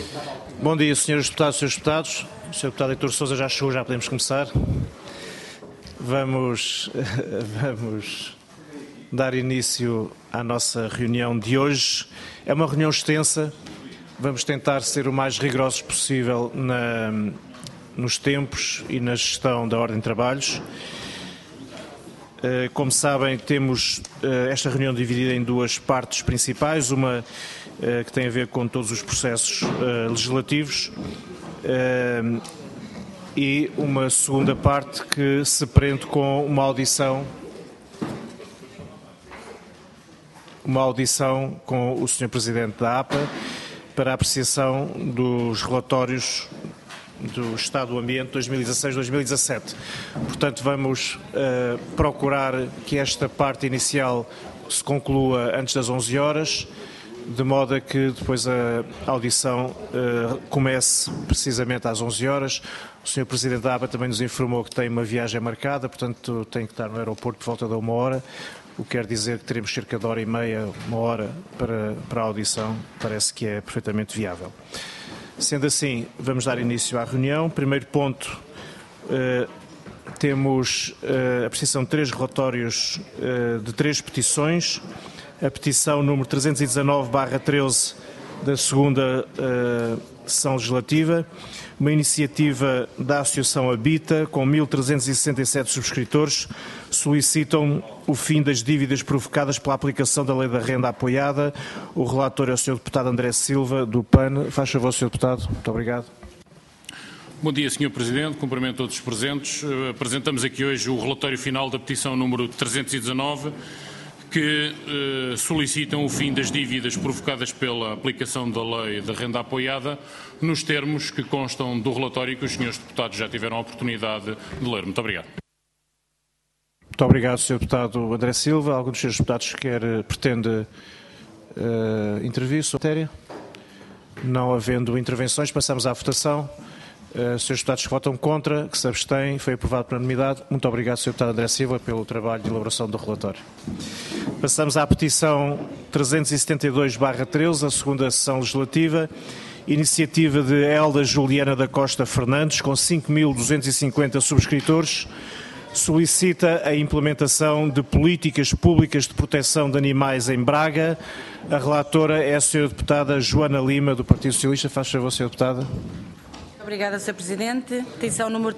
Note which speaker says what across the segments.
Speaker 1: Bom dia, senhores deputados e senhores deputados. O senhor deputado Heitor Sousa já chegou, já podemos começar. Vamos dar início à nossa reunião de hoje. É uma reunião extensa. Vamos tentar ser o mais rigorosos possível nos tempos e na gestão da ordem de trabalhos. Como sabem, temos esta reunião dividida em duas partes principais, uma que tem a ver com todos os processos legislativos e uma segunda parte que se prende com uma audição com o Sr. Presidente da APA para a apreciação dos relatórios do Estado do Ambiente 2016-2017. Portanto, vamos procurar que esta parte inicial se conclua antes das 11 horas, de modo a que depois a audição comece precisamente às 11 horas. O Sr. Presidente da APA também nos informou que tem uma viagem marcada, portanto tem que estar no aeroporto por volta de 1 hora, o que quer dizer que teremos cerca de hora e meia, 1 hora para a audição. Parece que é perfeitamente viável. Sendo assim, vamos dar início à reunião. Primeiro ponto, temos a apreciação de 3 relatórios de 3 petições. A petição número 319/13 da segunda sessão legislativa, uma iniciativa da Associação Habita, com 1.367 subscritores, solicitam o fim das dívidas provocadas pela aplicação da Lei da Renda Apoiada. O relator é o Sr. Deputado André Silva, do PAN. Faz favor, Sr. Deputado. Muito obrigado.
Speaker 2: Bom dia, Sr. Presidente. Cumprimento todos os presentes. Apresentamos aqui hoje o relatório final da petição número 319, que solicitam o fim das dívidas provocadas pela aplicação da Lei da Renda Apoiada, nos termos que constam do relatório que os senhores deputados já tiveram a oportunidade de ler. Muito obrigado.
Speaker 1: Muito obrigado, Sr. Deputado André Silva. Algum dos senhores deputados pretende intervir sobre a matéria? Não havendo intervenções, passamos à votação. Os senhores deputados que votam contra, que se abstêm, foi aprovado por unanimidade. Muito obrigado, Sr. Deputado André Silva, pelo trabalho de elaboração do relatório. Passamos à petição 372/13, a segunda sessão legislativa, iniciativa de Elda Juliana da Costa Fernandes, com 5.250 subscritores, solicita a implementação de políticas públicas de proteção de animais em Braga. A relatora é a Sra. Deputada Joana Lima, do Partido Socialista. Faz favor, Sra. Deputada.
Speaker 3: Obrigada, Sr. Presidente. Petição número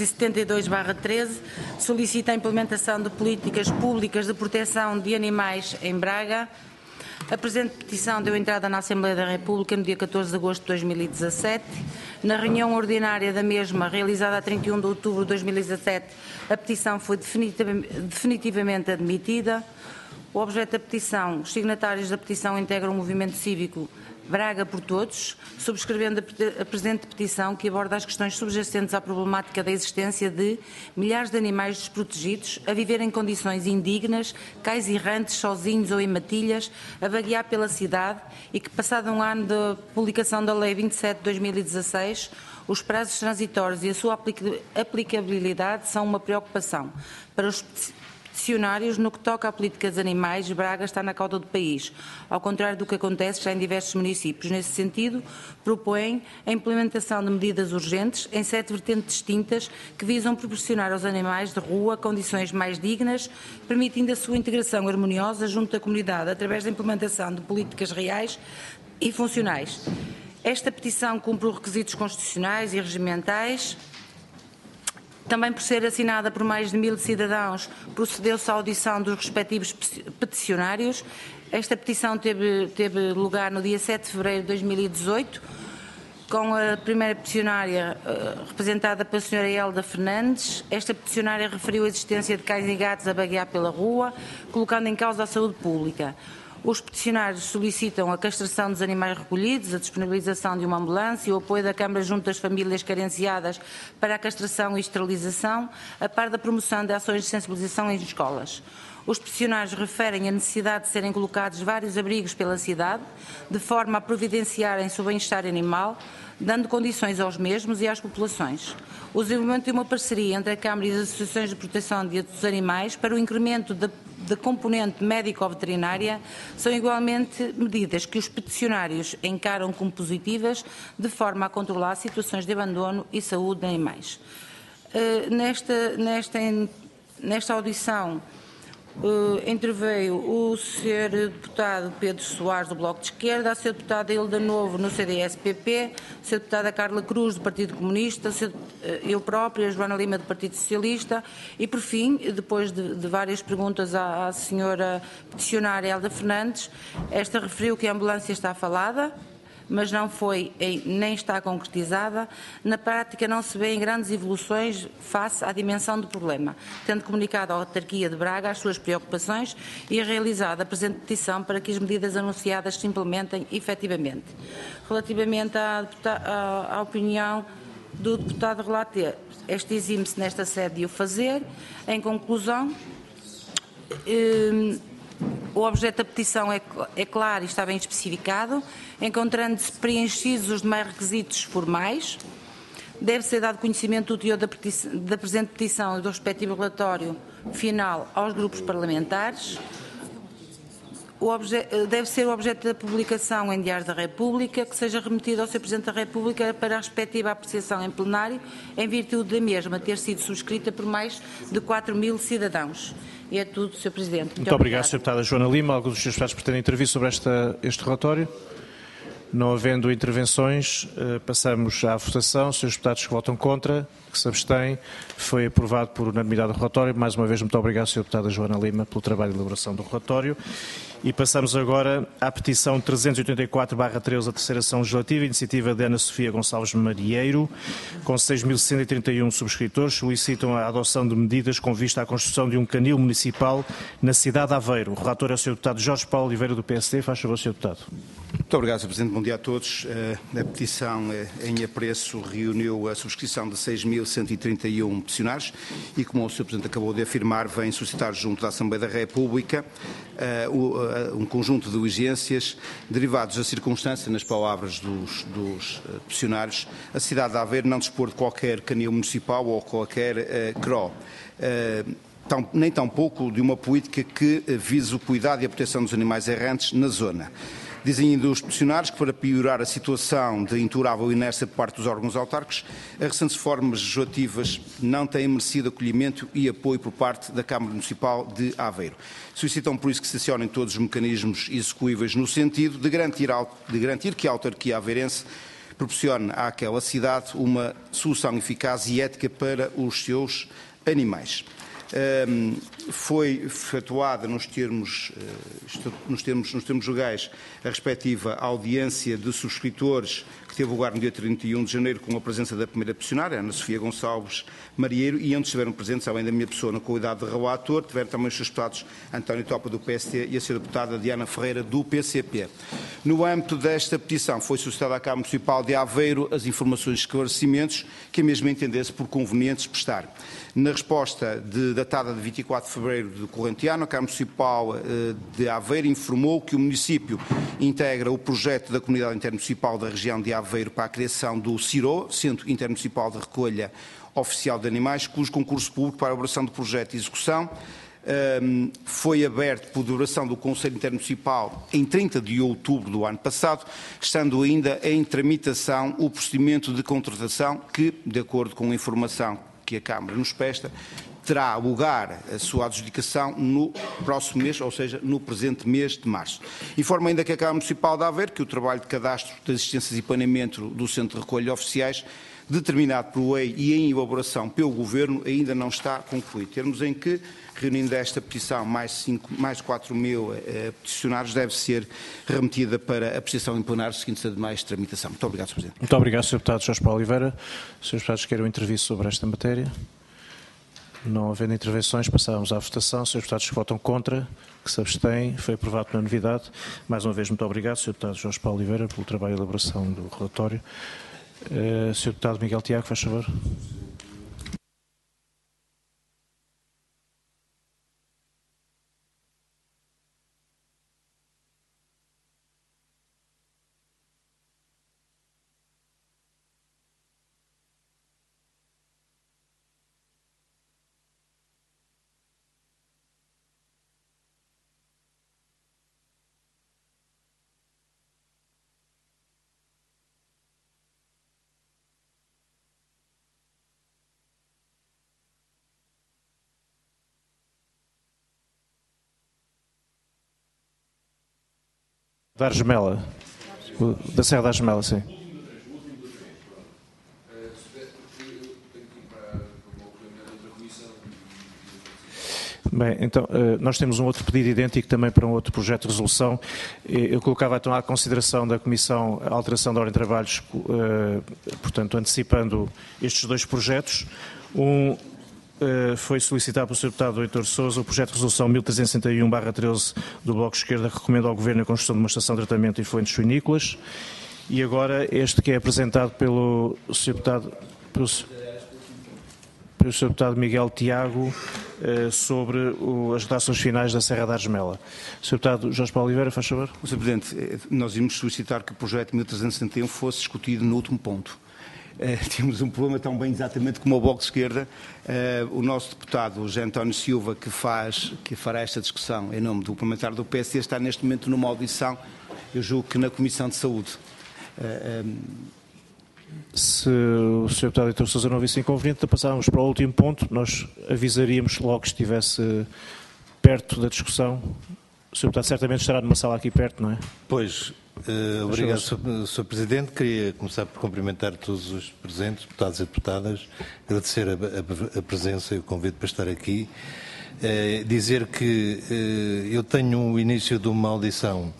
Speaker 3: 372/13 solicita a implementação de políticas públicas de proteção de animais em Braga. A presente petição deu entrada na Assembleia da República no dia 14 de agosto de 2017. Na reunião ordinária da mesma, realizada a 31 de outubro de 2017, a petição foi definitivamente admitida. O objeto da petição, os signatários da petição integram o movimento cívico Braga por Todos, subscrevendo a presente petição que aborda as questões subjacentes à problemática da existência de milhares de animais desprotegidos a viver em condições indignas, cães errantes, sozinhos ou em matilhas, a vaguear pela cidade e que, passado um ano da publicação da Lei 27 de 2016, os prazos transitórios e a sua aplicabilidade são uma preocupação. Para os peticionários, no que toca à política dos animais, Braga está na cauda do país, ao contrário do que acontece já em diversos municípios. Nesse sentido, propõem a implementação de medidas urgentes em 7 vertentes distintas que visam proporcionar aos animais de rua condições mais dignas, permitindo a sua integração harmoniosa junto à comunidade, através da implementação de políticas reais e funcionais. Esta petição cumpre os requisitos constitucionais e regimentais. Também por ser assinada por mais de 1.000 cidadãos, procedeu-se à audição dos respectivos peticionários. Esta petição teve lugar no dia 7 de fevereiro de 2018, com a primeira peticionária representada pela Sra. Elda Fernandes. Esta peticionária referiu a existência de cães e gatos a vaguear pela rua, colocando em causa a saúde pública. Os peticionários solicitam a castração dos animais recolhidos, a disponibilização de uma ambulância, o apoio da Câmara junto das famílias carenciadas para a castração e esterilização, a par da promoção de ações de sensibilização em escolas. Os peticionários referem a necessidade de serem colocados vários abrigos pela cidade, de forma a providenciarem o bem-estar animal, dando condições aos mesmos e às populações. O desenvolvimento de uma parceria entre a Câmara e as associações de proteção dos animais para o incremento da da componente médico-veterinária são igualmente medidas que os peticionários encaram como positivas, de forma a controlar situações de abandono e saúde de animais. Nesta audição interveio o Sr. Deputado Pedro Soares, do Bloco de Esquerda, a Sra. Deputada Hilda Novo, no CDS-PP, a Sra. Deputada Carla Cruz, do Partido Comunista, eu própria, a Joana Lima, do Partido Socialista, e, por fim, depois de várias perguntas à Sra. Peticionária Helda Fernandes, esta referiu que a ambulância está falada, mas não foi nem está concretizada. Na prática não se vêem grandes evoluções face à dimensão do problema, tendo comunicado à autarquia de Braga as suas preocupações e realizado a presente petição para que as medidas anunciadas se implementem efetivamente. Relativamente à opinião do deputado relator, este exime-se nesta sede de o fazer. Em conclusão, o objeto da petição é claro e está bem especificado, encontrando-se preenchidos os demais requisitos formais. Deve ser dado conhecimento do teor da presente petição e do respectivo relatório final aos grupos parlamentares. Deve ser o objeto da publicação em Diário da República, que seja remetido ao Sr. Presidente da República para a respectiva apreciação em plenário, em virtude da mesma ter sido subscrita por mais de 4.000 cidadãos. E é tudo, Sr. Presidente.
Speaker 1: Muito obrigado, Sra. Deputada Joana Lima. Alguns dos seus deputados pretendem intervir sobre este relatório? Não havendo intervenções, passamos à votação. Os senhores deputados que votam contra, que se abstêm, foi aprovado por unanimidade o relatório. Mais uma vez, muito obrigado, Sra. Deputada Joana Lima, pelo trabalho de elaboração do relatório. E passamos agora à petição 384/13, a terceira ação legislativa, iniciativa de Ana Sofia Gonçalves Marieiro, com 6.131 subscritores, solicitam a adoção de medidas com vista à construção de um canil municipal na cidade de Aveiro. O relator é o Sr. Deputado Jorge Paulo Oliveira, do PSD. Faz favor, Sr. Deputado.
Speaker 4: Muito obrigado, Sr. Presidente. Bom dia a todos. A petição em apreço reuniu a subscrição de 6.131 peticionários e, como o Sr. Presidente acabou de afirmar, vem suscitar junto da Assembleia da República um conjunto de urgências derivados da circunstância, nas palavras dos peticionários, a cidade de Aveiro não dispor de qualquer canil municipal ou qualquer CRO. Nem tampouco de uma política que vise o cuidado e a proteção dos animais errantes na zona. Dizem ainda os peticionários que, para piorar a situação de intolerável inércia por parte dos órgãos autárquicos, as recentes reformas legislativas não têm merecido acolhimento e apoio por parte da Câmara Municipal de Aveiro. Solicitam por isso que se acionem todos os mecanismos execuíveis no sentido de garantir que a autarquia aveirense proporcione àquela cidade uma solução eficaz e ética para os seus animais. Foi efetuada nos termos legais a respectiva audiência de subscritores que teve lugar no dia 31 de janeiro com a presença da primeira peticionária, Ana Sofia Gonçalves Marieiro, e onde estiveram presentes, além da minha pessoa na qualidade de relator, tiveram também os seus deputados António Topa, do PSD, e a senhora deputada Diana Ferreira, do PCP. No âmbito desta petição foi solicitada à Câmara Municipal de Aveiro as informações e esclarecimentos que a mesma entendesse por convenientes prestar. Na resposta datada de 24 de fevereiro do corrente ano, a Câmara Municipal de Aveiro informou que o município integra o projeto da Comunidade Intermunicipal da região de Aveiro para a criação do CIRO, Centro Intermunicipal de Recolha Oficial de Animais, cujo concurso público para a elaboração do projeto e execução foi aberto por deliberação do Conselho Intermunicipal em 30 de outubro do ano passado, estando ainda em tramitação o procedimento de contratação que, de acordo com a informação que a Câmara nos presta, terá lugar a sua adjudicação no próximo mês, ou seja, no presente mês de março. Informa ainda que a Câmara Municipal de Aveiro que o trabalho de cadastro das existências e planeamento do Centro de Recolha Oficiais, determinado pelo lei e em elaboração pelo Governo, ainda não está concluído. Termos em que, reunindo esta petição, mais de 4.000 peticionários, deve ser remetida para a apreciação em plenário, seguindo-se a demais tramitação. Muito obrigado, Sr. Presidente.
Speaker 1: Muito obrigado, Sr. Deputado Jorge Paulo Oliveira. Os senhores deputados querem intervir sobre esta matéria? Não havendo intervenções, passávamos à votação. Os senhores deputados que votam contra, que se abstêm, foi aprovado por unanimidade. Mais uma vez, muito obrigado, Sr. Deputado Jorge Paulo Oliveira, pelo trabalho de elaboração do relatório. Sr. Deputado Miguel Tiago, faz favor. Da Argemela. Da Serra da Argemela, sim. Bem, então, nós temos um outro pedido idêntico também para um outro projeto de resolução. Eu colocava então à consideração da Comissão a alteração da ordem de trabalhos, portanto, antecipando estes dois projetos. Foi solicitado pelo Sr. Deputado Heitor Sousa o projeto de resolução 1361/13 do Bloco de Esquerda, que recomenda ao Governo a construção de uma estação de tratamento de efluentes suinícolas. E agora este que é apresentado pelo Sr. Deputado... pelo Sr. Deputado Miguel Tiago, sobre as redações finais da Serra da Argemela. Sr. Deputado Jorge Paulo Oliveira, faz favor.
Speaker 4: Sr. Presidente, nós íamos solicitar que o projeto 1361 fosse discutido no último ponto. Temos um problema tão bem exatamente como o Bloco de Esquerda. O nosso deputado, José António Silva, que fará esta discussão em nome do parlamentar do PSD, está neste momento numa audição, eu julgo que na Comissão de Saúde.
Speaker 1: Se o Sr. Deputado Heitor Sousa não visse inconveniente, passávamos para o último ponto. Nós avisaríamos logo que estivesse perto da discussão. O Sr. Deputado certamente estará numa sala aqui perto, não é?
Speaker 5: Pois, obrigado, Sr. Presidente. Queria começar por cumprimentar todos os presentes, deputados e deputadas, agradecer a presença e o convite para estar aqui. Dizer que eu tenho o início de uma audição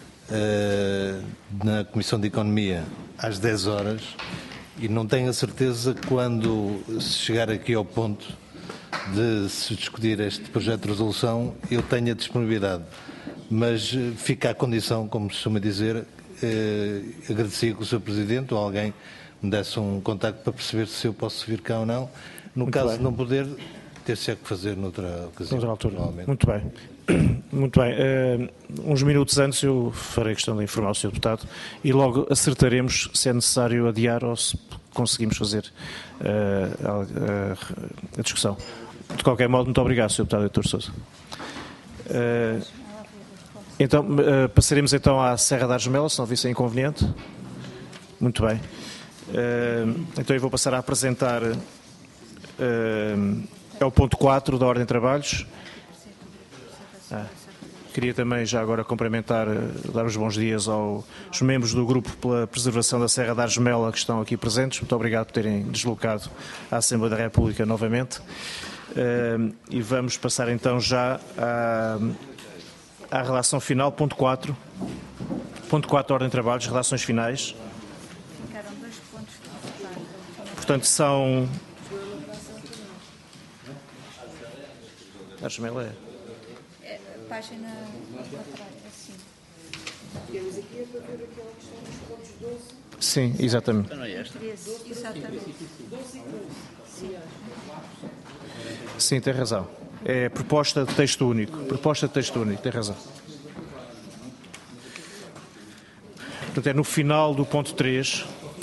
Speaker 5: na Comissão de Economia às 10 horas e não tenho a certeza quando se chegar aqui ao ponto de se discutir este projeto de resolução eu tenho a disponibilidade, mas fica à condição, como se costuma dizer, agradecia que o Sr. Presidente ou alguém me desse um contacto para perceber se eu posso vir cá ou não. No
Speaker 1: Muito
Speaker 5: caso
Speaker 1: bem.
Speaker 5: de não poder, ter-se a que fazer noutra ocasião.
Speaker 1: Noutra altura. Muito bem. Muito bem. Uns minutos antes eu farei questão de informar o Sr. Deputado e logo acertaremos se é necessário adiar ou se conseguimos fazer a discussão. De qualquer modo, muito obrigado, Sr. Deputado Heitor Sousa. Então, passaremos então à Serra da Argemela, se não visse inconveniente. Muito bem. Então eu vou passar a apresentar é o ponto 4 da Ordem de Trabalhos. Queria também já agora cumprimentar, dar os bons dias aos membros do Grupo pela Preservação da Serra da Argemela que estão aqui presentes. Muito obrigado por terem deslocado à Assembleia da República novamente. E vamos passar então já à relação final, ponto 4. Ponto 4 da Ordem de Trabalhos, relações finais.
Speaker 6: Ficaram 2 pontos que faltaram.
Speaker 1: Portanto, são... A Argemela é...
Speaker 6: Página contrária, assim.
Speaker 7: Temos aqui para ver aquela questão dos pontos 12.
Speaker 1: Sim, exatamente.
Speaker 6: Exatamente.
Speaker 1: Sim, tem razão. É proposta de texto único. Proposta de texto único, tem razão. Portanto, é no final do ponto 3.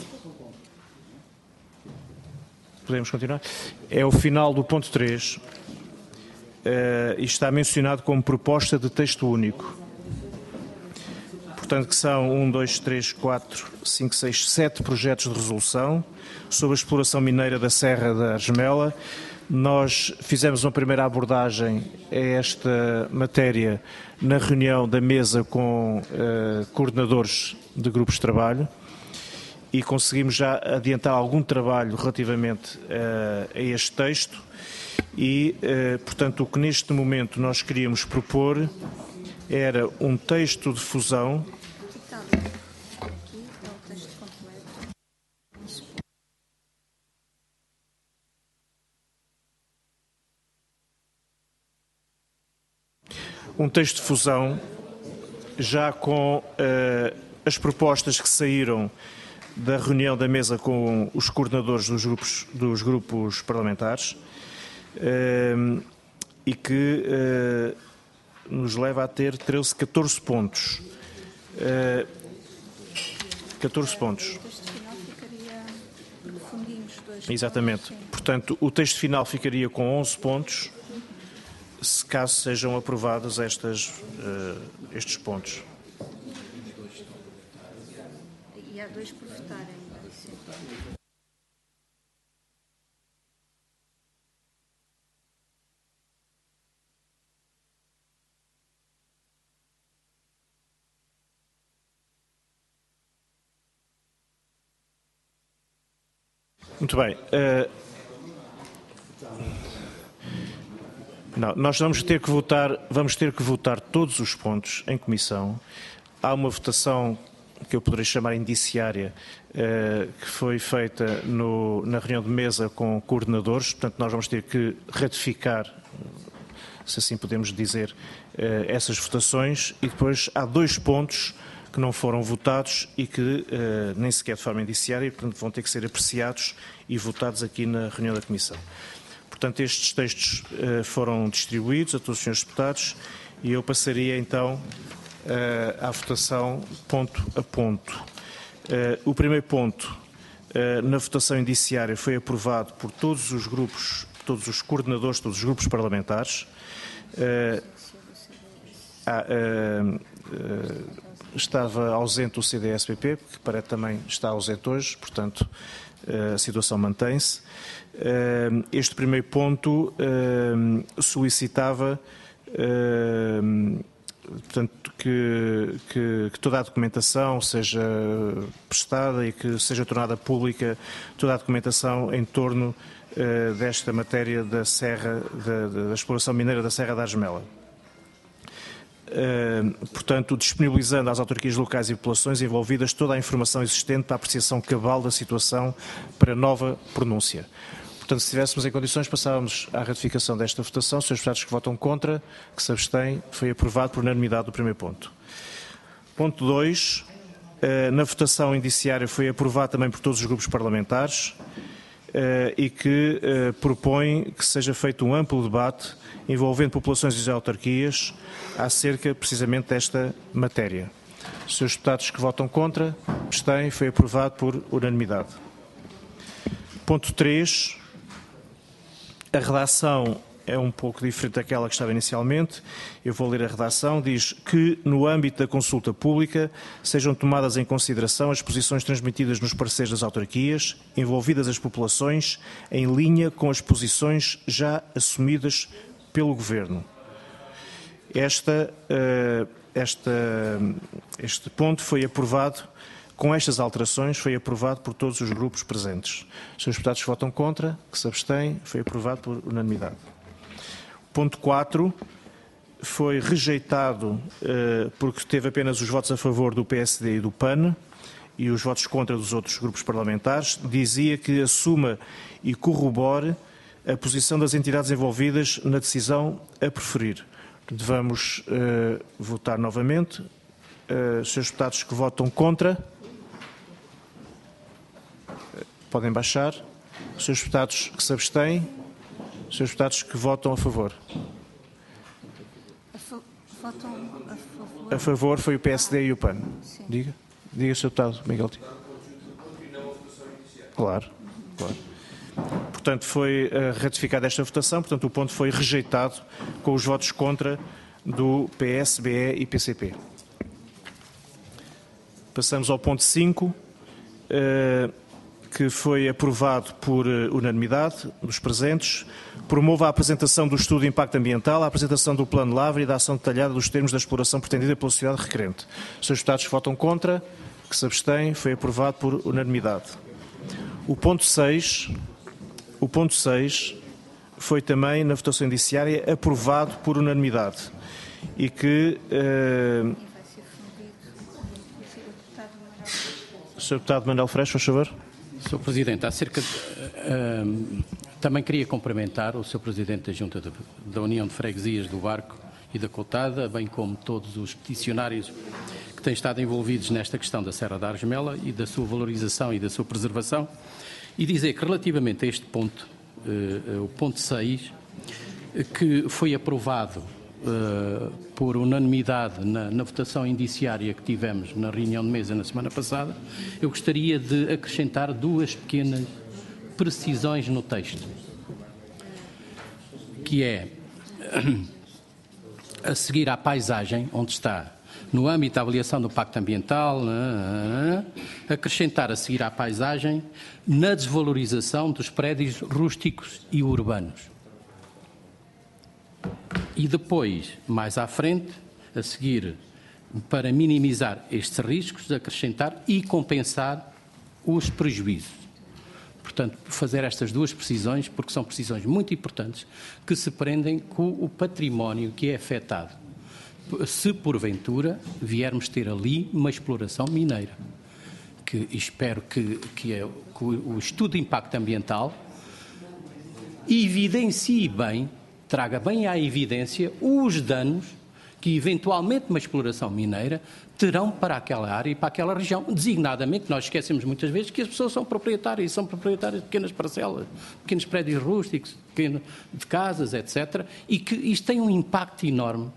Speaker 1: Podemos continuar? É o final do ponto 3. E está mencionado como proposta de texto único. Portanto, que são 1, 2, 3, 4, 5, 6, 7 projetos de resolução sobre a exploração mineira da Serra da Argemela. Nós fizemos uma primeira abordagem a esta matéria na reunião da mesa com coordenadores de grupos de trabalho e conseguimos já adiantar algum trabalho relativamente a este texto. E, portanto, o que neste momento nós queríamos propor era um texto de fusão.
Speaker 6: Aqui é o texto completo.
Speaker 1: Um texto de fusão já com as propostas que saíram da reunião da mesa com os coordenadores dos grupos parlamentares. E que nos leva a ter 14 pontos. 14 pontos.
Speaker 6: O texto final ficaria fundinhos 2.
Speaker 1: Exatamente. Portanto, o texto final ficaria com 11 pontos, se caso sejam aprovados estes pontos.
Speaker 6: E há 2 por votar ainda. Sim.
Speaker 1: Muito bem. Não, nós vamos ter que votar todos os pontos em comissão. Há uma votação que eu poderei chamar indiciária, que foi feita na reunião de mesa com coordenadores, portanto nós vamos ter que ratificar, se assim podemos dizer, essas votações, e depois há 2 pontos que não foram votados e que nem sequer de forma indiciária, e portanto vão ter que ser apreciados e votados aqui na reunião da comissão. Portanto, estes textos foram distribuídos a todos os senhores deputados e eu passaria então à votação ponto a ponto. O primeiro ponto, na votação indiciária, foi aprovado por todos os grupos, todos os coordenadores, todos os grupos parlamentares. Estava ausente o CDS-PP, que parece também está ausente hoje, portanto a situação mantém-se. Este primeiro ponto solicitava portanto, que toda a documentação seja prestada e que seja tornada pública toda a documentação em torno desta matéria da exploração mineira da Serra da Argemela. Portanto, disponibilizando às autarquias locais e populações envolvidas toda a informação existente para a apreciação cabal da situação para nova pronúncia. Portanto, se estivéssemos em condições, passávamos à ratificação desta votação. Os senhores deputados que votam contra, que se abstêm, foi aprovado por unanimidade o primeiro ponto. Ponto 2, na votação indiciária foi aprovado também por todos os grupos parlamentares e que propõe que seja feito um amplo debate envolvendo populações e autarquias acerca precisamente desta matéria. Os senhores deputados que votam contra, abstêm, foi aprovado por unanimidade. Ponto 3, a redação é um pouco diferente daquela que estava inicialmente. Eu vou ler a redação. Diz que, no âmbito da consulta pública, sejam tomadas em consideração as posições transmitidas nos pareceres das autarquias, envolvidas as populações, em linha com as posições já assumidas pelo Governo. Este ponto foi aprovado, com estas alterações, foi aprovado por todos os grupos presentes. Os senhores deputados que votam contra, que se abstêm, foi aprovado por unanimidade. Ponto 4 foi rejeitado porque teve apenas os votos a favor do PSD e do PAN e os votos contra dos outros grupos parlamentares. Dizia que assuma e corrobore a posição das entidades envolvidas na decisão a preferir. Vamos votar novamente. Os senhores deputados que votam contra, podem baixar. Os senhores deputados que se abstêm, os senhores deputados que votam a favor. A favor foi o PSD e o PAN. Sim. Diga, Sr. Deputado Miguel Tino. Claro. Portanto, foi ratificada esta votação, portanto o ponto foi rejeitado com os votos contra do PS, BE e PCP. Passamos ao ponto 5, que foi aprovado por unanimidade dos presentes. Promove a apresentação do estudo de impacto ambiental, a apresentação do plano LAVRE e da ação detalhada dos termos da exploração pretendida pela sociedade requerente. Os senhores deputados que votam contra, que se abstêm, foi aprovado por unanimidade. O ponto 6 foi também, na votação indiciária, aprovado por unanimidade e que... Sr. Deputado Manuel Freixo, por favor.
Speaker 8: Sr. Presidente, também queria cumprimentar o Sr. Presidente da Junta da União de Freguesias do Barco e da Coutada, bem como todos os peticionários que têm estado envolvidos nesta questão da Serra da Argemela e da sua valorização e da sua preservação, e dizer que relativamente a este ponto, o ponto 6, que foi aprovado por unanimidade na votação indiciária que tivemos na reunião de mesa na semana passada, eu gostaria de acrescentar 2 pequenas precisões no texto, que é a seguir à paisagem, onde está no âmbito da avaliação do Pacto Ambiental, acrescentar a seguir à paisagem na desvalorização dos prédios rústicos e urbanos. E depois, mais à frente, a seguir, para minimizar estes riscos, acrescentar e compensar os prejuízos. portanto, fazer estas duas precisões, porque são precisões muito importantes, que se prendem com o património que é afetado, se porventura viermos ter ali uma exploração mineira, que espero que o estudo de impacto ambiental evidencie bem, traga bem à evidência os danos que eventualmente uma exploração mineira terão para aquela área e para aquela região. Designadamente, nós esquecemos muitas vezes que as pessoas são proprietárias de pequenas parcelas, pequenos prédios rústicos, de casas, etc. E que isto tem um impacto enorme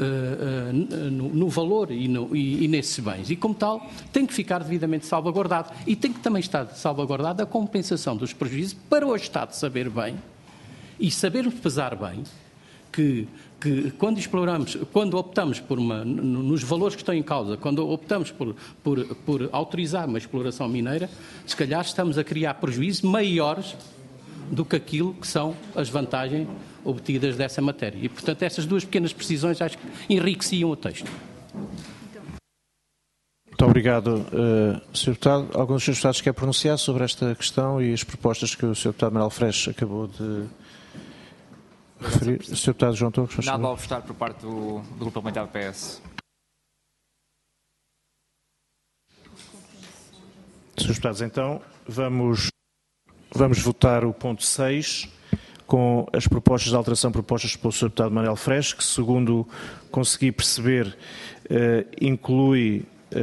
Speaker 8: no valor e nesses bens. E, como tal, tem que ficar devidamente salvaguardado. E tem que também estar salvaguardada a compensação dos prejuízos para o Estado saber bem e sabermos pesar bem que quando optamos nos valores que estão em causa, quando optamos por autorizar uma exploração mineira, se calhar estamos a criar prejuízos maiores do que aquilo que são as vantagens obtidas dessa matéria. E, portanto, essas duas pequenas precisões acho que enriqueciam o texto.
Speaker 1: Muito obrigado, Sr. Deputado. Alguns dos Srs. Deputados quer pronunciar sobre esta questão e as propostas que o Sr. Deputado Manuel Freixo acabou de referir? Sr. Deputado João Torres, faz favor.
Speaker 9: Nada a obstar por parte do Grupo Parlamentar do PS.
Speaker 1: Srs. Deputados, então, vamos votar o ponto 6 com as propostas de alteração propostas pelo Sr. Deputado Manuel Freixo, que, segundo consegui perceber, inclui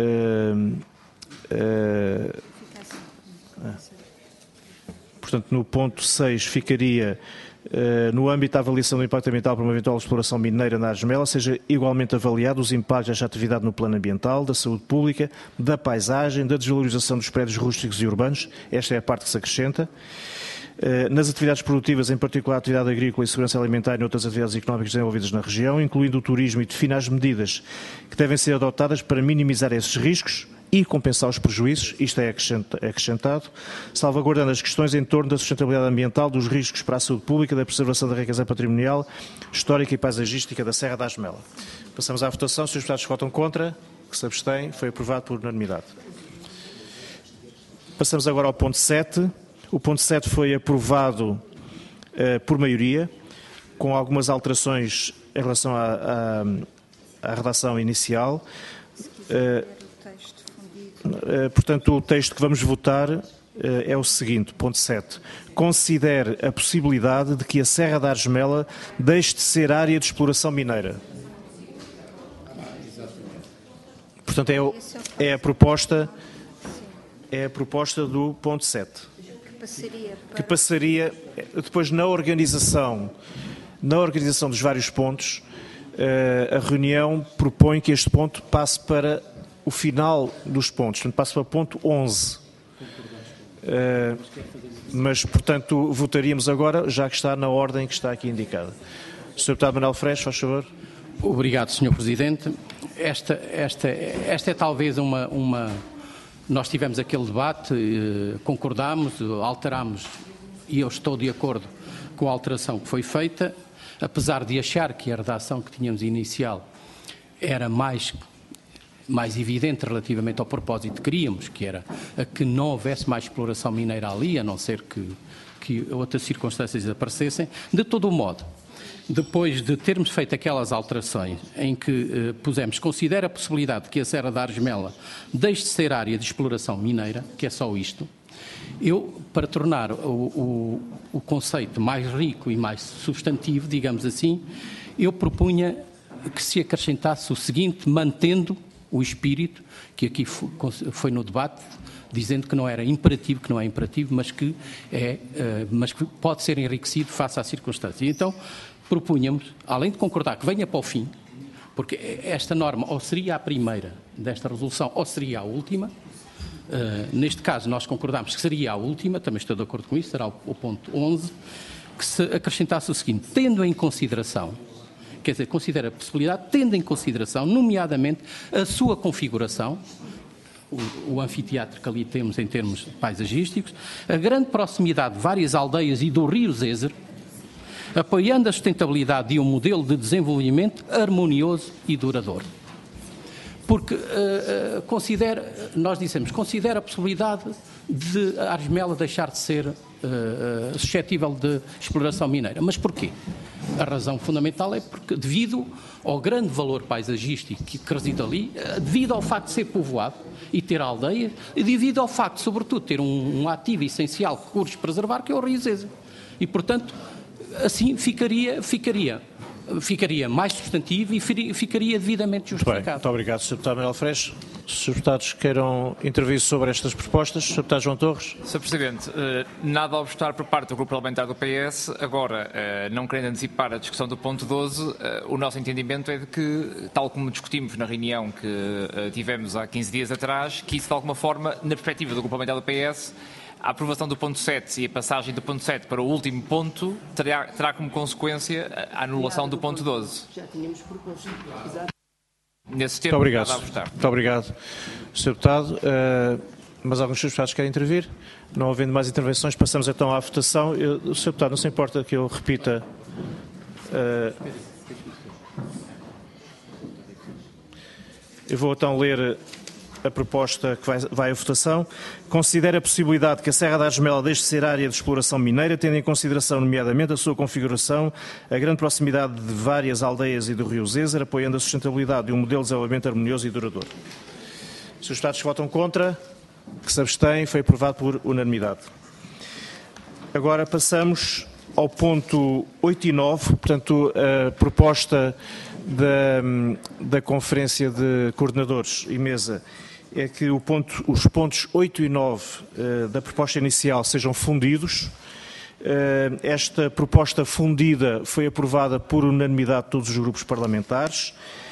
Speaker 1: portanto, no ponto 6 ficaria no âmbito da avaliação do impacto ambiental para uma eventual exploração mineira na Argemela, seja igualmente avaliado os impactos desta atividade no plano ambiental, da saúde pública, da paisagem, da desvalorização dos prédios rústicos e urbanos. Esta é a parte que se acrescenta. Nas atividades produtivas, em particular a atividade agrícola e segurança alimentar e outras atividades económicas desenvolvidas na região, incluindo o turismo, e define as medidas que devem ser adotadas para minimizar esses riscos e compensar os prejuízos, isto é acrescentado, salvaguardando as questões em torno da sustentabilidade ambiental, dos riscos para a saúde pública, da preservação da riqueza patrimonial, histórica e paisagística da Serra da Argemela. Passamos à votação. Os Srs. Deputados que votam contra, que se abstêm, foi aprovado por unanimidade. Passamos agora ao ponto 7. O ponto 7 foi aprovado por maioria, com algumas alterações em relação à redação inicial. Portanto, o texto que vamos votar é o seguinte, ponto 7. Considere a possibilidade de que a Serra da Argemela deixe de ser área de exploração mineira. Portanto, é a proposta do ponto 7. Que passaria depois na organização dos vários pontos. A reunião propõe que este ponto passe para o final dos pontos, portanto passe para o ponto 11. Mas, portanto, votaríamos agora, já que está na ordem que está aqui indicada. Sr. Deputado Manuel Freixo, faz favor.
Speaker 8: Obrigado, Sr. Presidente. Esta é talvez uma... Nós tivemos aquele debate, concordámos, alterámos, e eu estou de acordo com a alteração que foi feita, apesar de achar que a redação que tínhamos inicial era mais evidente relativamente ao propósito que queríamos, que era a que não houvesse mais exploração mineira ali, a não ser que outras circunstâncias aparecessem. De todo o modo, depois de termos feito aquelas alterações em que pusemos, considera a possibilidade de que a Serra da Argemela deixe de ser área de exploração mineira, que é só isto, eu, para tornar o conceito mais rico e mais substantivo, digamos assim, eu propunha que se acrescentasse o seguinte, mantendo o espírito, que aqui foi no debate, dizendo que não era imperativo, que não é imperativo, mas que pode ser enriquecido face à circunstância. Então, propunhamos, além de concordar que venha para o fim, porque esta norma ou seria a primeira desta resolução ou seria a última, neste caso nós concordámos que seria a última, também estou de acordo com isso, será o ponto 11, que se acrescentasse o seguinte, tendo em consideração, quer dizer, considera a possibilidade, tendo em consideração, nomeadamente, a sua configuração, o anfiteatro que ali temos em termos paisagísticos, a grande proximidade de várias aldeias e do rio Zezer, apoiando a sustentabilidade de um modelo de desenvolvimento harmonioso e duradouro. porque considera a possibilidade de a Argemela deixar de ser suscetível de exploração mineira. Mas porquê? A razão fundamental é porque, devido ao grande valor paisagístico que reside ali, devido ao facto de ser povoado e ter aldeias, e devido ao facto, sobretudo, de ter um ativo essencial que urge preservar, que é o Rio Zeza. E, portanto, assim ficaria mais substantivo e ficaria devidamente justificado.
Speaker 1: Muito obrigado, Sr. Deputado Manuel Freixo. Se os deputados queiram intervir sobre estas propostas, Sr. Deputado João Torres.
Speaker 9: Sr. Presidente, nada a obstar por parte do Grupo Parlamentar do PS. Agora, não querendo antecipar a discussão do ponto 12, o nosso entendimento é de que, tal como discutimos na reunião que tivemos há 15 dias atrás, que isso de alguma forma, na perspectiva do Grupo Parlamentar do PS, a aprovação do ponto 7 e a passagem do ponto 7 para o último ponto terá como consequência a anulação do ponto 12.
Speaker 7: Já tínhamos proposto. Exato.
Speaker 9: Nesse termo,
Speaker 1: Muito obrigado.
Speaker 9: nada a obstar.
Speaker 1: Muito obrigado, Sr. Deputado. Mas alguns dos deputados querem intervir? Não havendo mais intervenções, passamos então à votação. O Sr. Deputado, não se importa que eu repita... eu vou então ler a proposta que vai à votação. Considera a possibilidade que a Serra da Argemela deixe de ser área de exploração mineira, tendo em consideração, nomeadamente, a sua configuração, a grande proximidade de várias aldeias e do Rio Zézer, apoiando a sustentabilidade de um modelo de desenvolvimento harmonioso e duradouro. Se os deputados que votam contra, que se abstêm, foi aprovado por unanimidade. Agora passamos ao ponto 8 e 9, portanto, a proposta da Conferência de Coordenadores e Mesa é que os pontos 8 e 9 da proposta inicial sejam fundidos. Esta proposta fundida foi aprovada por unanimidade de todos os grupos parlamentares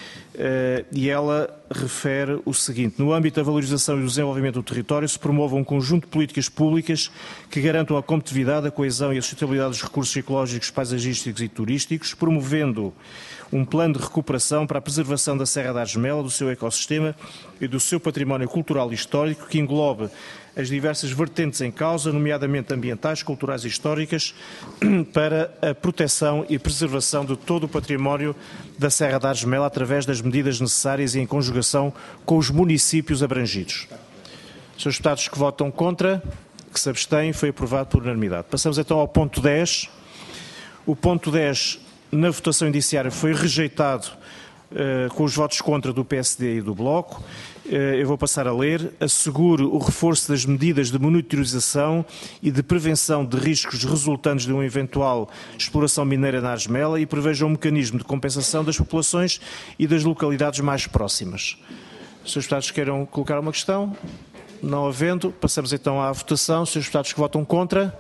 Speaker 1: e ela refere o seguinte: no âmbito da valorização e do desenvolvimento do território se promove um conjunto de políticas públicas que garantam a competitividade, a coesão e a sustentabilidade dos recursos ecológicos, paisagísticos e turísticos, promovendo um plano de recuperação para a preservação da Serra da Argemela, do seu ecossistema e do seu património cultural e histórico, que englobe as diversas vertentes em causa, nomeadamente ambientais, culturais e históricas, para a proteção e preservação de todo o património da Serra da Argemela através das medidas necessárias e em conjugação com os municípios abrangidos. Senhores deputados que votam contra, que se abstêm, foi aprovado por unanimidade. Passamos então ao ponto 10. O ponto 10, na votação indiciária, foi rejeitado com os votos contra do PSD e do Bloco. Eu vou passar a ler. Asseguro o reforço das medidas de monitorização e de prevenção de riscos resultantes de uma eventual exploração mineira na Argemela e preveja um mecanismo de compensação das populações e das localidades mais próximas. Senhores deputados queiram colocar uma questão? Não havendo, passamos então à votação. Senhores deputados que votam contra?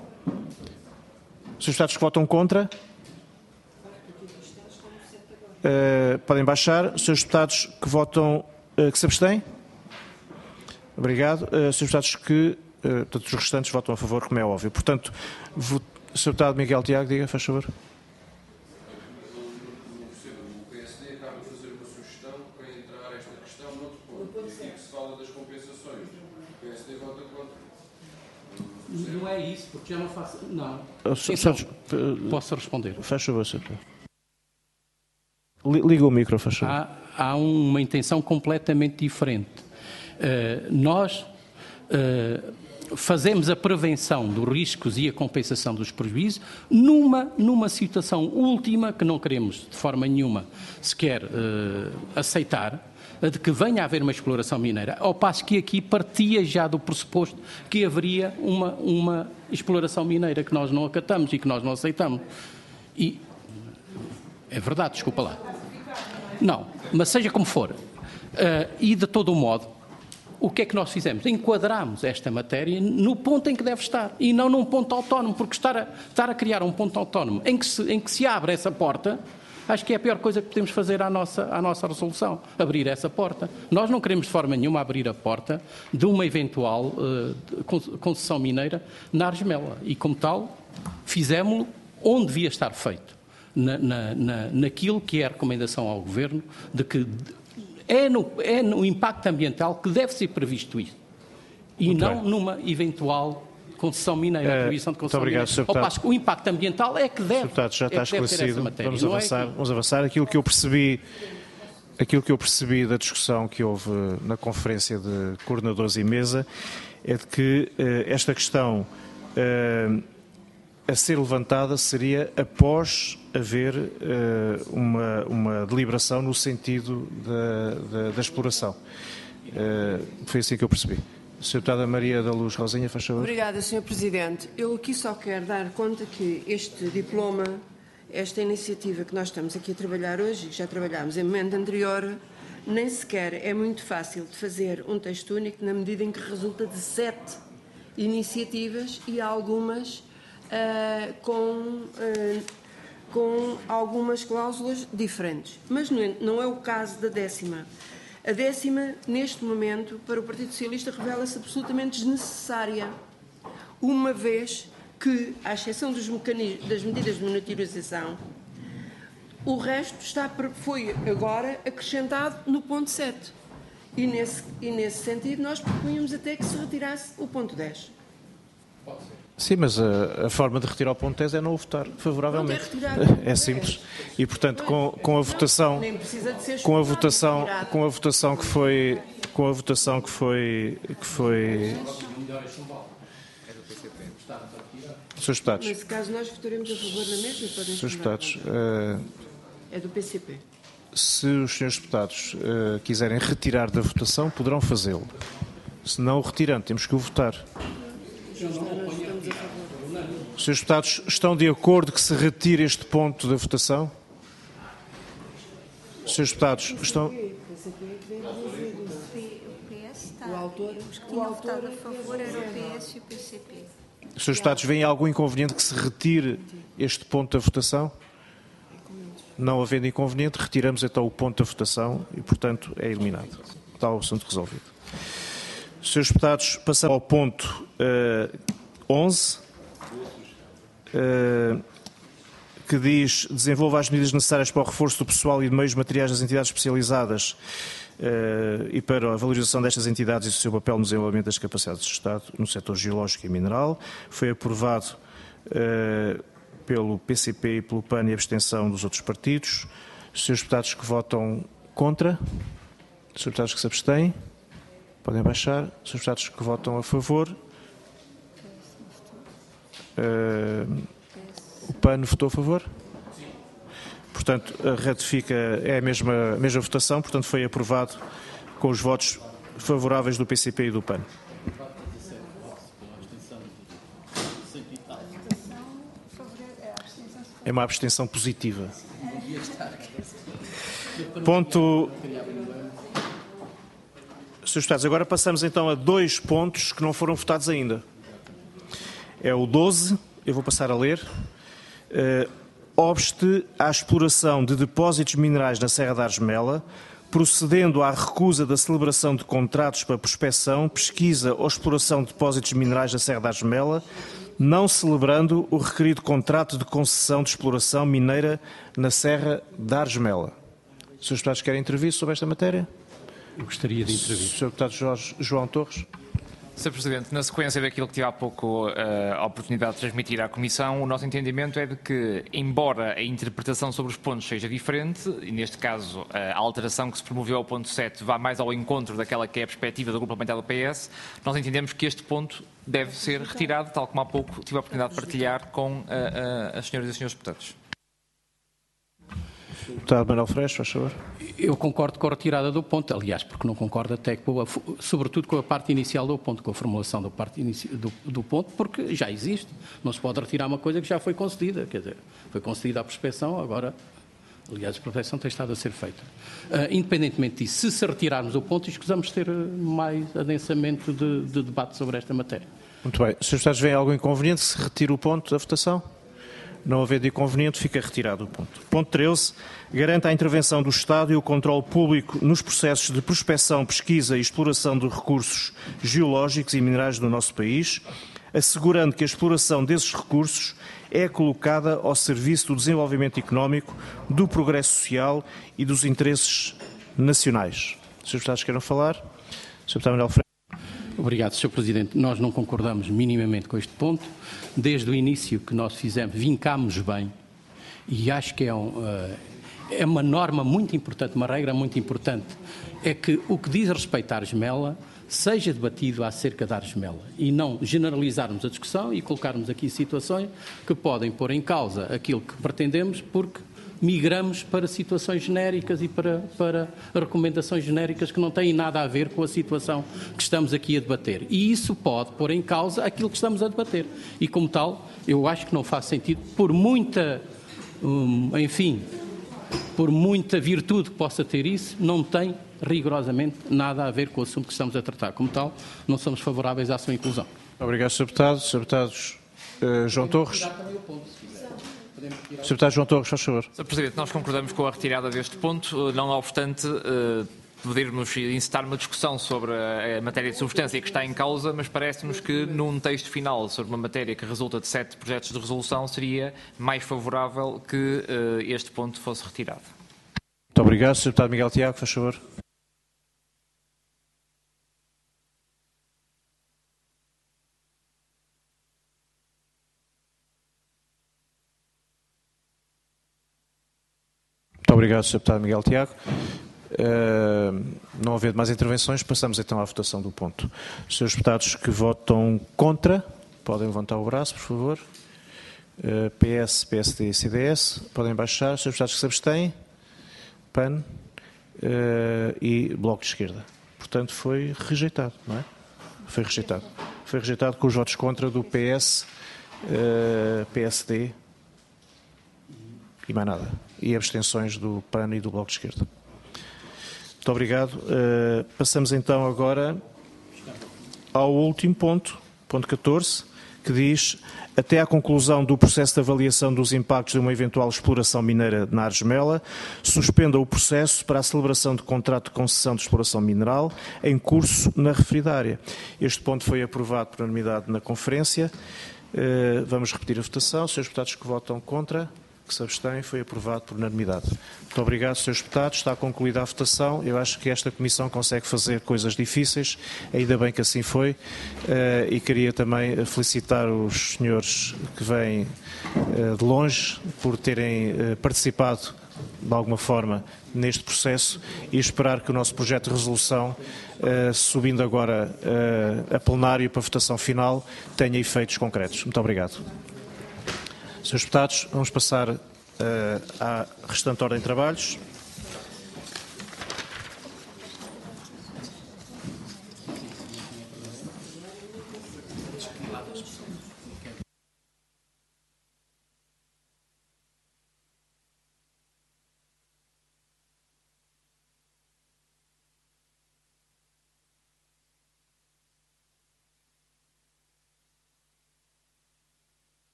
Speaker 1: Senhores deputados que votam contra? Podem baixar. Senhores deputados que votam, que se abstêm? Obrigado. Senhores deputados que, portanto, os restantes votam a favor, como é óbvio. Portanto, Sr. Deputado Miguel Tiago, diga, faz favor.
Speaker 10: O PSD acaba de fazer uma sugestão para entrar esta questão noutro ponto. Aqui que se fala das compensações. O PSD vota contra.
Speaker 8: Não é isso, porque já não faço... Não. Posso responder?
Speaker 1: Faz favor, Sr. Deputado. Liga o micro, faz favor.
Speaker 8: Há uma intenção completamente diferente. Nós fazemos a prevenção dos riscos e a compensação dos prejuízos numa situação última que não queremos de forma nenhuma sequer aceitar, de que venha a haver uma exploração mineira, ao passo que aqui partia já do pressuposto que haveria uma exploração mineira que nós não acatamos e que nós não aceitamos. E é verdade, desculpa lá. Não, mas seja como for, e de todo o modo, o que é que nós fizemos? Enquadramos esta matéria no ponto em que deve estar e não num ponto autónomo, porque estar a criar um ponto autónomo em que se abre essa porta, acho que é a pior coisa que podemos fazer à nossa resolução, abrir essa porta. Nós não queremos de forma nenhuma abrir a porta de uma eventual concessão mineira na Argemela e, como tal, fizemos-lo onde devia estar feito. Naquilo que é a recomendação ao Governo de que é no impacto ambiental que deve ser previsto isso e muito não bem. Numa eventual concessão mineira, proibição de concessão mineira. Ao passo que o impacto ambiental é que deve,
Speaker 1: já está esclarecido.
Speaker 8: Matéria,
Speaker 1: Vamos avançar. Aquilo que eu percebi aquilo que eu percebi da discussão que houve na conferência de coordenadores e mesa é de que esta questão a ser levantada seria após haver uma deliberação no sentido da exploração. Foi assim que eu percebi. Sra. Deputada Maria da Luz Rosinha, faz favor.
Speaker 7: Obrigada, Sr. Presidente. Eu aqui só quero dar conta que este diploma, esta iniciativa que nós estamos aqui a trabalhar hoje, e que já trabalhámos em momento anterior, nem sequer é muito fácil de fazer um texto único na medida em que resulta de 7 iniciativas e algumas com algumas cláusulas diferentes. Mas não é o caso da 10ª. A 10ª, neste momento, para o Partido Socialista, revela-se absolutamente desnecessária, uma vez que, à exceção das medidas de monitorização, o resto foi agora acrescentado no ponto 7. E nesse sentido, nós propunhamos até que se retirasse o ponto 10.
Speaker 1: Sim, mas a forma de retirar o ponto 10 é não o votar favoravelmente. É simples. E, portanto, com a votação que foi Srs. Deputados.
Speaker 7: Nesse caso, nós votaremos a favor na mesma e podem
Speaker 1: Srs. Deputados.
Speaker 7: É do PCP.
Speaker 1: Se os Srs. Deputados quiserem retirar da votação, poderão fazê-lo. Se não o retirando, temos que o votar. Os Srs. Deputados estão de acordo que se retire este ponto da votação? Os Srs. Deputados estão...
Speaker 6: O autor, os que tinham votado a favor era o PS e o PCP.
Speaker 1: Os Srs. Deputados veem algum inconveniente que se retire este ponto da votação? Não havendo inconveniente, retiramos então o ponto da votação e, portanto, é eliminado. Está o assunto resolvido. Srs. Deputados, passamos ao ponto 11, que diz: desenvolva as medidas necessárias para o reforço do pessoal e de meios materiais das entidades especializadas e para a valorização destas entidades e o seu papel no desenvolvimento das capacidades do Estado no setor geológico e mineral. Foi aprovado pelo PCP e pelo PAN e abstenção dos outros partidos. Os Srs. Deputados que votam contra, os Srs. Deputados que se abstêm, podem baixar. Os Srs. Deputados que votam a favor. O PAN votou a favor? Portanto, ratifica, é a mesma votação, portanto foi aprovado com os votos favoráveis do PCP e do PAN. É uma abstenção positiva. Ponto... Srs. Deputados, agora passamos então a 2 pontos que não foram votados ainda. É o 12, eu vou passar a ler. Obste à exploração de depósitos minerais na Serra da Argemela, procedendo à recusa da celebração de contratos para prospecção, pesquisa ou exploração de depósitos minerais na Serra da Argemela, não celebrando o requerido contrato de concessão de exploração mineira na Serra da Argemela. Os Srs. Deputados querem intervir sobre esta matéria?
Speaker 8: Eu gostaria de intervir.
Speaker 1: Sr. Deputado João Torres.
Speaker 9: Sr. Presidente, na sequência daquilo que tive há pouco a oportunidade de transmitir à Comissão, o nosso entendimento é de que, embora a interpretação sobre os pontos seja diferente, e neste caso a alteração que se promoveu ao ponto 7 vá mais ao encontro daquela que é a perspectiva do Grupo Parlamentar do PS, nós entendemos que este ponto deve ser retirado, tal como há pouco tive a oportunidade de partilhar com as senhoras e os senhores deputados.
Speaker 1: Deputado Manuel Freixo, faz favor.
Speaker 8: Eu concordo com a retirada do ponto, aliás, porque não concordo até sobretudo com a parte inicial do ponto, com a formulação do ponto, porque já existe. Não se pode retirar uma coisa que já foi concedida, quer dizer, foi concedida à prospecção, agora, aliás, a prospecção tem estado a ser feita. Independentemente disso, se retirarmos o ponto, escusamos ter mais adensamento de debate sobre esta matéria.
Speaker 1: Muito bem. Srs. Deputados, vem algum inconveniente se retira o ponto da votação? Não havendo inconveniente, fica retirado o ponto. Ponto 13. Garante a intervenção do Estado e o controle público nos processos de prospecção, pesquisa e exploração de recursos geológicos e minerais do nosso país, assegurando que a exploração desses recursos é colocada ao serviço do desenvolvimento económico, do progresso social e dos interesses nacionais. Srs. Deputados queiram falar? Sr. Deputado Manuel Freixo.
Speaker 8: Obrigado, Sr. Presidente. Nós não concordamos minimamente com este ponto. Desde o início que nós fizemos, vincámos bem, e acho que é uma norma muito importante, uma regra muito importante, é que o que diz respeito à Argemela seja debatido acerca da Argemela e não generalizarmos a discussão e colocarmos aqui situações que podem pôr em causa aquilo que pretendemos, porque migramos para situações genéricas e para recomendações genéricas que não têm nada a ver com a situação que estamos aqui a debater. E isso pode pôr em causa aquilo que estamos a debater. E, como tal, eu acho que não faz sentido, por muita, por muita virtude que possa ter isso, não tem rigorosamente nada a ver com o assunto que estamos a tratar. Como tal, não somos favoráveis à sua inclusão.
Speaker 1: Obrigado, Sr. Deputado. Sr. Deputado João Torres. Sr. Deputado João Torres, faz favor.
Speaker 9: Sr. Presidente, nós concordamos com a retirada deste ponto, não obstante podermos incitar uma discussão sobre a matéria de substância que está em causa, mas parece-nos que num texto final sobre uma matéria que resulta de 7 projetos de resolução seria mais favorável que este ponto fosse retirado.
Speaker 1: Muito obrigado. Sr. Deputado Miguel Tiago, faz favor. Muito obrigado, Sr. Deputado Miguel Tiago. Não havendo mais intervenções, passamos então à votação do ponto. Os senhores deputados que votam contra, podem levantar o braço, por favor. PS, PSD e CDS, podem baixar. Os senhores deputados que se abstêm, PAN e Bloco de Esquerda. Portanto, foi rejeitado, não é? Foi rejeitado. Foi rejeitado com os votos contra do PS, PSD e mais nada. E abstenções do PAN e do Bloco de Esquerda. Muito obrigado. Passamos então agora ao último ponto, ponto 14, que diz: até à conclusão do processo de avaliação dos impactos de uma eventual exploração mineira na Argemela, suspenda o processo para a celebração de contrato de concessão de exploração mineral em curso na referida área. Este ponto foi aprovado por unanimidade na conferência. Vamos repetir a votação. Os senhores deputados que votam contra, que se abstém, foi aprovado por unanimidade. Muito obrigado, senhores deputados. Está concluída a votação. Eu acho que esta Comissão consegue fazer coisas difíceis, ainda bem que assim foi, e queria também felicitar os senhores que vêm de longe por terem participado de alguma forma neste processo e esperar que o nosso projeto de resolução, subindo agora a plenário para a votação final, tenha efeitos concretos. Muito obrigado. Senhores deputados, vamos passar à restante ordem de trabalhos.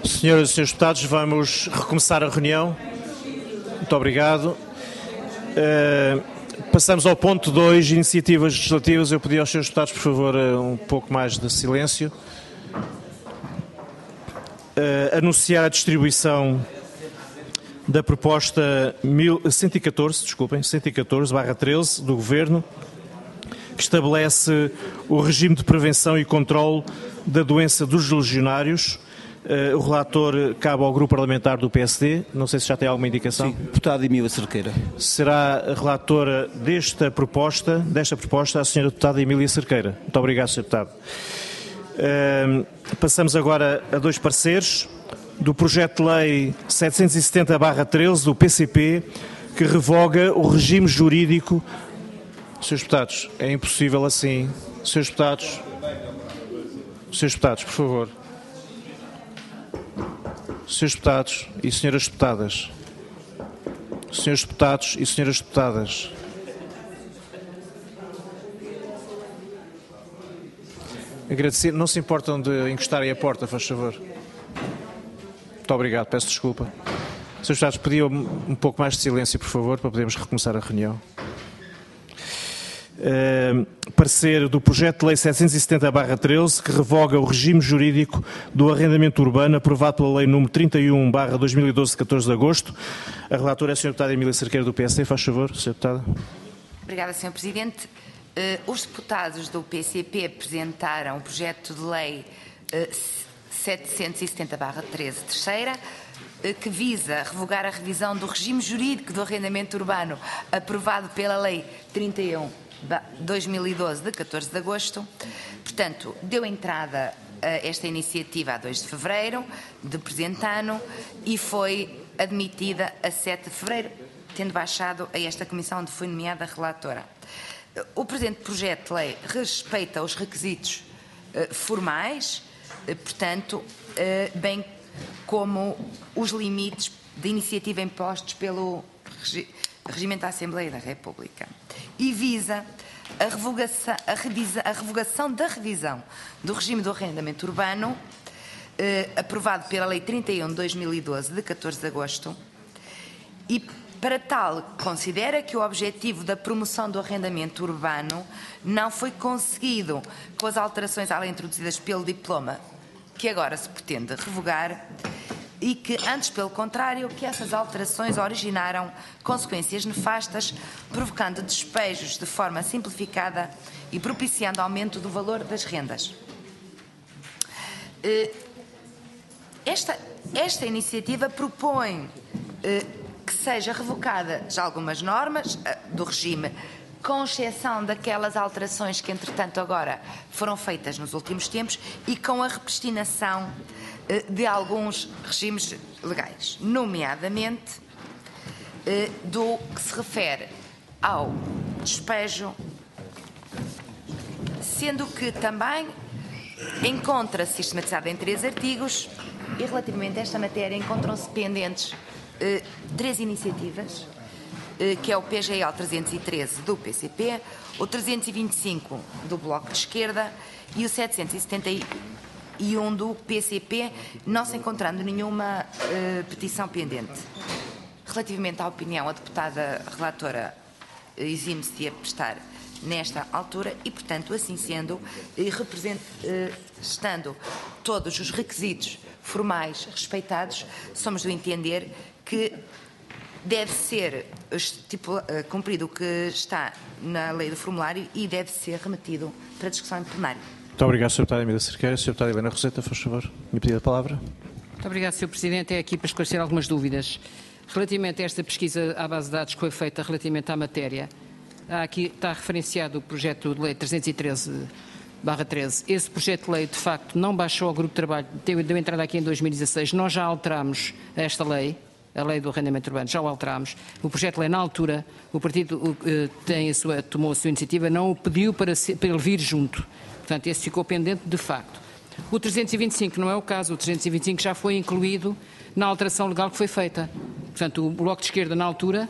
Speaker 1: Senhoras e senhores deputados, vamos recomeçar a reunião. Muito obrigado. Passamos ao ponto 2, iniciativas legislativas. Eu pedi aos senhores deputados, por favor, um pouco mais de silêncio. Anunciar a distribuição da proposta 114/13 do Governo, que estabelece o regime de prevenção e controle da doença dos legionários. O relator cabe ao Grupo Parlamentar do PSD. Não sei se já tem alguma indicação.
Speaker 11: Sim, deputada Emília Cerqueira.
Speaker 1: Será a relatora desta proposta a senhora deputada Emília Cerqueira. Muito obrigado, senhor deputado. Passamos agora a dois pareceres do projeto de lei 770/13 do PCP, que revoga o regime jurídico. Senhores deputados, é impossível assim. Senhores deputados, por favor. Senhores deputados e senhoras deputadas. Senhores deputados e senhoras deputadas. Agradecer. Não se importam de encostarem a porta, faz favor. Muito obrigado, peço desculpa. Senhores deputados, pediam um pouco mais de silêncio, por favor, para podermos recomeçar a reunião. Parecer do projeto de lei 770/13, que revoga o regime jurídico do arrendamento urbano, aprovado pela lei número 31/2012, de 14 de agosto. A relatora é a senhora deputada Emília Cerqueira, do PSD. Faz favor, senhora deputada.
Speaker 12: Obrigada, Sr. Presidente. Os deputados do PCP apresentaram o projeto de lei 770/13, terceira, que visa revogar a revisão do regime jurídico do arrendamento urbano, aprovado pela lei 31/2012, de 14 de agosto. Portanto, deu entrada a esta iniciativa a 2 de fevereiro do presente ano e foi admitida a 7 de fevereiro, tendo baixado a esta comissão onde foi nomeada relatora. O presente projeto de lei respeita os requisitos formais, portanto, bem como os limites de iniciativa impostos pelo Regimento da Assembleia da República, e visa a revogação da revisão do regime do arrendamento urbano, aprovado pela Lei 31/2012, de 14 de agosto, e para tal considera que o objetivo da promoção do arrendamento urbano não foi conseguido com as alterações além introduzidas pelo diploma, que agora se pretende revogar, e que, antes, pelo contrário, que essas alterações originaram consequências nefastas, provocando despejos de forma simplificada e propiciando aumento do valor das rendas. Esta iniciativa propõe que seja revocadas algumas normas do regime, com exceção daquelas alterações que, entretanto, agora foram feitas nos últimos tempos, e com a repristinação de alguns regimes legais, nomeadamente do que se refere ao despejo, sendo que também encontra-se sistematizado em 3 artigos, e relativamente a esta matéria encontram-se pendentes 3 iniciativas, que é o PGL 313 do PCP, o 325 do Bloco de Esquerda e o 771 do PCP, não se encontrando nenhuma petição pendente. Relativamente à opinião, a deputada relatora exime-se de a prestar nesta altura e, portanto, assim sendo, estando todos os requisitos formais respeitados, somos do entender que deve ser cumprido o que está na lei do formulário e deve ser remetido para discussão em plenário.
Speaker 1: Muito obrigado, Sr. Deputado Emília Cerqueira. Sr. Deputado Helena Roseta, faz favor. Me pedir a palavra.
Speaker 13: Muito obrigado, Sr. Presidente. É aqui para esclarecer algumas dúvidas. Relativamente a esta pesquisa à base de dados que foi feita relativamente à matéria, aqui está referenciado o projeto de lei 313/13. Esse projeto de lei, de facto, não baixou ao grupo de trabalho, deu entrada aqui em 2016. Nós já alterámos esta lei, a lei do arrendamento urbano, já o alterámos. O projeto de lei, na altura, o partido tomou a sua iniciativa, não o pediu para ele vir junto. Portanto, esse ficou pendente de facto. O 325 não é o caso. O 325 já foi incluído na alteração legal que foi feita. Portanto, o Bloco de Esquerda, na altura,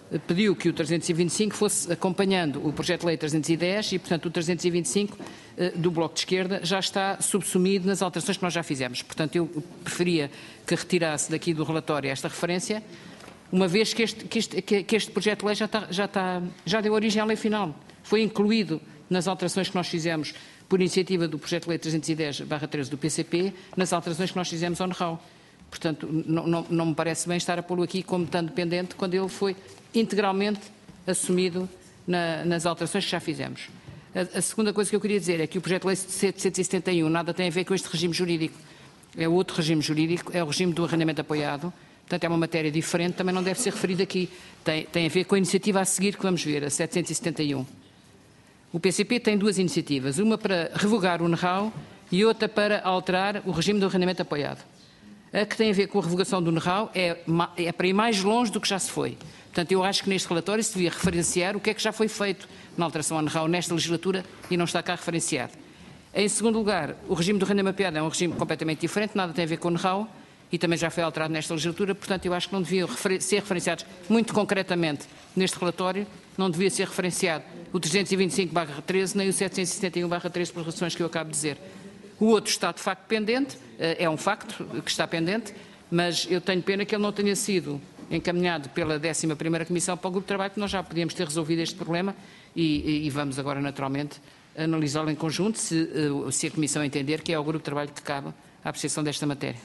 Speaker 13: pediu que o 325 fosse acompanhando o projeto de lei 310 e, portanto, o 325 do Bloco de Esquerda já está subsumido nas alterações que nós já fizemos. Portanto, eu preferia que retirasse daqui do relatório esta referência, uma vez que este projeto de lei já deu origem à lei final. Foi incluído nas alterações que nós fizemos por iniciativa do projeto de lei 310/13 do PCP, nas alterações que nós fizemos ao NRAU. Portanto, não me parece bem estar a pô-lo aqui como estando pendente quando ele foi integralmente assumido nas alterações que já fizemos. A segunda coisa que eu queria dizer é que o projeto de lei 771 nada tem a ver com este regime jurídico. É outro regime jurídico, é o regime do arrendamento apoiado. Portanto, é uma matéria diferente, também não deve ser referido aqui. Tem a ver com a iniciativa a seguir que vamos ver, a 771. O PCP tem duas iniciativas, uma para revogar o NRAU e outra para alterar o regime do arrendamento apoiado. A que tem a ver com a revogação do NRAU é para ir mais longe do que já se foi. Portanto, eu acho que neste relatório se devia referenciar o que é que já foi feito na alteração ao NRAU nesta legislatura e não está cá referenciado. Em segundo lugar, o regime do arrendamento apoiado é um regime completamente diferente, nada tem a ver com o NRAU e também já foi alterado nesta legislatura, portanto, eu acho que não deviam ser referenciados muito concretamente neste relatório, não devia ser referenciado o 325/13 nem o 771/13 pelas razões que eu acabo de dizer. O outro está de facto pendente, é um facto que está pendente, mas eu tenho pena que ele não tenha sido encaminhado pela 11ª Comissão para o Grupo de Trabalho, que nós já podíamos ter resolvido este problema e vamos agora naturalmente analisá-lo em conjunto, se a Comissão entender que é o Grupo de Trabalho que cabe à apreciação desta matéria.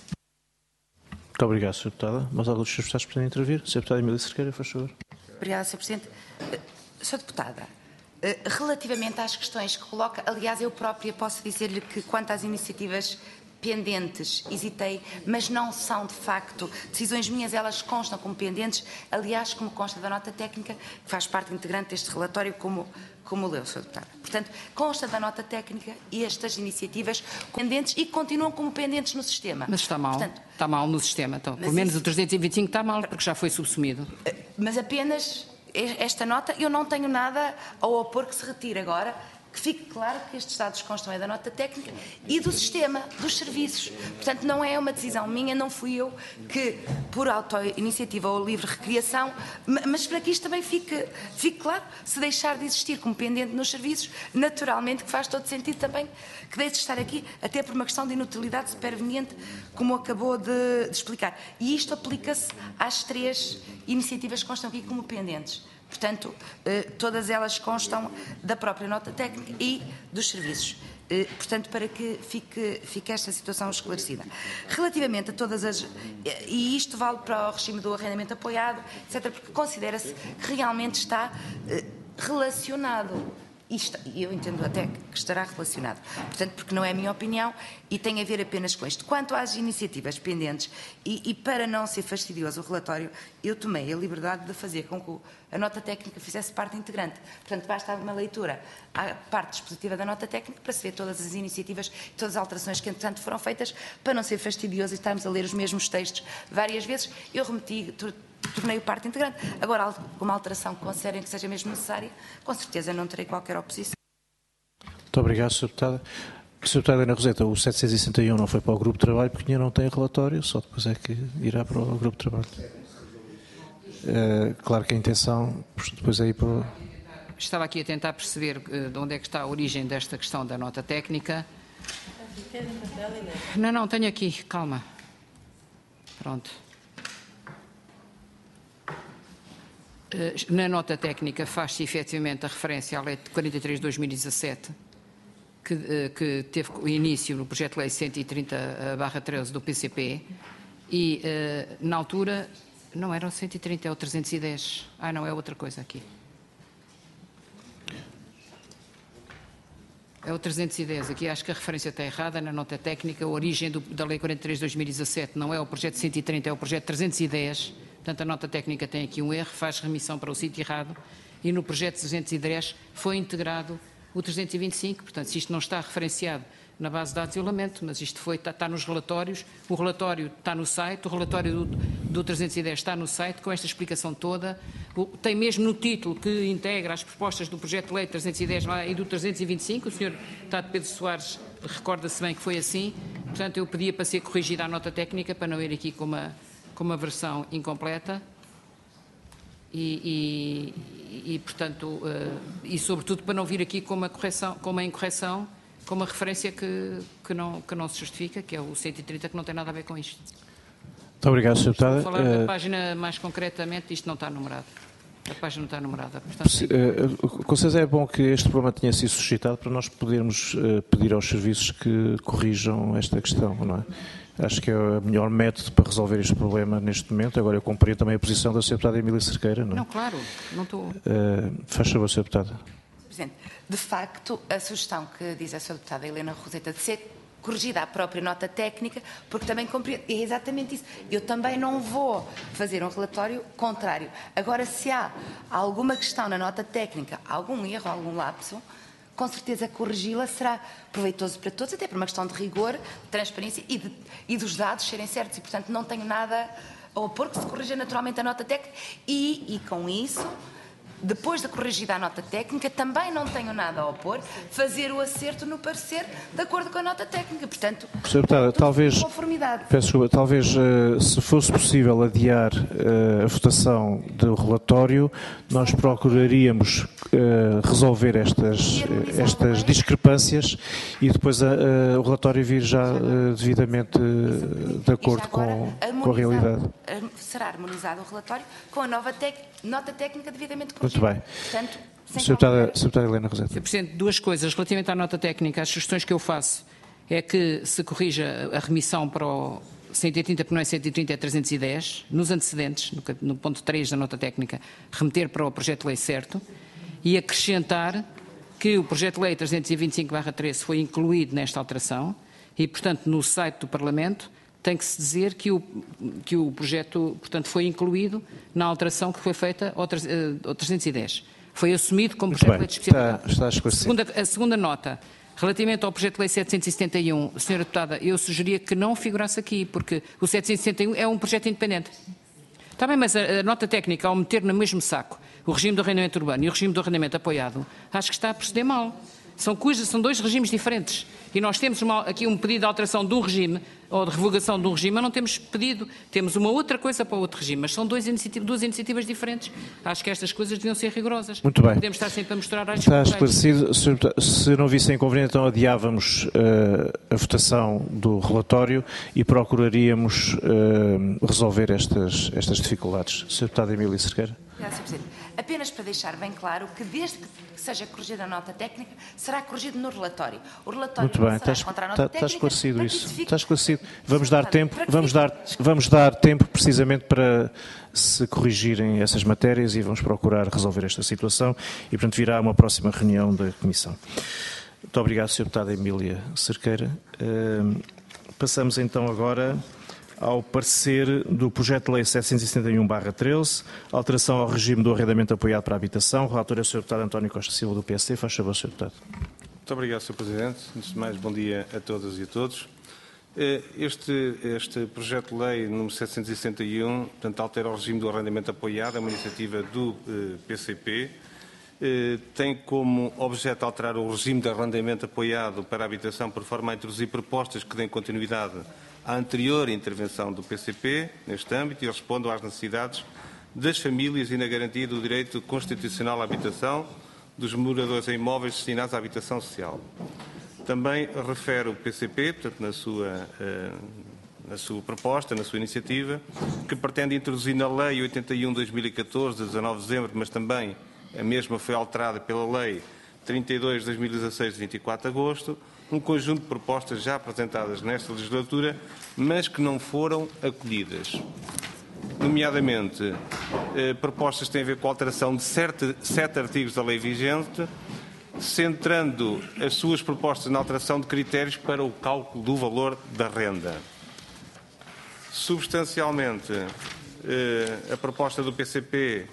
Speaker 1: Muito obrigado, Sr. Deputada. Mas alguns dos deputados pretendem intervir? Sr. Deputada Emília Cerqueira, faz favor.
Speaker 12: Obrigada, Sr. Presidente. Sr. Deputada, relativamente às questões que coloca, aliás, eu própria posso dizer-lhe que quanto às iniciativas pendentes, hesitei, mas não são de facto decisões minhas, elas constam como pendentes, aliás, como consta da nota técnica, que faz parte integrante deste relatório, como leu, Sr. Deputado. Portanto, consta da nota técnica e estas iniciativas pendentes e continuam como pendentes no sistema.
Speaker 13: Mas está mal, portanto, está mal no sistema. Então, pelo menos o 325 está mal, porque já foi subsumido.
Speaker 12: Mas apenas esta nota, eu não tenho nada a opor que se retire agora, que fique claro que estes dados constam da nota técnica e do sistema, dos serviços. Portanto, não é uma decisão minha, não fui eu que, por auto-iniciativa ou livre recriação, mas para que isto também fique claro, se deixar de existir como pendente nos serviços, naturalmente que faz todo sentido também que deixe de estar aqui, até por uma questão de inutilidade superveniente, como acabou de explicar. E isto aplica-se às 3 iniciativas que constam aqui como pendentes. Portanto, todas elas constam da própria nota técnica e dos serviços. Portanto, para que fique esta situação esclarecida. Relativamente a todas as... E isto vale para o regime do arrendamento apoiado, etc., porque considera-se que realmente está relacionado. E eu entendo até que estará relacionado. Portanto, porque não é a minha opinião e tem a ver apenas com isto. Quanto às iniciativas pendentes, e para não ser fastidioso o relatório, eu tomei a liberdade de fazer com que a nota técnica fizesse parte integrante. Portanto, basta uma leitura à parte dispositiva da nota técnica para se ver todas as iniciativas e todas as alterações que, entretanto, foram feitas, para não ser fastidioso e estarmos a ler os mesmos textos várias vezes. Eu tornei-o parte integrante. Agora, alguma alteração que considerem que seja mesmo necessária, com certeza não terei qualquer oposição.
Speaker 1: Muito obrigado, Sr. Deputada. Sr. Deputada Ana Roseta, o 761 não foi para o Grupo de Trabalho porque ainda não tem relatório, só depois é que irá para o Grupo de Trabalho. Claro que a intenção depois é ir para o...
Speaker 13: Estava aqui a tentar perceber de onde é que está a origem desta questão da nota técnica. Não, tenho aqui, calma. Pronto. Na nota técnica faz-se efetivamente a referência à Lei de 43 de 2017, que teve o início no projeto de Lei 130/13 do PCP, e na altura não era o 130, é o 310. Não, é outra coisa aqui. É o 310, aqui acho que a referência está errada na nota técnica, a origem da Lei 43 de 2017 não é o projeto 130, é o projeto 310. Portanto, a nota técnica tem aqui um erro, faz remissão para o sítio errado e no projeto 310 foi integrado o 325. Portanto, se isto não está referenciado na base de dados, eu lamento, mas isto está nos relatórios, o relatório está no site, o relatório do 310 está no site, com esta explicação toda, tem mesmo no título que integra as propostas do projeto de lei 310 e do 325, o Sr. Deputado Pedro Soares recorda-se bem que foi assim, portanto, eu pedia para ser corrigida a nota técnica, para não ir aqui com uma versão incompleta. e portanto, e sobretudo para não vir aqui com uma correção, com uma incorreção, com uma referência que não se justifica, que é o 130, que não tem nada a ver com isto.
Speaker 1: Muito obrigado, Sr. Deputada.
Speaker 13: Vou falar da página mais concretamente, isto não está numerado. A página não está numerada. Portanto,
Speaker 1: com certeza é bom que este problema tenha sido suscitado para nós podermos pedir aos serviços que corrijam esta questão, não é? Acho que é o melhor método para resolver este problema neste momento. Agora, eu compreendo também a posição da Sra. Deputada Emília Cerqueira, não é?
Speaker 13: Não, claro, não estou...
Speaker 1: Faz favor, Sra. Deputada.
Speaker 12: Presidente, de facto, a sugestão que diz a Sra. Deputada Helena Roseta de ser corrigida a própria nota técnica, porque também compreendo, é exatamente isso. Eu também não vou fazer um relatório contrário. Agora, se há alguma questão na nota técnica, algum erro, algum lapso, com certeza corrigi-la será proveitoso para todos, até por uma questão de rigor, de transparência e dos dados serem certos. E, portanto, não tenho nada a opor que se corrija naturalmente a nota técnica e com isso... Depois de corrigida a nota técnica, também não tenho nada a opor, fazer o acerto no parecer de acordo com a nota técnica. Portanto,
Speaker 1: Sra. Deputada, talvez,
Speaker 12: conformidade.
Speaker 1: peço desculpa, talvez se fosse possível adiar a votação do relatório, nós procuraríamos resolver estas discrepâncias e depois o relatório vir já devidamente de acordo com a realidade.
Speaker 12: Será harmonizado o relatório com a nova nota técnica devidamente corrigida.
Speaker 1: Muito bem.
Speaker 12: Portanto,
Speaker 1: Sra. Deputada Helena Roseta.
Speaker 13: Sr. Presidente, duas coisas. Relativamente à nota técnica, as sugestões que eu faço é que se corrija a remissão para o 130, porque não é 130, é 310, nos antecedentes, no ponto 3 da nota técnica, remeter para o projeto de lei certo e acrescentar que o projeto de lei 325/13 foi incluído nesta alteração e, portanto, no site do Parlamento tem que se dizer que o projeto, portanto, foi incluído na alteração que foi feita ao 310. Foi assumido como projeto de lei de especialidade.
Speaker 1: Está esclarecido.
Speaker 13: A segunda nota, relativamente ao projeto de lei 771, Sra. Deputada, eu sugeria que não figurasse aqui, porque o 771 é um projeto independente. Está bem, mas a nota técnica, ao meter no mesmo saco o regime do arrendamento urbano e o regime do arrendamento apoiado, acho que está a proceder mal. São dois regimes diferentes. E nós temos aqui um pedido de alteração de um regime, ou de revogação de um regime, mas não temos pedido, temos uma outra coisa para o outro regime, mas são duas iniciativas diferentes. Acho que estas coisas deviam ser rigorosas.
Speaker 1: Muito bem.
Speaker 13: Podemos estar sempre a misturar as
Speaker 1: Está esclarecido. Se não vissem inconveniente, então adiávamos a votação do relatório e procuraríamos resolver estas dificuldades. Sra. Deputada Emília Cerqueira.
Speaker 12: Obrigada, Sr. Presidente. Apenas para deixar bem claro que desde que seja corrigida a nota técnica, será corrigido no relatório. O relatório
Speaker 1: muito bem,
Speaker 12: será contra a nota técnica.
Speaker 1: Está esclarecido isso. Está esclarecido. Vamos dar tempo precisamente para se corrigirem essas matérias e vamos procurar resolver esta situação e, portanto, virá uma próxima reunião da Comissão. Muito obrigado, Sra. Deputada Emília Cerqueira. Passamos então agora ao parecer do projeto de lei 771/13, alteração ao regime do arrendamento apoiado para a habitação. O relator é o Sr. Deputado António Costa Silva, do PSD. Faz favor, Sr. Deputado.
Speaker 11: Muito obrigado, Sr. Presidente. Antes de mais, bom dia a todas e a todos. Este projeto de lei número 771, portanto, altera o regime do arrendamento apoiado, é uma iniciativa do PCP, tem como objeto alterar o regime de arrendamento apoiado para a habitação por forma a introduzir propostas que deem continuidade à anterior intervenção do PCP neste âmbito e respondam às necessidades das famílias e na garantia do direito constitucional à habitação dos moradores em imóveis destinados à habitação social. Também refere o PCP, portanto, na sua proposta, na sua iniciativa, que pretende introduzir na Lei 81/2014, de 19 de dezembro, mas também a mesma foi alterada pela Lei 32/2016, de 24 de agosto, um conjunto de propostas já apresentadas nesta legislatura, mas que não foram acolhidas. Nomeadamente, propostas que têm a ver com a alteração de 7 artigos da lei vigente, centrando as suas propostas na alteração de critérios para o cálculo do valor da renda. Substancialmente, a proposta do PCP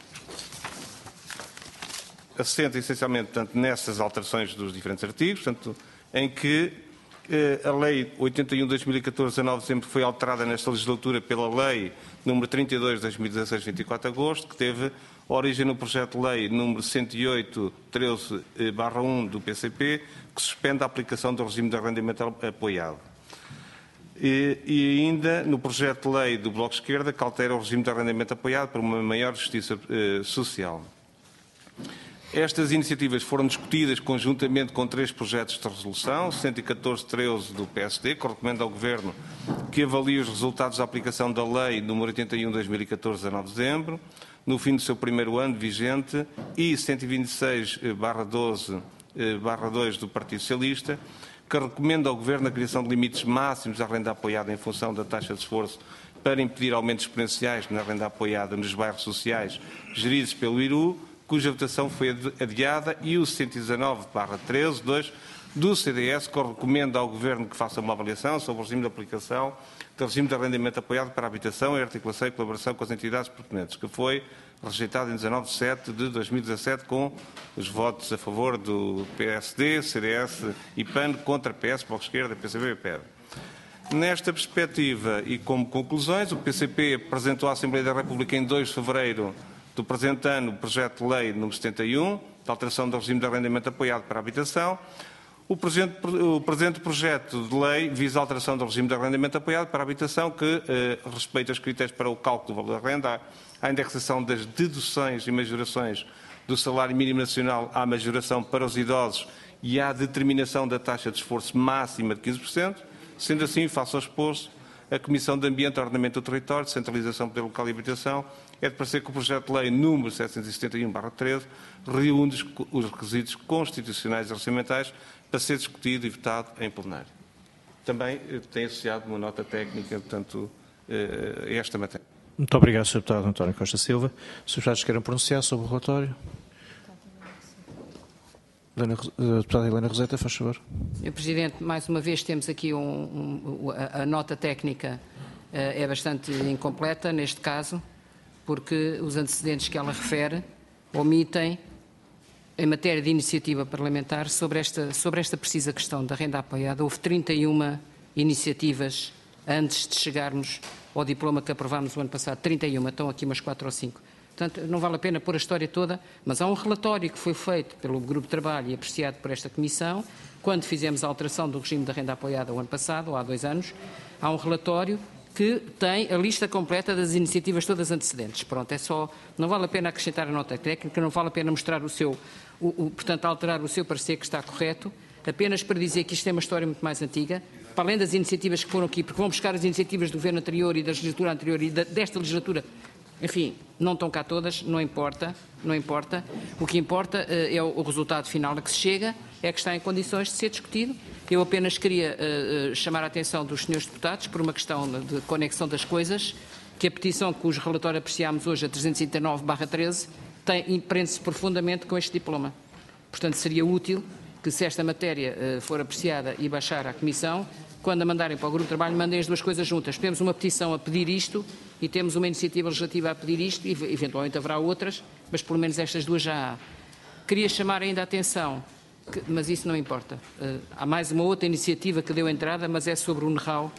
Speaker 11: assenta essencialmente, portanto, nessas alterações dos diferentes artigos, portanto, em que a Lei 81/2014, 19 de dezembro, foi alterada nesta legislatura pela Lei número 32/2016, 24 de agosto, que teve origem no projeto de lei número 108/13/1 do PCP, que suspende a aplicação do regime de arrendamento apoiado. E ainda no projeto de lei do Bloco de Esquerda, que altera o regime de arrendamento apoiado para uma maior justiça social. Estas iniciativas foram discutidas conjuntamente com 3 projetos de resolução, 114-13 do PSD, que recomenda ao Governo que avalie os resultados da aplicação da Lei nº 81/2014, 19 de dezembro, no fim do seu primeiro ano vigente, e 126/12/2 do Partido Socialista, que recomenda ao Governo a criação de limites máximos à renda apoiada em função da taxa de esforço para impedir aumentos exponenciais na renda apoiada nos bairros sociais geridos pelo IRU, cuja votação foi adiada, e o 119/13/2 do CDS, que recomenda ao Governo que faça uma avaliação sobre o regime de aplicação do regime de arrendamento apoiado para a habitação em articulação e colaboração com as entidades pertinentes, que foi rejeitado em 19 de setembro de 2017 com os votos a favor do PSD, CDS e PAN contra PS, Bloco de Esquerda, PCB e PED. Nesta perspectiva e como conclusões, o PCP apresentou à Assembleia da República em 2 de fevereiro do presente ano o projeto de lei número 71, de alteração do regime de arrendamento apoiado para a habitação. O presente projeto de lei visa a alteração do regime de arrendamento apoiado para a habitação, que respeita os critérios para o cálculo do valor da renda, à indexação das deduções e majorações do salário mínimo nacional, à majoração para os idosos e à determinação da taxa de esforço máxima de 15%. Sendo assim, face ao exposto, a Comissão de Ambiente, Ordenamento do Território, Descentralização Poder Local e Habitação, é de parecer que o projeto de lei número 771/13 reúne os requisitos constitucionais e orçamentais para ser discutido e votado em plenário. Também tem associado uma nota técnica, portanto, a esta matéria.
Speaker 1: Muito obrigado, Sr. Deputado António Costa Silva. Os deputados querem pronunciar sobre o relatório? Deputada Helena Roseta, faz favor.
Speaker 13: Sr. Presidente, mais uma vez temos aqui a nota técnica é bastante incompleta neste caso, porque os antecedentes que ela refere omitem, em matéria de iniciativa parlamentar, sobre esta precisa questão da renda apoiada. Houve 31 iniciativas antes de chegarmos ao diploma que aprovámos o ano passado. 31, estão aqui umas 4 ou 5. Portanto, não vale a pena pôr a história toda, mas há um relatório que foi feito pelo Grupo de Trabalho e apreciado por esta Comissão, quando fizemos a alteração do regime da renda apoiada o ano passado, ou há 2 anos, há um relatório que tem a lista completa das iniciativas todas antecedentes. Pronto, é só, não vale a pena acrescentar a nota técnica, não vale a pena mostrar portanto, alterar o seu parecer que está correto, apenas para dizer que isto é uma história muito mais antiga, para além das iniciativas que foram aqui, porque vão buscar as iniciativas do Governo anterior e da legislatura anterior e desta legislatura. Enfim, não estão cá todas, não importa, não importa. O que importa é o resultado final a que se chega, é que está em condições de ser discutido. Eu apenas queria chamar a atenção dos senhores deputados por uma questão de conexão das coisas, que a petição cujo relatório apreciámos hoje, a 339/13, prende-se profundamente com este diploma. Portanto, seria útil que, se esta matéria for apreciada e baixar à Comissão, quando a mandarem para o Grupo de Trabalho, mandem as 2 coisas juntas. Temos uma petição a pedir isto e temos uma iniciativa legislativa a pedir isto, e eventualmente haverá outras, mas pelo menos estas 2 já há. Queria chamar ainda a atenção, mas isso não importa. Há mais uma outra iniciativa que deu entrada, mas é sobre o NERRAU.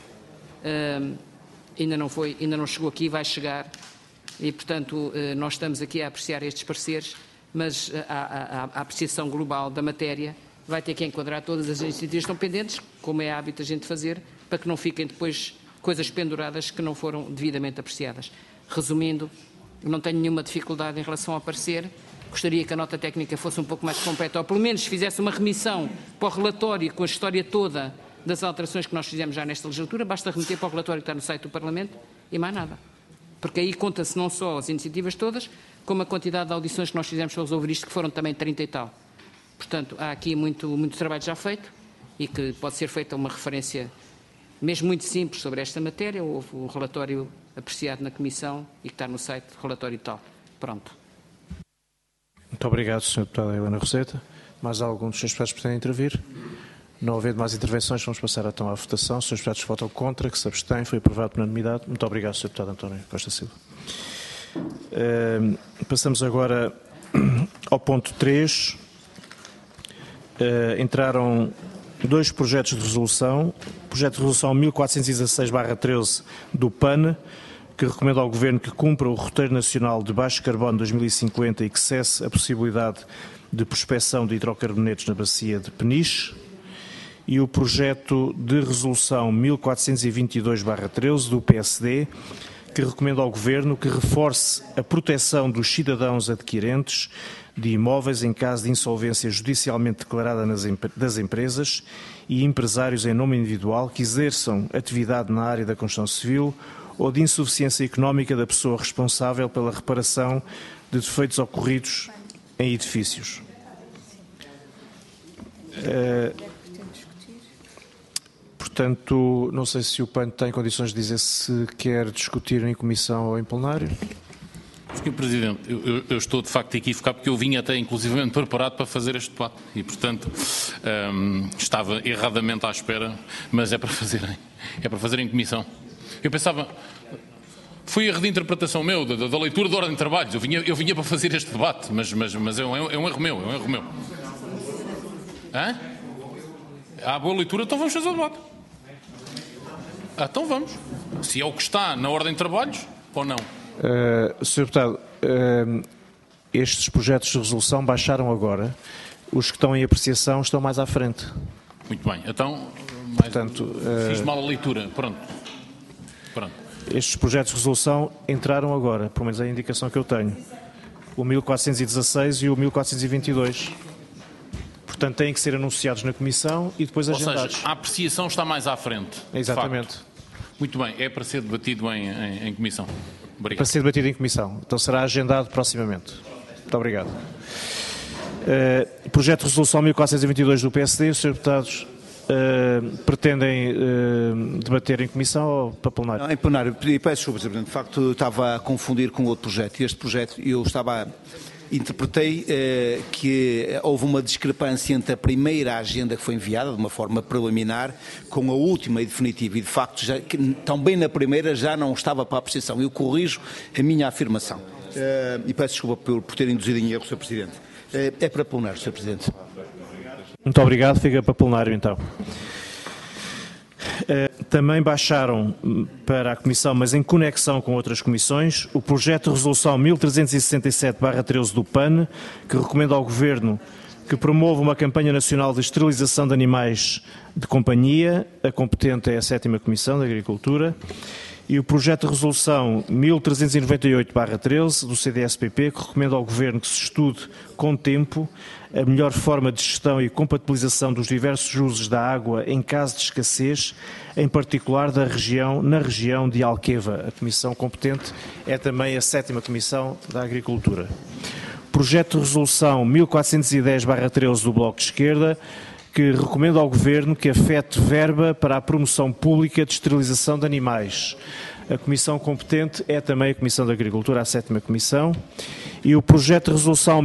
Speaker 13: Ainda não chegou aqui, vai chegar, e portanto nós estamos aqui a apreciar estes pareceres, mas a apreciação global da matéria vai ter que enquadrar todas as iniciativas que estão pendentes, como é hábito a gente fazer, para que não fiquem depois coisas penduradas que não foram devidamente apreciadas. Resumindo, não tenho nenhuma dificuldade em relação ao parecer. Gostaria que a nota técnica fosse um pouco mais completa, ou pelo menos fizesse uma remissão para o relatório com a história toda das alterações que nós fizemos já nesta legislatura. Basta remeter para o relatório que está no site do Parlamento e mais nada. Porque aí conta-se não só as iniciativas todas, como a quantidade de audições que nós fizemos para ouvir isto, que foram também 30 e tal. Portanto, há aqui muito trabalho já feito e que pode ser feita uma referência mesmo muito simples sobre esta matéria. Houve um relatório apreciado na Comissão e que está no site, relatório tal. Pronto.
Speaker 1: Muito obrigado, Sr. Deputado Helena Roseta. Mais algum dos seus deputados que pretendem intervir? Não havendo mais intervenções, vamos passar então à votação. Os senhores deputados que votam contra, que se abstêm, foi aprovado por unanimidade. Muito obrigado, Sr. Deputado António Costa Silva. Passamos agora ao ponto 3. Entraram 2 projetos de resolução. O projeto de resolução 1416/13 do PAN, que recomenda ao Governo que cumpra o roteiro nacional de baixo carbono 2050 e que cesse a possibilidade de prospecção de hidrocarbonetos na bacia de Peniche. e o projeto de resolução 1422/13 do PSD, que recomenda ao Governo que reforce a proteção dos cidadãos adquirentes de imóveis em caso de insolvência judicialmente declarada das empresas e empresários em nome individual que exerçam atividade na área da construção civil ou de insuficiência económica da pessoa responsável pela reparação de defeitos ocorridos em edifícios. Portanto, não sei se o PAN tem condições de dizer se quer discutir em comissão ou em plenário.
Speaker 2: Sr. Presidente, eu estou de facto equivocado porque eu vim até inclusivamente preparado para fazer este debate e, portanto, estava erradamente à espera, mas é para fazer em comissão. Eu pensava, foi erro de interpretação meu, da leitura da ordem de trabalhos, eu vinha para fazer este debate, mas é um erro meu, Hã? Há boa leitura, então vamos fazer o debate. Então vamos. Se é o que está na ordem de trabalhos ou não.
Speaker 1: Sr. Deputado, estes projetos de resolução baixaram agora. Os que estão em apreciação estão mais à frente.
Speaker 2: Muito bem. Então, fiz mal a leitura. Pronto.
Speaker 1: Estes projetos de resolução entraram agora, pelo menos é a indicação que eu tenho. O 1416 e o 1422. Portanto, têm que ser anunciados na Comissão e depois agendados.
Speaker 2: Ou seja, a apreciação está mais à frente.
Speaker 1: Exatamente.
Speaker 2: Muito bem, é para ser debatido em Comissão. Obrigado.
Speaker 1: Para ser debatido em Comissão. Então será agendado proximamente. Muito obrigado. Projeto de resolução 1422 do PSD. Os Srs. Deputados pretendem debater em Comissão ou para plenário?
Speaker 4: Não, em plenário. Peço desculpa, Sr. Presidente. De facto, estava a confundir com outro projeto. Este projeto, interpretei que houve uma discrepância entre a primeira agenda que foi enviada, de uma forma preliminar, com a última e definitiva. E, de facto, também na primeira já não estava para a apreciação. Eu corrijo a minha afirmação. E peço desculpa por ter induzido em erro, Sr. Presidente. É para plenário, Sr. Presidente.
Speaker 1: Muito obrigado. Fica para plenário, então. Também baixaram para a Comissão, mas em conexão com outras comissões, o projeto de resolução 1367/13 do PAN, que recomenda ao Governo que promova uma campanha nacional de esterilização de animais de companhia. A competente é a 7ª Comissão da Agricultura. E o projeto de resolução 1398/13 do CDS-PP, que recomenda ao Governo que se estude com tempo a melhor forma de gestão e compatibilização dos diversos usos da água em caso de escassez, em particular na região de Alqueva. A comissão competente é também a 7ª Comissão da Agricultura. Projeto de resolução 1410/13 do Bloco de Esquerda, que recomenda ao Governo que afete verba para a promoção pública de esterilização de animais. A comissão competente é também a Comissão da Agricultura, a 7ª Comissão. E o projeto de resolução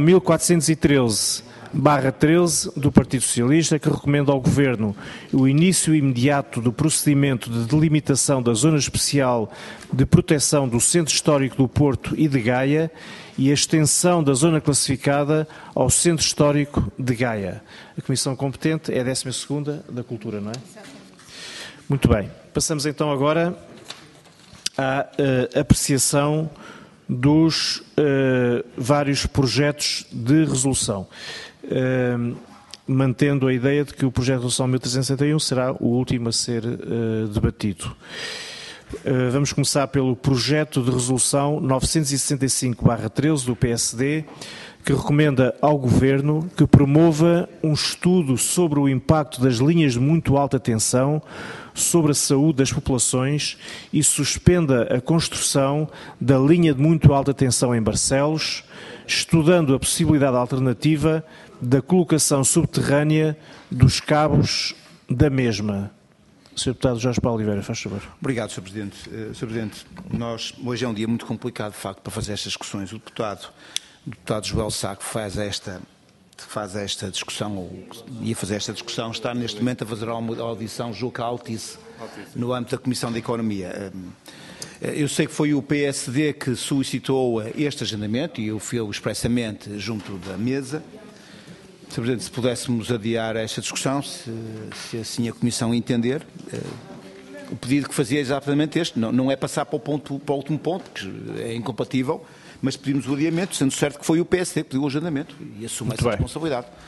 Speaker 1: 1413/13 do Partido Socialista, que recomenda ao Governo o início imediato do procedimento de delimitação da Zona Especial de Proteção do Centro Histórico do Porto e de Gaia e a extensão da zona classificada ao Centro Histórico de Gaia. A comissão competente é a 12ª da Cultura, não é? Muito bem. Passamos então agora à apreciação dos vários projetos de resolução, mantendo a ideia de que o projeto de resolução 1361 será o último a ser debatido. Vamos começar pelo projeto de resolução 965/13 do PSD, que recomenda ao Governo que promova um estudo sobre o impacto das linhas de muito alta tensão sobre a saúde das populações e suspenda a construção da linha de muito alta tensão em Barcelos, estudando a possibilidade alternativa da colocação subterrânea dos cabos da mesma. Sr. Deputado Jorge Paulo Oliveira, faz favor.
Speaker 4: Obrigado, Sr. Presidente. Sr. Presidente, hoje é um dia muito complicado, de facto, para fazer estas discussões. O deputado Joel Sá, que faz esta discussão, ou ia fazer esta discussão, está neste momento a fazer uma audição, julgo que a Altice, no âmbito da Comissão de Economia. Eu sei que foi o PSD que solicitou este agendamento e eu fui expressamente junto da mesa. Sr. Presidente, se pudéssemos adiar esta discussão, se assim a Comissão entender, o pedido que fazia é exatamente este, não é passar para o último ponto, que é incompatível, mas pedimos o adiamento, sendo certo que foi o PSD que pediu o agendamento e assume essa responsabilidade.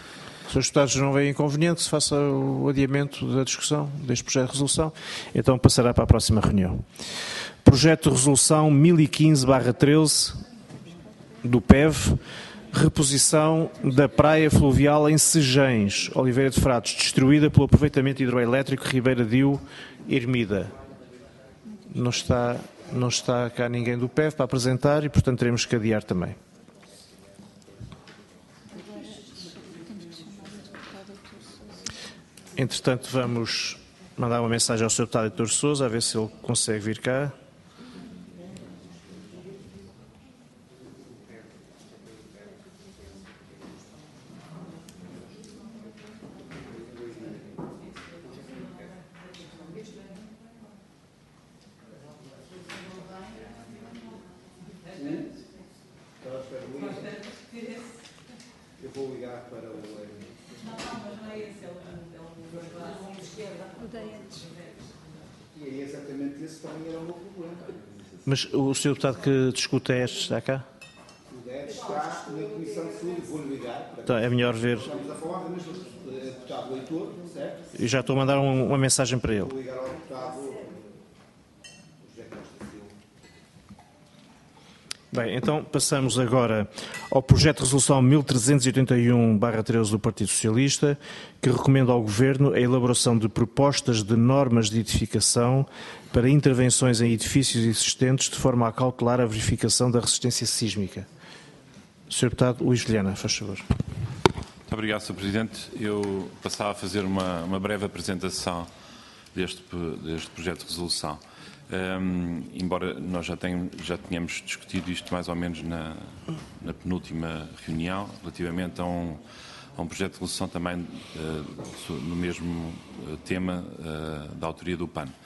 Speaker 1: Se os deputados não veem inconveniente que se faça o adiamento da discussão deste projeto de resolução, então passará para a próxima reunião. Projeto de resolução 1015/13 do PEV, reposição da praia fluvial em Sejães, Oliveira de Frades, destruída pelo aproveitamento hidroelétrico Ribeira Diu, Ermida. Não está cá ninguém do PEV para apresentar e, portanto, teremos que adiar também. Entretanto, vamos mandar uma mensagem ao Sr. Deputado Heitor Sousa, a ver se ele consegue vir cá.
Speaker 4: Eu vou ligar para o... E aí exatamente esse também era o meu problema.
Speaker 1: Mas o Sr. Deputado que discute é este, está cá?
Speaker 4: O DED está na Comissão de Saúde, vou-lhe ligar.
Speaker 1: Então, é melhor ver.
Speaker 4: Estamos a falar do mesmo deputado Leitor, certo?
Speaker 1: Eu já estou a mandar uma mensagem para ele.
Speaker 4: Vou ligar ao deputado José Costa Silva.
Speaker 1: Bem, então passamos agora ao projeto de resolução 1381/13 do Partido Socialista, que recomenda ao Governo a elaboração de propostas de normas de edificação para intervenções em edifícios existentes de forma a cautelar a verificação da resistência sísmica. Sr. Deputado Luís Vilhena, faz favor.
Speaker 14: Muito obrigado, Sr. Presidente. Eu passava a fazer uma breve apresentação deste projeto de resolução. Embora nós já tenhamos discutido isto mais ou menos na penúltima reunião, relativamente a um projeto de resolução também no mesmo tema da autoria do PAN.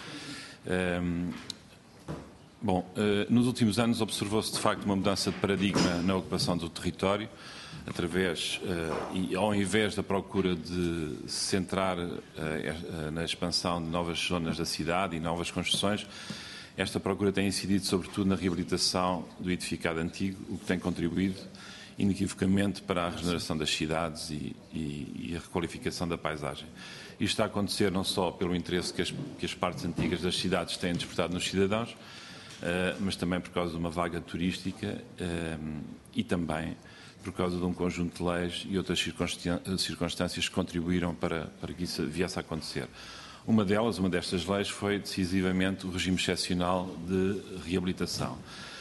Speaker 14: Nos últimos anos observou-se de facto uma mudança de paradigma na ocupação do território, através e ao invés da procura de se centrar na expansão de novas zonas da cidade e novas construções, esta procura tem incidido sobretudo na reabilitação do edificado antigo, o que tem contribuído inequivocamente para a regeneração das cidades e a requalificação da paisagem. Isto está a acontecer não só pelo interesse que as partes antigas das cidades têm despertado nos cidadãos, mas também por causa de uma vaga turística e também por causa de um conjunto de leis e outras circunstâncias que contribuíram para que isso viesse a acontecer. Uma destas leis foi decisivamente o regime excepcional de reabilitação.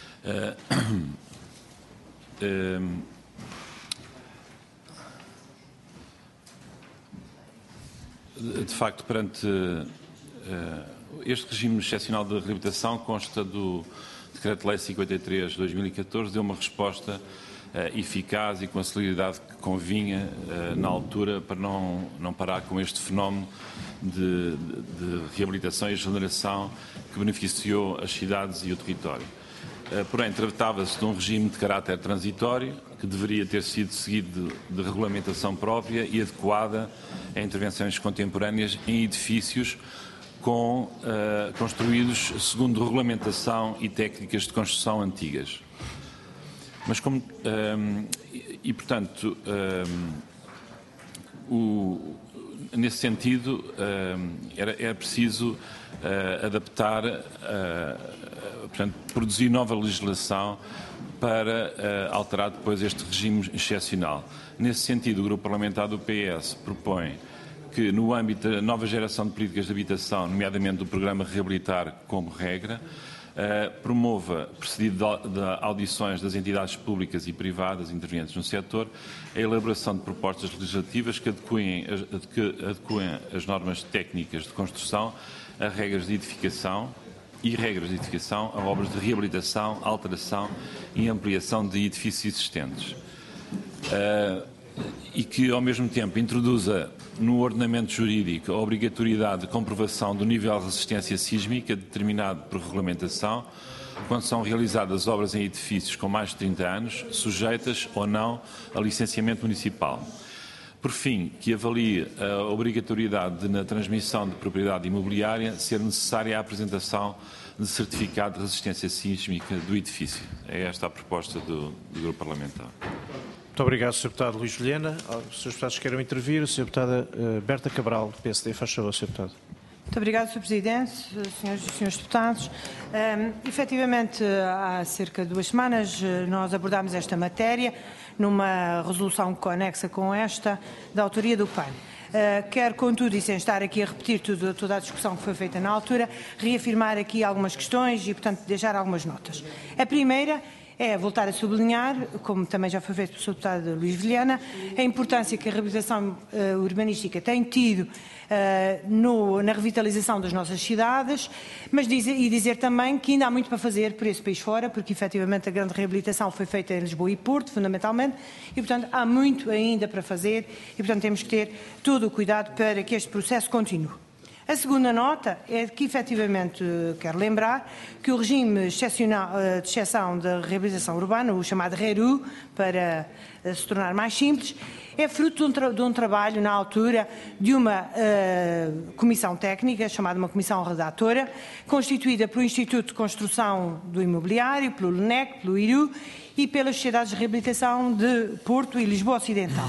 Speaker 14: De facto, perante este regime excepcional de reabilitação consta do Decreto-Lei 53/2014, deu uma resposta eficaz e com a celeridade que convinha na altura para não parar com este fenómeno de reabilitação e regeneração que beneficiou as cidades e o território. Porém, tratava-se de um regime de caráter transitório que deveria ter sido seguido de regulamentação própria e adequada a intervenções contemporâneas em edifícios construídos segundo regulamentação e técnicas de construção antigas. Mas portanto, nesse sentido, era preciso adaptar, portanto, produzir nova legislação para alterar depois este regime excepcional. Nesse sentido, o Grupo Parlamentar do PS propõe que, no âmbito da nova geração de políticas de habitação, nomeadamente do programa Reabilitar como regra, promova, precedido de audições das entidades públicas e privadas intervenientes no setor, a elaboração de propostas legislativas que adequem as normas técnicas de construção a regras de edificação a obras de reabilitação, alteração e ampliação de edifícios existentes. E que, ao mesmo tempo, introduza no ordenamento jurídico a obrigatoriedade de comprovação do nível de resistência sísmica determinado por regulamentação quando são realizadas obras em edifícios com mais de 30 anos, sujeitas ou não a licenciamento municipal. Por fim, que avalie a obrigatoriedade de, na transmissão de propriedade imobiliária, ser necessária a apresentação de certificado de resistência sísmica do edifício. É esta a proposta do Grupo Parlamentar.
Speaker 1: Muito obrigado, Sr. Deputado Luís Vilhena. Os Srs. Deputados queiram intervir. A Sra. Deputada Berta Cabral, do PSD. Faz favor, Sr. Deputado.
Speaker 15: Muito obrigado, Sr. Presidente, Senhoras e Senhores Deputados. Efetivamente, há cerca de 2 semanas nós abordámos esta matéria numa resolução conexa com esta, da autoria do PAN. Quero, contudo, e sem estar aqui a repetir toda a discussão que foi feita na altura, reafirmar aqui algumas questões e, portanto, deixar algumas notas. A primeira é voltar a sublinhar, como também já foi feito pelo Sr. Deputado Luís Vilhena, a importância que a reabilitação urbanística tem tido na revitalização das nossas cidades, mas dizer também que ainda há muito para fazer por esse país fora, porque efetivamente a grande reabilitação foi feita em Lisboa e Porto, fundamentalmente, e portanto há muito ainda para fazer e portanto temos que ter todo o cuidado para que este processo continue. A segunda nota é que, efetivamente, quero lembrar que o regime de exceção da reabilitação urbana, o chamado RERU, para se tornar mais simples, é fruto de um trabalho, na altura, de uma comissão técnica, chamada uma comissão redatora, constituída pelo Instituto de Construção do Imobiliário, pelo LNEC, pelo IRU e pelas Sociedades de Reabilitação de Porto e Lisboa Ocidental.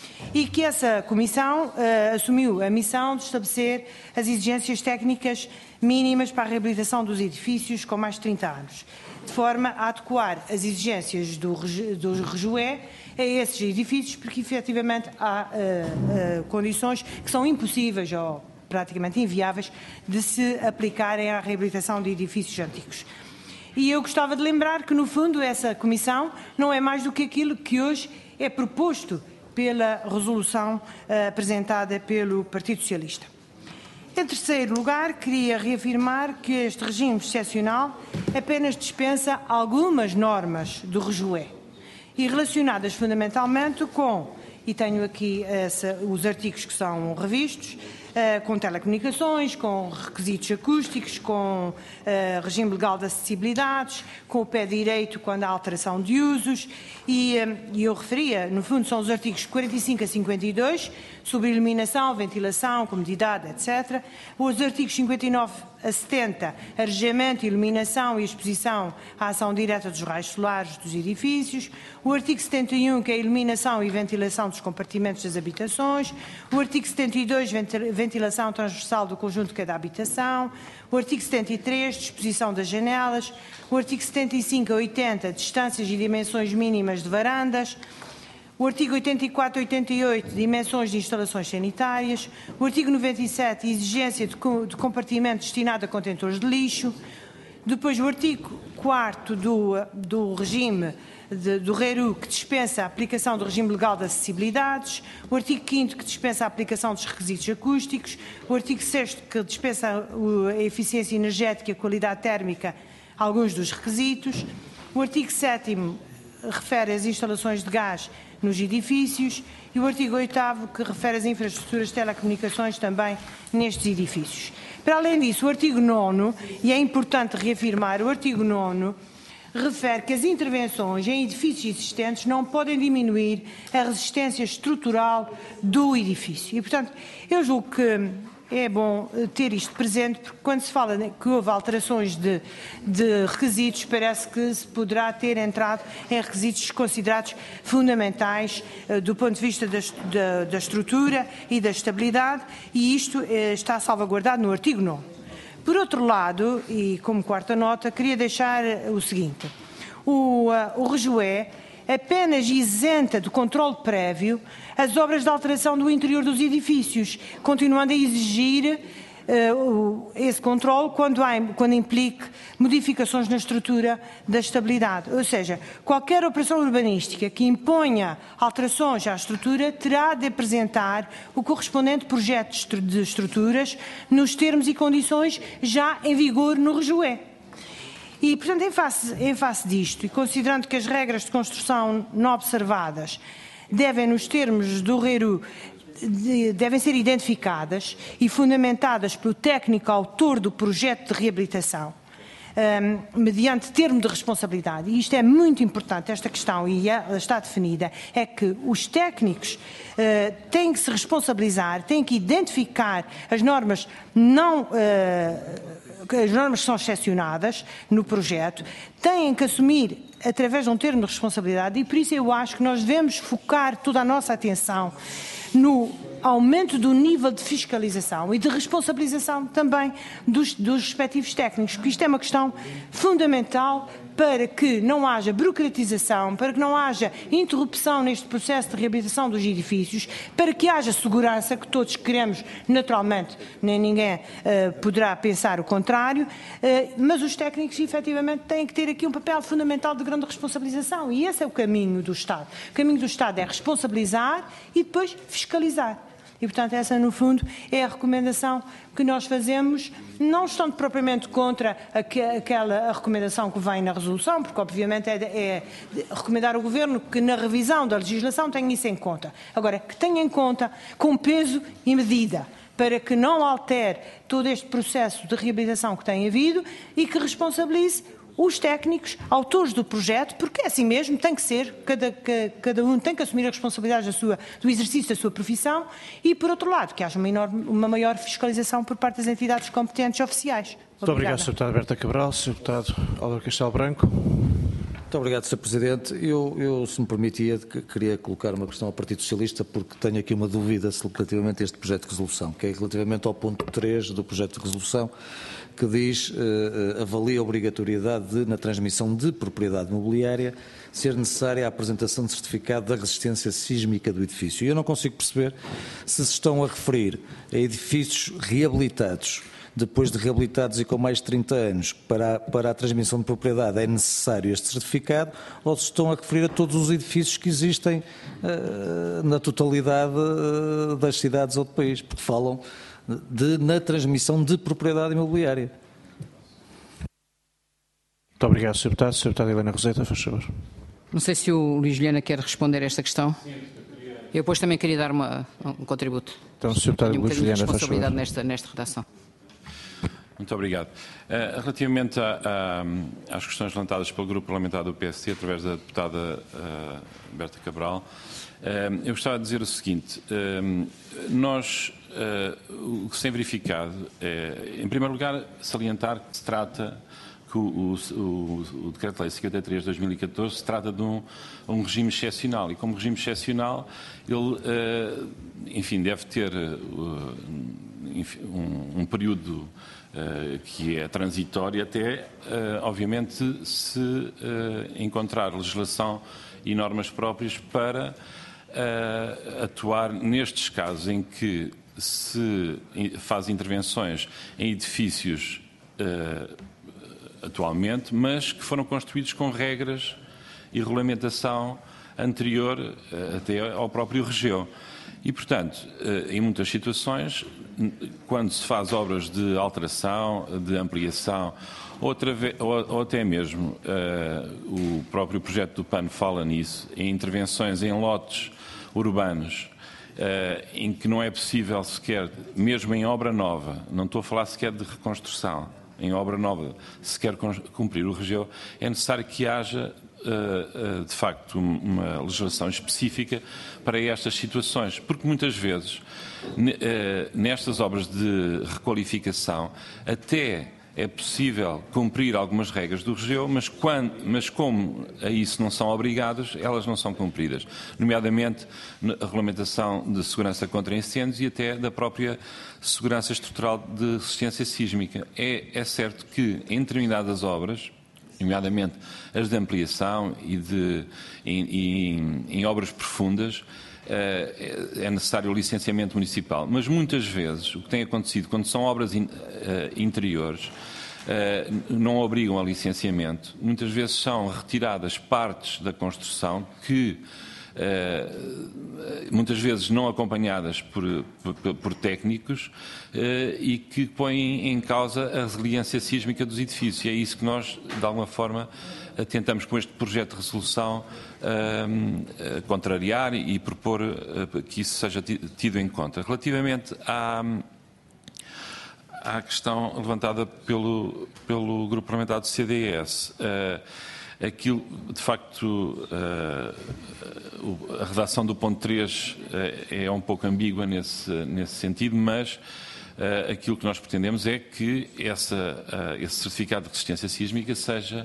Speaker 15: E que essa comissão assumiu a missão de estabelecer as exigências técnicas mínimas para a reabilitação dos edifícios com mais de 30 anos, de forma a adequar as exigências do REJUE a esses edifícios, porque efetivamente há condições que são impossíveis ou praticamente inviáveis de se aplicarem à reabilitação de edifícios antigos. E eu gostava de lembrar que, no fundo, essa comissão não é mais do que aquilo que hoje é proposto pela resolução apresentada pelo Partido Socialista. Em terceiro lugar, queria reafirmar que este regime excepcional apenas dispensa algumas normas do REJUE e relacionadas fundamentalmente com, e tenho aqui os artigos que são revistos, com telecomunicações, com requisitos acústicos, com regime legal de acessibilidades, com o pé direito quando há alteração de usos e eu referia, no fundo, são os artigos 45 a 52, sobre iluminação, ventilação, comodidade, etc. Os artigos 59 a 70, arejamento, iluminação e exposição à ação direta dos raios solares dos edifícios. O artigo 71, que é a iluminação e ventilação dos compartimentos das habitações. O artigo 72, ventilação transversal do conjunto de cada habitação. O artigo 73, disposição das janelas. O artigo 75 a 80, distâncias e dimensões mínimas de varandas. O artigo 84 e 88, dimensões de instalações sanitárias. O artigo 97, exigência de compartimento destinado a contentores de lixo. Depois o artigo 4º do regime do RERU, que dispensa a aplicação do regime legal de acessibilidades. O artigo 5º, que dispensa a aplicação dos requisitos acústicos. O artigo 6º, que dispensa a eficiência energética e a qualidade térmica, alguns dos requisitos. O artigo 7º refere às instalações de gás nos edifícios e o artigo 8º, que refere às infraestruturas de telecomunicações também nestes edifícios. Para além disso, o artigo 9º, e é importante reafirmar, o artigo 9º refere que as intervenções em edifícios existentes não podem diminuir a resistência estrutural do edifício. E, portanto, eu julgo que é bom ter isto presente, porque quando se fala que houve alterações de requisitos, parece que se poderá ter entrado em requisitos considerados fundamentais do ponto de vista da estrutura e da estabilidade, e isto está salvaguardado no artigo 9. Por outro lado, e como quarta nota, queria deixar o seguinte: o REJUE apenas isenta do controle prévio as obras de alteração do interior dos edifícios, continuando a exigir esse controle quando implique modificações na estrutura da estabilidade. Ou seja, qualquer operação urbanística que imponha alterações à estrutura terá de apresentar o correspondente projeto de estruturas nos termos e condições já em vigor no REJUE. E, portanto, em face disto, e considerando que as regras de construção não observadas devem, nos termos do RERU, devem ser identificadas e fundamentadas pelo técnico autor do projeto de reabilitação, mediante termo de responsabilidade, e isto é muito importante, esta questão, e ela está definida, é que os técnicos têm que se responsabilizar, têm que identificar as normas não as normas que são excepcionadas no projeto têm que assumir através de um termo de responsabilidade, e por isso eu acho que nós devemos focar toda a nossa atenção no aumento do nível de fiscalização e de responsabilização também dos respectivos técnicos, porque isto é uma questão fundamental para que não haja burocratização, para que não haja interrupção neste processo de reabilitação dos edifícios, para que haja segurança, que todos queremos naturalmente, nem ninguém poderá pensar o contrário, mas os técnicos efetivamente têm que ter aqui um papel fundamental de grande responsabilização, e esse é o caminho do Estado. O caminho do Estado é responsabilizar e depois fiscalizar. E, portanto, essa, no fundo, é a recomendação que nós fazemos, não estando propriamente contra aquela recomendação que vem na resolução, porque, obviamente, é recomendar ao Governo que, na revisão da legislação, tenha isso em conta. Agora, que tenha em conta com peso e medida, para que não altere todo este processo de reabilitação que tem havido e que responsabilize os técnicos, autores do projeto, porque é assim mesmo, tem que ser, cada um tem que assumir a responsabilidade do exercício da sua profissão, e, por outro lado, que haja uma maior fiscalização por parte das entidades competentes oficiais.
Speaker 1: Muito obrigado, Sr. Deputado Berta Cabral. Sr. Deputado Álvaro Castelo Branco.
Speaker 16: Muito obrigado, Sr. Presidente. Eu, se me permitia, queria colocar uma questão ao Partido Socialista, porque tenho aqui uma dúvida relativamente a este projeto de resolução, que é relativamente ao ponto 3 do projeto de resolução, que diz, avalia a obrigatoriedade de, na transmissão de propriedade imobiliária, ser necessária a apresentação de certificado da resistência sísmica do edifício. Eu não consigo perceber se estão a referir a edifícios reabilitados, depois de reabilitados e com mais de 30 anos, para a transmissão de propriedade é necessário este certificado, ou se estão a referir a todos os edifícios que existem na totalidade das cidades ou do país, porque falam na transmissão de propriedade imobiliária.
Speaker 1: Muito obrigado, Sr. Deputado. Sr. Deputado Helena Roseta, faz favor.
Speaker 13: Não sei se o Luís Vilhena quer responder a esta questão. Eu depois também queria dar um contributo.
Speaker 1: Então, Sr. Deputado
Speaker 13: Luís
Speaker 1: Vilhena, faz favor.
Speaker 13: responsabilidade nesta redação.
Speaker 14: Muito obrigado. Relativamente às questões levantadas pelo Grupo Parlamentar do PSD, através da deputada Berta Cabral, eu gostava de dizer o seguinte. O que se tem verificado é, em primeiro lugar, salientar que se trata, que o Decreto-Lei 53 de 2014 se trata de um regime excepcional, e como regime excepcional ele, enfim, deve ter um período que é transitório até, obviamente, se encontrar legislação e normas próprias para atuar nestes casos em que se faz intervenções em edifícios atualmente, mas que foram construídos com regras e regulamentação anterior até ao próprio regeu. E, portanto, em muitas situações, quando se faz obras de alteração, de ampliação, ou até mesmo o próprio projeto do PAN fala nisso, em intervenções em lotes urbanos, em que não é possível sequer, mesmo em obra nova, não estou a falar sequer de reconstrução, em obra nova, sequer cumprir o regeu, é necessário que haja de facto uma legislação específica para estas situações, porque muitas vezes nestas obras de requalificação até é possível cumprir algumas regras do regeu, mas como a isso não são obrigadas, elas não são cumpridas, nomeadamente a regulamentação de segurança contra incêndios e até da própria segurança estrutural de resistência sísmica. É certo que em determinadas obras, nomeadamente as de ampliação e em obras profundas, é necessário o licenciamento municipal. Mas muitas vezes o que tem acontecido, quando são obras interiores, não obrigam a licenciamento. Muitas vezes são retiradas partes da construção que, muitas vezes não acompanhadas por técnicos, e que põem em causa a resiliência sísmica dos edifícios. E é isso que nós, de alguma forma, tentamos com este projeto de resolução contrariar e propor que isso seja tido em conta. Relativamente à questão levantada pelo Grupo Parlamentar do CDS, aquilo, de facto, a redação do ponto 3 é um pouco ambígua nesse sentido, mas aquilo que nós pretendemos é que esse certificado de resistência sísmica seja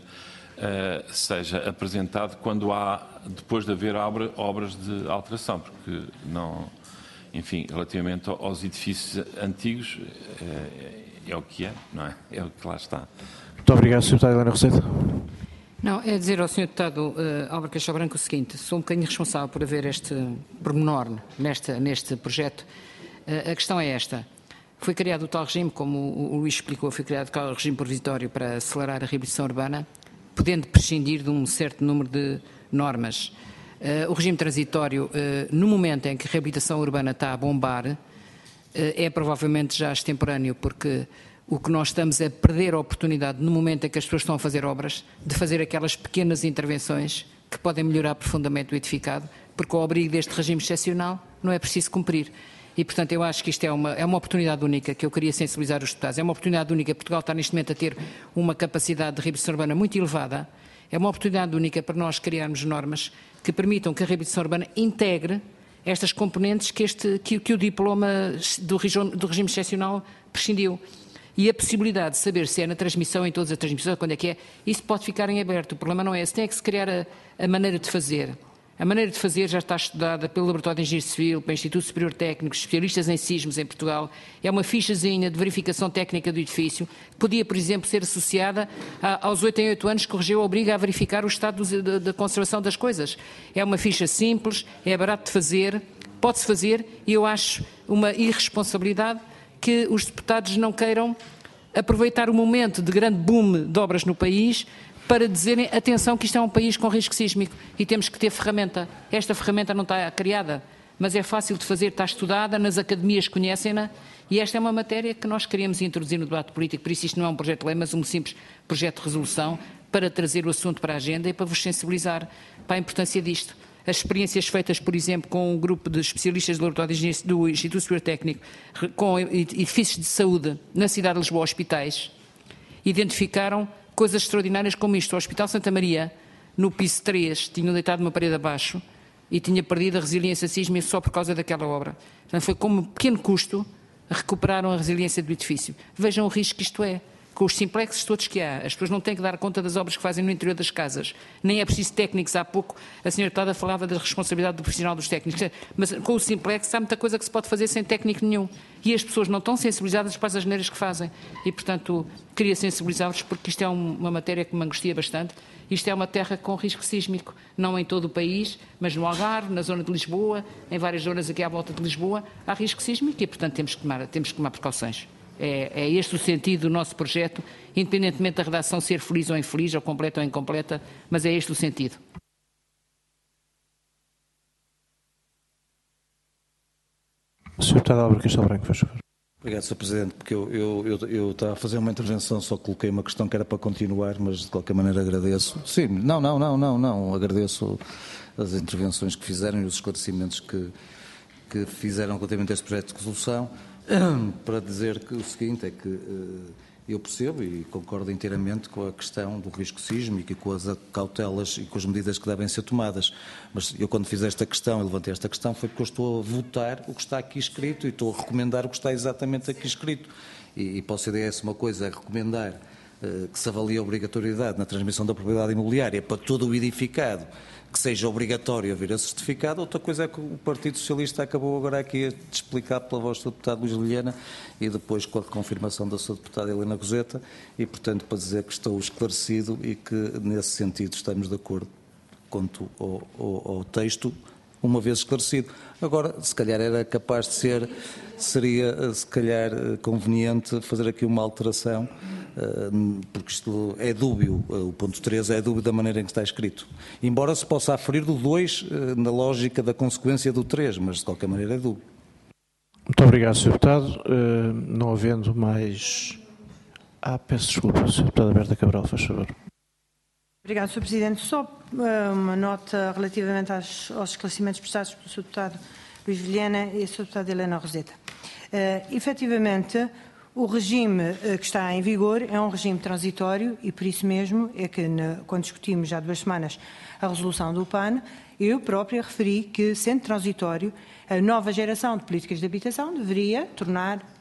Speaker 14: apresentado depois de haver obras de alteração, porque não, enfim, relativamente aos edifícios antigos, é o que é, não é? É o que lá está.
Speaker 1: Muito obrigado, Sr. Deputado Helena Roseta.
Speaker 13: Não, é dizer ao Sr. Deputado Álvaro Castelo Branco o seguinte: sou um bocadinho responsável por haver este pormenor neste projeto. A questão é esta. Foi criado o tal regime, como o Luís explicou, foi criado o tal regime provisório para acelerar a reabilitação urbana, podendo prescindir de um certo número de normas. O regime transitório, no momento em que a reabilitação urbana está a bombar, é provavelmente já extemporâneo, porque o que nós estamos é perder a oportunidade, no momento em que as pessoas estão a fazer obras, de fazer aquelas pequenas intervenções que podem melhorar profundamente o edificado, porque ao abrigo deste regime excepcional não é preciso cumprir. E, portanto, eu acho que isto é uma oportunidade única que eu queria sensibilizar os deputados. É uma oportunidade única. Portugal está neste momento a ter uma capacidade de reabilitação urbana muito elevada. É uma oportunidade única para nós criarmos normas que permitam que a reabilitação urbana integre estas componentes que o diploma do regime excepcional prescindiu. E a possibilidade de saber se é na transmissão, em todas as transmissões, quando é que é, isso pode ficar em aberto. O problema não é esse. Tem que se criar a maneira de fazer. A maneira de fazer já está estudada pelo Laboratório de Engenharia Civil, pelo Instituto Superior Técnico, especialistas em sismos em Portugal. É uma fichazinha de verificação técnica do edifício, que podia, por exemplo, ser associada aos 8 em 8 anos que o regime obriga a verificar o estado da conservação das coisas. É uma ficha simples, é barato de fazer, pode-se fazer, e eu acho uma irresponsabilidade que os deputados não queiram aproveitar o momento de grande boom de obras no país para dizerem, atenção, que isto é um país com risco sísmico e temos que ter ferramenta. Esta ferramenta não está criada, mas é fácil de fazer, está estudada, nas academias conhecem-na, e esta é uma matéria que nós queríamos introduzir no debate político, por isso isto não é um projeto de lei, mas um simples projeto de resolução para trazer o assunto para a agenda e para vos sensibilizar para a importância disto. As experiências feitas, por exemplo, com um grupo de especialistas do Laboratório de Engenharia do Instituto Superior Técnico, com edifícios de saúde na cidade de Lisboa, hospitais, identificaram coisas extraordinárias como isto. O Hospital Santa Maria, no piso 3, tinham deitado uma parede abaixo e tinha perdido a resiliência sísmica só por causa daquela obra. Portanto, foi com um pequeno custo recuperaram a resiliência do edifício. Vejam o risco que isto é. Com os simplexes todos que há, as pessoas não têm que dar conta das obras que fazem no interior das casas. Nem é preciso técnicos. Há pouco a senhora deputada falava da responsabilidade do profissional dos técnicos. Mas com o simplex há muita coisa que se pode fazer sem técnico nenhum. E as pessoas não estão sensibilizadas para as asneiras que fazem. E, portanto, queria sensibilizá-los porque isto é uma matéria que me angustia bastante. Isto é uma terra com risco sísmico, não em todo o país, mas no Algarve, na zona de Lisboa, em várias zonas aqui à volta de Lisboa, há risco sísmico e, portanto, temos que tomar precauções. É este o sentido do nosso projeto, independentemente da redação ser feliz ou infeliz, ou completa ou incompleta, mas é este o sentido.
Speaker 1: Sr. Deputado Álvaro Castelo Branco, faz favor.
Speaker 16: Obrigado, Sr. Presidente, porque eu estava a fazer uma intervenção, só coloquei uma questão que era para continuar, mas de qualquer maneira agradeço. Sim, não, agradeço as intervenções que fizeram e os esclarecimentos que fizeram relativamente a este projeto de resolução, para dizer que o seguinte é que eu percebo e concordo inteiramente com a questão do risco sísmico e com as cautelas e com as medidas que devem ser tomadas, mas eu quando fiz esta questão e levantei esta questão foi porque eu estou a votar o que está aqui escrito e estou a recomendar o que está exatamente aqui escrito e para o CDS uma coisa é recomendar que se avalie a obrigatoriedade na transmissão da propriedade imobiliária para todo o edificado que seja obrigatório haver a certificado. Outra coisa é que o Partido Socialista acabou agora aqui de explicar pela voz do deputado Luís Liliana e depois com a confirmação da sua deputada Helena Roseta e, portanto, para dizer que estou esclarecido e que, nesse sentido, estamos de acordo quanto ao texto, uma vez esclarecido. Agora, se calhar era capaz de seria se calhar conveniente fazer aqui uma alteração, porque isto é dúbio, o ponto 3 é dúbio da maneira em que está escrito. Embora se possa aferir do 2 na lógica da consequência do 3, mas de qualquer maneira é dúbio.
Speaker 1: Muito obrigado, Sr. Deputado. Não havendo mais... peço desculpa, Sr. Deputado Berta Cabral, faz favor.
Speaker 15: Obrigado, Sr. Presidente. Só uma nota relativamente aos esclarecimentos prestados pelo Sr. Deputado Luís Vilhena e a Sra. Deputada Helena Roseta. Efetivamente, o regime que está em vigor é um regime transitório e por isso mesmo é que, quando discutimos já há 2 semanas a resolução do PAN, eu própria referi que, sendo transitório, a nova geração de políticas de habitação deveria tornar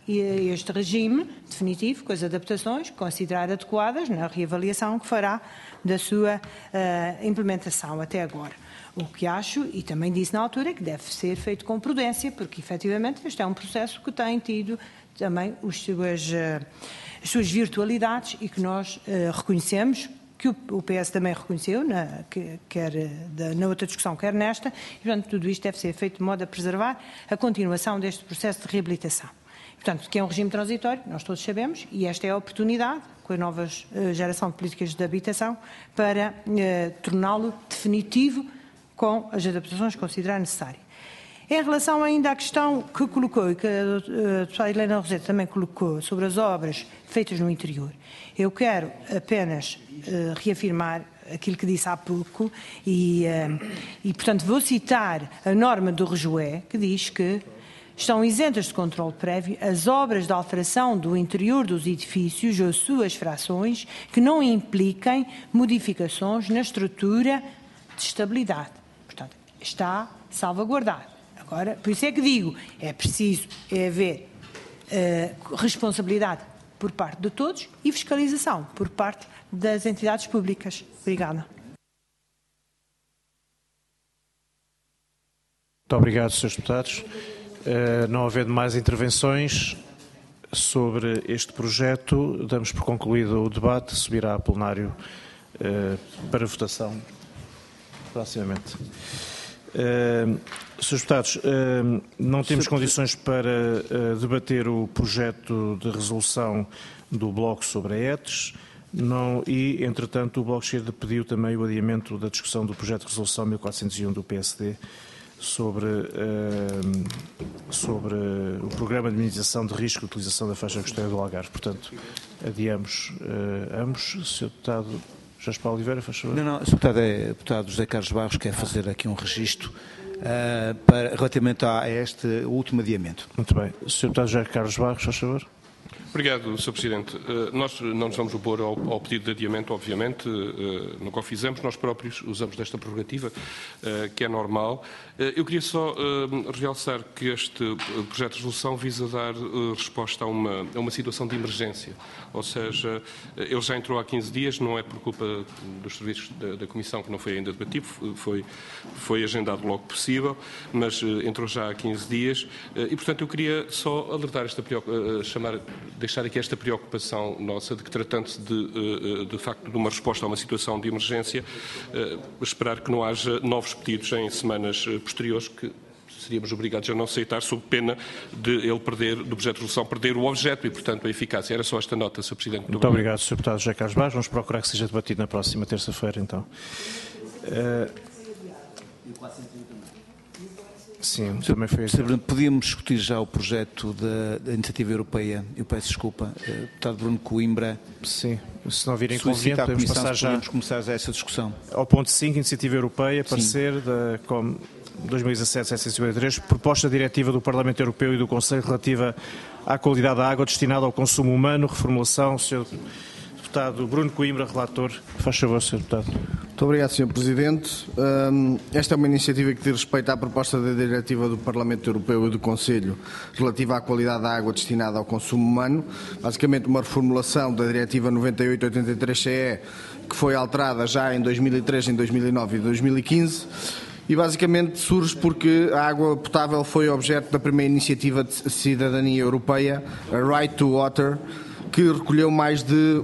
Speaker 15: este regime definitivo, com as adaptações que considerar adequadas na reavaliação que fará da sua implementação até agora. O que acho, e também disse na altura, é que deve ser feito com prudência, porque efetivamente este é um processo que tem tido também as suas virtualidades e que nós reconhecemos, que o PS também reconheceu, quer na outra discussão, quer nesta, e portanto tudo isto deve ser feito de modo a preservar a continuação deste processo de reabilitação. Portanto, que é um regime transitório, nós todos sabemos, e esta é a oportunidade, com a nova geração de políticas de habitação, para torná-lo definitivo com as adaptações que considerar necessárias. Em relação ainda à questão que colocou e que a deputada Helena Rosete também colocou sobre as obras feitas no interior, eu quero apenas reafirmar aquilo que disse há pouco e, portanto, vou citar a norma do REJUE, que diz que estão isentas de controle prévio as obras de alteração do interior dos edifícios ou suas frações que não impliquem modificações na estrutura de estabilidade. Portanto, está salvaguardado. Agora, por isso é que digo, é preciso haver responsabilidade por parte de todos e fiscalização por parte das entidades públicas. Obrigada.
Speaker 1: Muito obrigado, Srs. Deputados. Não havendo mais intervenções sobre este projeto, damos por concluído o debate, subirá a plenário para votação proximamente. Srs. Deputados, não temos condições para debater o projeto de resolução do Bloco sobre a ETS e, entretanto, o Bloco de Esquerda pediu também o adiamento da discussão do projeto de resolução 1401 do PSD sobre o programa de minimização de risco de utilização da faixa costeira do Algarve. Portanto, adiamos ambos. Sr. Deputado Jorge Paulo Oliveira, faz favor.
Speaker 4: Não, Sr. Deputado José Carlos Barros quer fazer aqui um registro relativamente a este último adiamento.
Speaker 1: Muito bem. Sr. Deputado José Carlos Barros, faz favor.
Speaker 10: Obrigado, Sr. Presidente. Nós não nos vamos opor ao pedido de adiamento, obviamente, nunca o fizemos, nós próprios usamos desta prerrogativa, que é normal. Eu queria só realçar que este projeto de resolução visa dar resposta a uma situação de emergência, ou seja, ele já entrou há 15 dias, não é por culpa dos serviços da Comissão que não foi ainda debatido, foi agendado logo possível, mas entrou já há 15 dias e, portanto, eu queria só alertar deixar aqui esta preocupação nossa de que, tratando-se de facto de uma resposta a uma situação de emergência, esperar que não haja novos pedidos em semanas posteriores que seríamos obrigados a não aceitar, sob pena de ele do projeto de resolução perder o objeto e, portanto, a eficácia. Era só esta nota, Sr. Presidente.
Speaker 1: Muito obrigado, Sr. Deputado José Carlos Barros. Vamos procurar que seja debatido na próxima terça-feira, então. Sim, também foi assim.
Speaker 4: Podíamos discutir já o projeto da iniciativa europeia. Eu peço desculpa. Deputado Bruno Coimbra.
Speaker 1: Sim, se não virem inconveniente, podemos passar já.
Speaker 4: Podemos começar já essa discussão.
Speaker 1: Ao ponto 5, iniciativa europeia, parecer da COM 2017-753, proposta diretiva do Parlamento Europeu e do Conselho relativa à qualidade da água destinada ao consumo humano, reformulação. Sr. Deputado Bruno Coimbra, relator. Faz favor, Sr. Deputado.
Speaker 17: Muito obrigado, Sr. Presidente. Esta é uma iniciativa que diz respeito à proposta da diretiva do Parlamento Europeu e do Conselho relativa à qualidade da água destinada ao consumo humano. Basicamente uma reformulação da diretiva 98/83/CE, que foi alterada já em 2003, em 2009 e 2015. E basicamente surge porque a água potável foi objeto da primeira iniciativa de cidadania europeia, a Right to Water, que recolheu mais de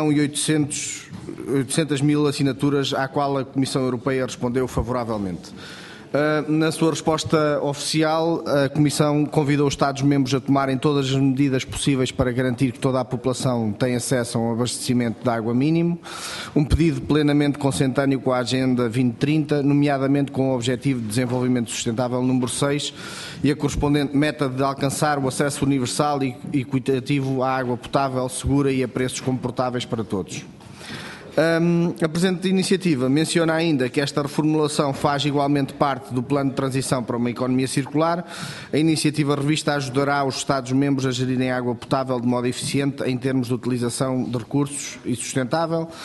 Speaker 17: 1.800.000 assinaturas, à qual a Comissão Europeia respondeu favoravelmente. Na sua resposta oficial, a Comissão convidou os Estados-membros a tomarem todas as medidas possíveis para garantir que toda a população tem acesso a um abastecimento de água mínimo, um pedido plenamente consentâneo com a Agenda 2030, nomeadamente com o Objetivo de Desenvolvimento Sustentável número 6 e a correspondente meta de alcançar o acesso universal e equitativo à água potável, segura e a preços comportáveis para todos. A presente iniciativa menciona ainda que esta reformulação faz igualmente parte do plano de transição para uma economia circular. A iniciativa revista ajudará os Estados-membros a gerirem água potável de modo eficiente em termos de utilização de recursos e sustentável.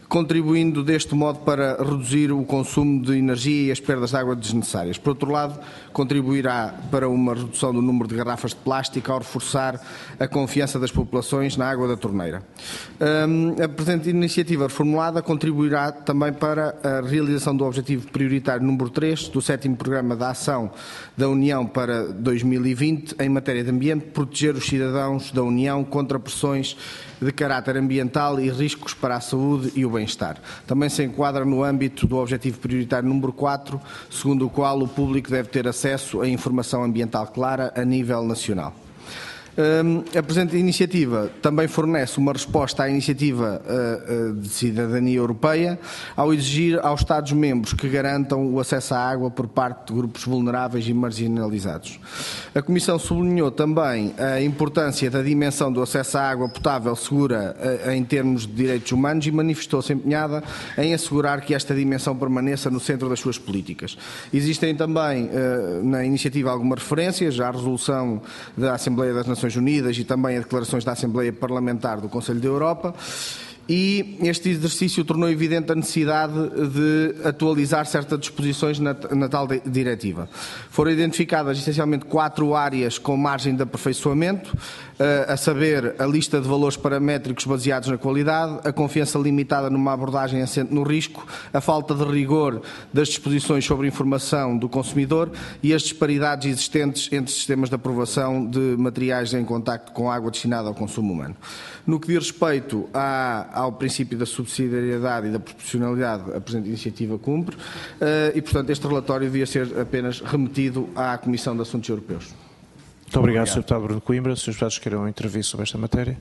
Speaker 17: contribuindo deste modo para reduzir o consumo de energia e as perdas de água desnecessárias. Por outro lado, contribuirá para uma redução do número de garrafas de plástico ao reforçar a confiança das populações na água da torneira. A presente iniciativa reformulada contribuirá também para a realização do objetivo prioritário número 3 do 7º Programa de Ação da União para 2020 em matéria de ambiente, proteger os cidadãos da União contra pressões de caráter ambiental e riscos para a saúde e o bem-estar. Também se enquadra no âmbito do objetivo prioritário número 4, segundo o qual o público deve ter acesso a informação ambiental clara a nível nacional. A presente iniciativa também fornece uma resposta à iniciativa de cidadania europeia ao exigir aos Estados-membros que garantam o acesso à água por parte de grupos vulneráveis e marginalizados. A Comissão sublinhou também a importância da dimensão do acesso à água potável segura em termos de direitos humanos e manifestou-se empenhada em assegurar que esta dimensão permaneça no centro das suas políticas. Existem também na iniciativa algumas referências à resolução da Assembleia das Nações Unidas e também a declarações da Assembleia Parlamentar do Conselho da Europa, e este exercício tornou evidente a necessidade de atualizar certas disposições na tal diretiva. Foram identificadas essencialmente 4 áreas com margem de aperfeiçoamento, a saber, a lista de valores paramétricos baseados na qualidade, a confiança limitada numa abordagem assente no risco, a falta de rigor das disposições sobre informação do consumidor e as disparidades existentes entre sistemas de aprovação de materiais em contacto com água destinada ao consumo humano. No que diz respeito ao princípio da subsidiariedade e da proporcionalidade, a presente iniciativa cumpre e, portanto, este relatório devia ser apenas remetido à Comissão de Assuntos Europeus.
Speaker 1: Muito obrigado, Sr. Deputado Bruno Coimbra. Srs. Deputados queiram intervir sobre esta matéria?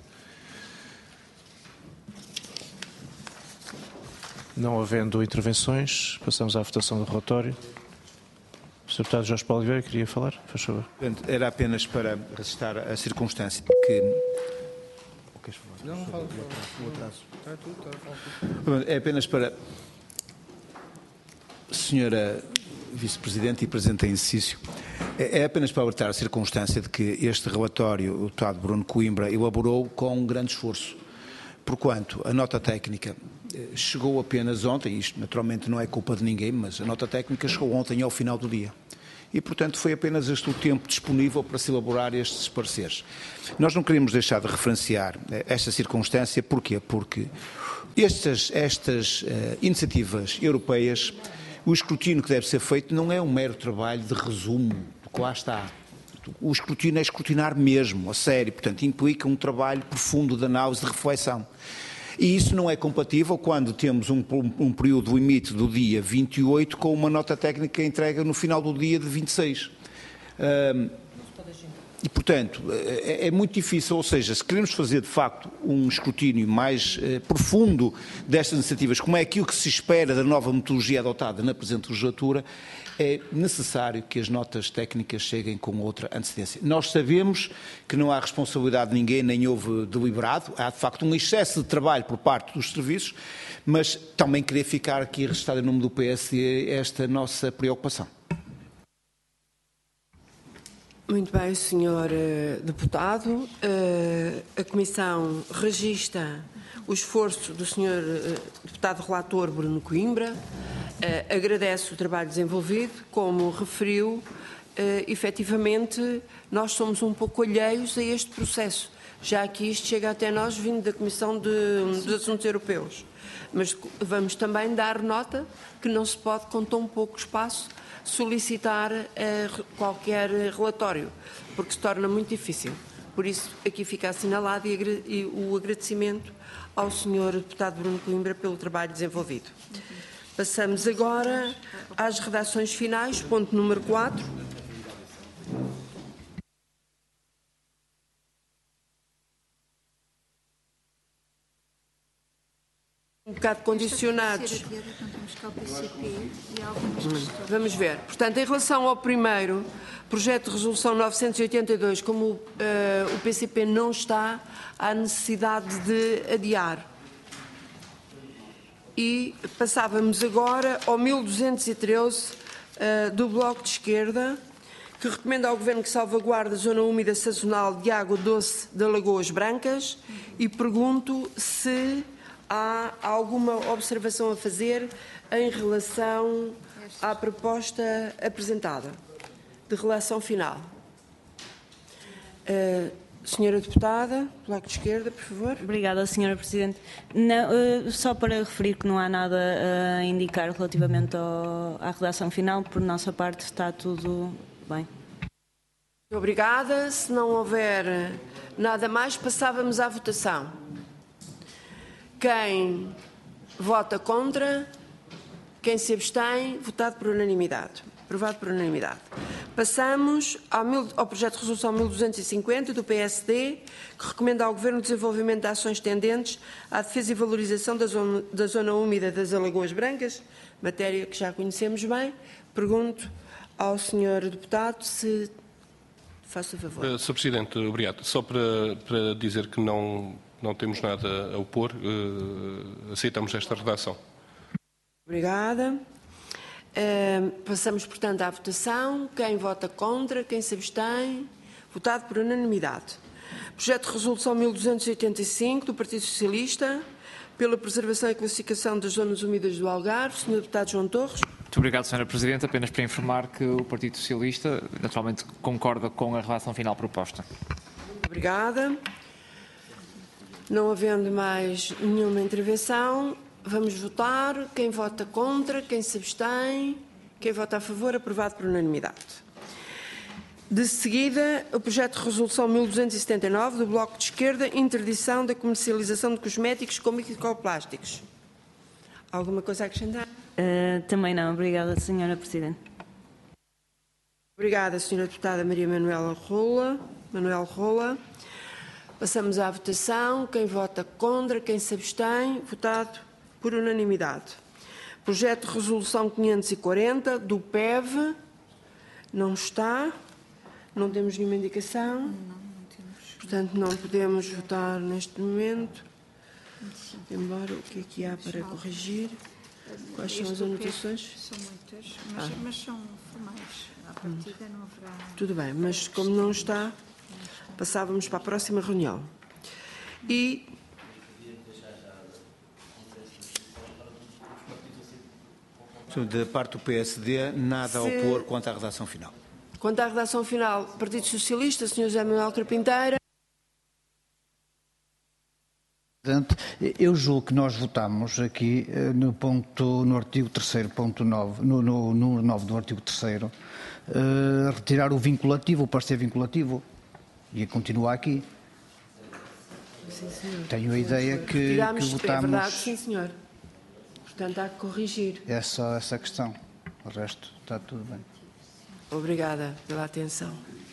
Speaker 1: Não havendo intervenções, passamos à votação do relatório. Sr. Deputado Jorge Paulo Oliveira, queria falar? Faz favor.
Speaker 4: Era apenas para ressaltar a circunstância que...
Speaker 17: Não falo do atraso.
Speaker 4: É apenas para... Senhora Vice-Presidente e Presidente em exercício, é apenas para alertar a circunstância de que este relatório, o deputado Bruno Coimbra, elaborou com um grande esforço, porquanto a nota técnica chegou apenas ontem, isto naturalmente não é culpa de ninguém, mas a nota técnica chegou ontem ao final do dia. E, portanto, foi apenas este o tempo disponível para se elaborar estes pareceres. Nós não queremos deixar de referenciar esta circunstância, porquê? Porque estas iniciativas europeias, o escrutínio que deve ser feito não é um mero trabalho de resumo, porque lá está. O escrutínio é escrutinar mesmo, a sério, portanto, implica um trabalho profundo de análise, de reflexão. E isso não é compatível quando temos um período limite do dia 28 com uma nota técnica entrega no final do dia de 26. E, portanto, é muito difícil, ou seja, se queremos fazer de facto um escrutínio mais profundo destas iniciativas, como é aquilo que se espera da nova metodologia adotada na presente legislatura, é necessário que as notas técnicas cheguem com outra antecedência. Nós sabemos que não há responsabilidade de ninguém, nem houve deliberado, há de facto um excesso de trabalho por parte dos serviços, mas também queria ficar aqui registrado em nome do PSD esta nossa preocupação.
Speaker 7: Muito bem, Sr. Deputado. A Comissão registra o esforço do Sr. Deputado Relator Bruno Coimbra. Agradece o trabalho desenvolvido. Como referiu, efetivamente, nós somos um pouco alheios a este processo, já que isto chega até nós vindo da Comissão dos Assuntos Europeus. Mas vamos também dar nota que não se pode, com tão pouco espaço, solicitar qualquer relatório, porque se torna muito difícil. Por isso, aqui fica assinalado e o agradecimento ao Sr. Deputado Bruno Coimbra pelo trabalho desenvolvido. Passamos agora às redações finais, ponto número 4. Um bocado condicionados. Vamos ver. Portanto, em relação ao primeiro projeto de resolução 982, como o PCP não está, há necessidade de adiar. E passávamos agora ao 1213 do Bloco de Esquerda, que recomenda ao Governo que salvaguarde a zona úmida sazonal de água doce de Lagoas Brancas, e pergunto se Há alguma observação a fazer em relação à proposta apresentada de relação final? Senhora Deputada, Bloco de Esquerda, por favor.
Speaker 18: Obrigada, Senhora Presidente. Não, só para referir que não há nada a indicar relativamente à redação final, por nossa parte está tudo bem.
Speaker 7: Obrigada. Se não houver nada mais, passávamos à votação. Quem vota contra, quem se abstém, votado por unanimidade. Aprovado por unanimidade. Passamos ao projeto de resolução 1250 do PSD, que recomenda ao Governo o desenvolvimento de ações tendentes à defesa e valorização da zona úmida das Alagoas Brancas, matéria que já conhecemos bem. Pergunto ao Sr. Deputado se... Faça favor.
Speaker 10: Sr. Presidente, obrigado. Só para dizer que não temos nada a opor, aceitamos esta redação.
Speaker 7: Obrigada. Passamos, portanto, à votação. Quem vota contra, quem se abstém, votado por unanimidade. Projeto de resolução 1285 do Partido Socialista, pela preservação e classificação das zonas úmidas do Algarve. Sr. Deputado João Torres.
Speaker 9: Muito obrigado, Sra. Presidente. Apenas para informar que o Partido Socialista, naturalmente, concorda com a redação final proposta.
Speaker 7: Obrigada. Não havendo mais nenhuma intervenção, vamos votar. Quem vota contra, quem se abstém, quem vota a favor, aprovado por unanimidade. De seguida, o projeto de resolução 1279 do Bloco de Esquerda, interdição da comercialização de cosméticos com microplásticos. Alguma coisa a acrescentar?
Speaker 18: Também não. Obrigada, Senhora Presidente.
Speaker 7: Obrigada, Sra. Deputada Maria Manuel Rola. Passamos à votação. Quem vota contra, quem se abstém, votado por unanimidade. Projeto de resolução 540 do PEV. Não está. Não temos nenhuma indicação. Não temos. Portanto, não podemos votar neste momento. Embora, o que é que há para corrigir? Quais são as anotações?
Speaker 6: São muitas, mas são formais. À partida não haverá...
Speaker 7: Tudo bem, mas como não está, passávamos para a próxima reunião. E...
Speaker 4: Da parte do PSD, nada a opor quanto à redação final.
Speaker 7: Quanto à redação final, Partido Socialista, Sr. José Manuel Carpinteira.
Speaker 19: Eu julgo que nós votamos aqui no artigo 3º, ponto 9, no número 9 do artigo 3º, retirar o vinculativo, o parecer vinculativo, e continua aqui.
Speaker 7: Sim, senhor.
Speaker 19: Tenho a ideia que votamos...
Speaker 7: É verdade, sim, senhor. Portanto, há que corrigir.
Speaker 19: É só essa questão. O resto está tudo bem.
Speaker 7: Obrigada pela atenção.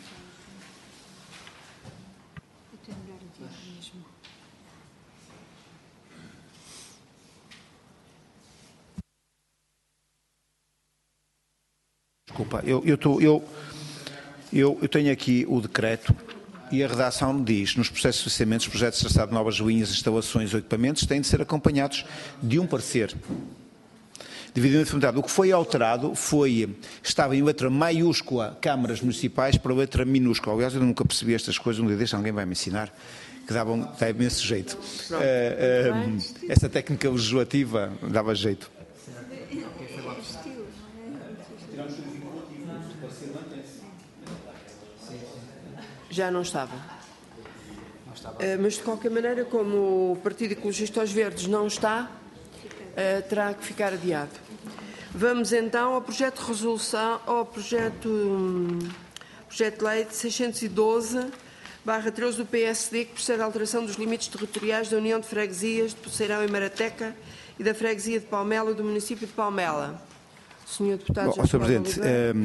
Speaker 4: Desculpa, eu tenho aqui o decreto e a redação diz: nos processos de licenciamento, os projetos de traçado de novas linhas, instalações ou equipamentos têm de ser acompanhados de um parecer. Devidamente fundamentado. O que foi alterado estava em letra maiúscula câmaras municipais para letra minúscula. Aliás, eu nunca percebi estas coisas, um dia deste alguém vai me ensinar, que dá imenso jeito. Essa técnica legislativa dava jeito.
Speaker 7: Já não estava. Mas, de qualquer maneira, como o Partido Ecologista aos Verdes não está, terá que ficar adiado. Vamos então ao projeto de resolução, ao projeto de lei de 612/13 do PSD, que procede à alteração dos limites territoriais da União de Freguesias de Poceirão e Marateca e da Freguesia de Palmela do município de Palmela. Senhor Deputado,
Speaker 4: Sr. Presidente,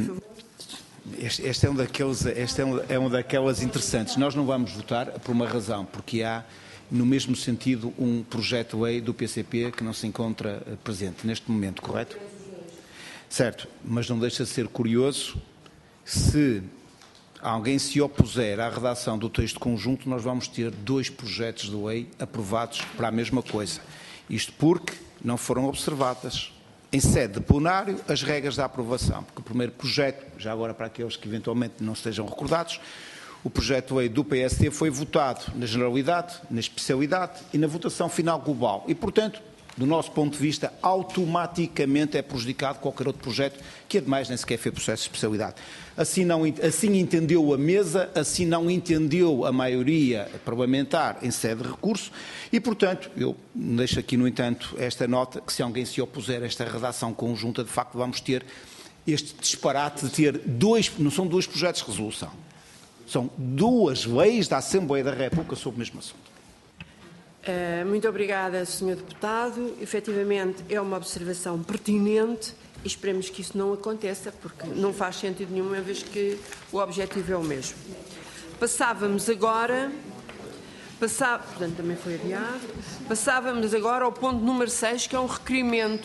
Speaker 4: este é um daquelas interessantes. Nós não vamos votar por uma razão, porque há, no mesmo sentido, um projeto de lei do PCP que não se encontra presente neste momento, correto? Certo, mas não deixa de ser curioso, se alguém se opuser à redação do texto conjunto, nós vamos ter dois projetos de lei aprovados para a mesma coisa. Isto porque não foram observadas em sede de plenário as regras da aprovação, porque o primeiro projeto, já agora para aqueles que eventualmente não estejam recordados, o projeto de lei do PSD foi votado na generalidade, na especialidade e na votação final global. E, portanto, do nosso ponto de vista, automaticamente é prejudicado qualquer outro projeto que, ademais, nem sequer foi processo de especialidade. Assim entendeu a mesa, assim não entendeu a maioria parlamentar em sede de recurso e, portanto, eu deixo aqui, no entanto, esta nota, que se alguém se opuser a esta redação conjunta, de facto vamos ter este disparate de ter não são dois projetos de resolução, são duas leis da Assembleia da República sobre o mesmo assunto.
Speaker 7: Muito obrigada, Sr. Deputado. Efetivamente, é uma observação pertinente e esperemos que isso não aconteça, porque não faz sentido nenhum, uma vez que o objetivo é o mesmo. Passávamos agora, portanto, também foi adiado, passávamos agora ao ponto número 6, que é um requerimento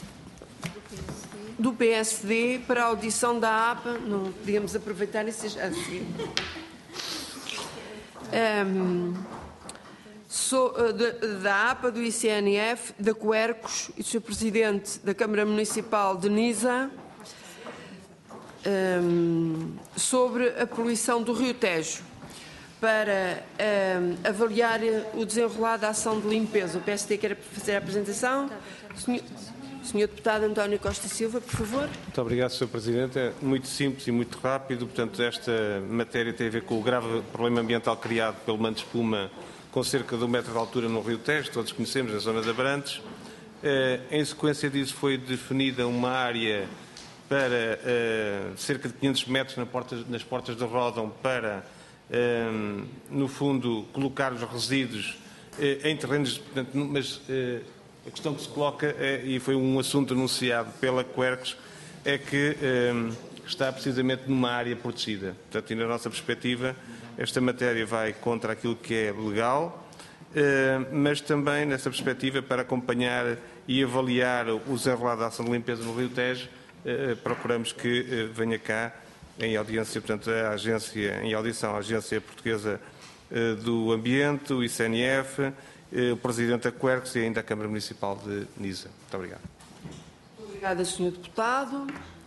Speaker 7: do PSD para a audição da APA. Não podíamos aproveitar esse já a seguir. Da APA, do ICNF, da Quercus e do Sr. Presidente da Câmara Municipal de Nisa, sobre a poluição do Rio Tejo, para avaliar o desenrolar da ação de limpeza. O PSD quer fazer a apresentação. Sr. Deputado António Costa Silva, por favor.
Speaker 11: Muito obrigado, Sr. Presidente. É muito simples e muito rápido. Portanto, esta matéria tem a ver com o grave problema ambiental criado pelo manto de espuma com cerca de 1 metro de altura no Rio Tejo, todos conhecemos, na zona de Abrantes. Em sequência disso foi definida uma área para cerca de 500 metros nas portas de Ródão para, no fundo, colocar os resíduos em terrenos, portanto, mas a questão que se coloca, e foi um assunto anunciado pela Quercus, é que está precisamente numa área protegida. Portanto, e na nossa perspectiva, esta matéria vai contra aquilo que é legal, mas também, nessa perspectiva, para acompanhar e avaliar o desenrolar da ação de limpeza no Rio Tejo, procuramos que venha cá em audiência, portanto, em audição à Agência Portuguesa do Ambiente, o ICNF, o Presidente da Quercus e ainda a Câmara Municipal de Nisa. Muito obrigado.
Speaker 7: Obrigada, Sr. Deputado.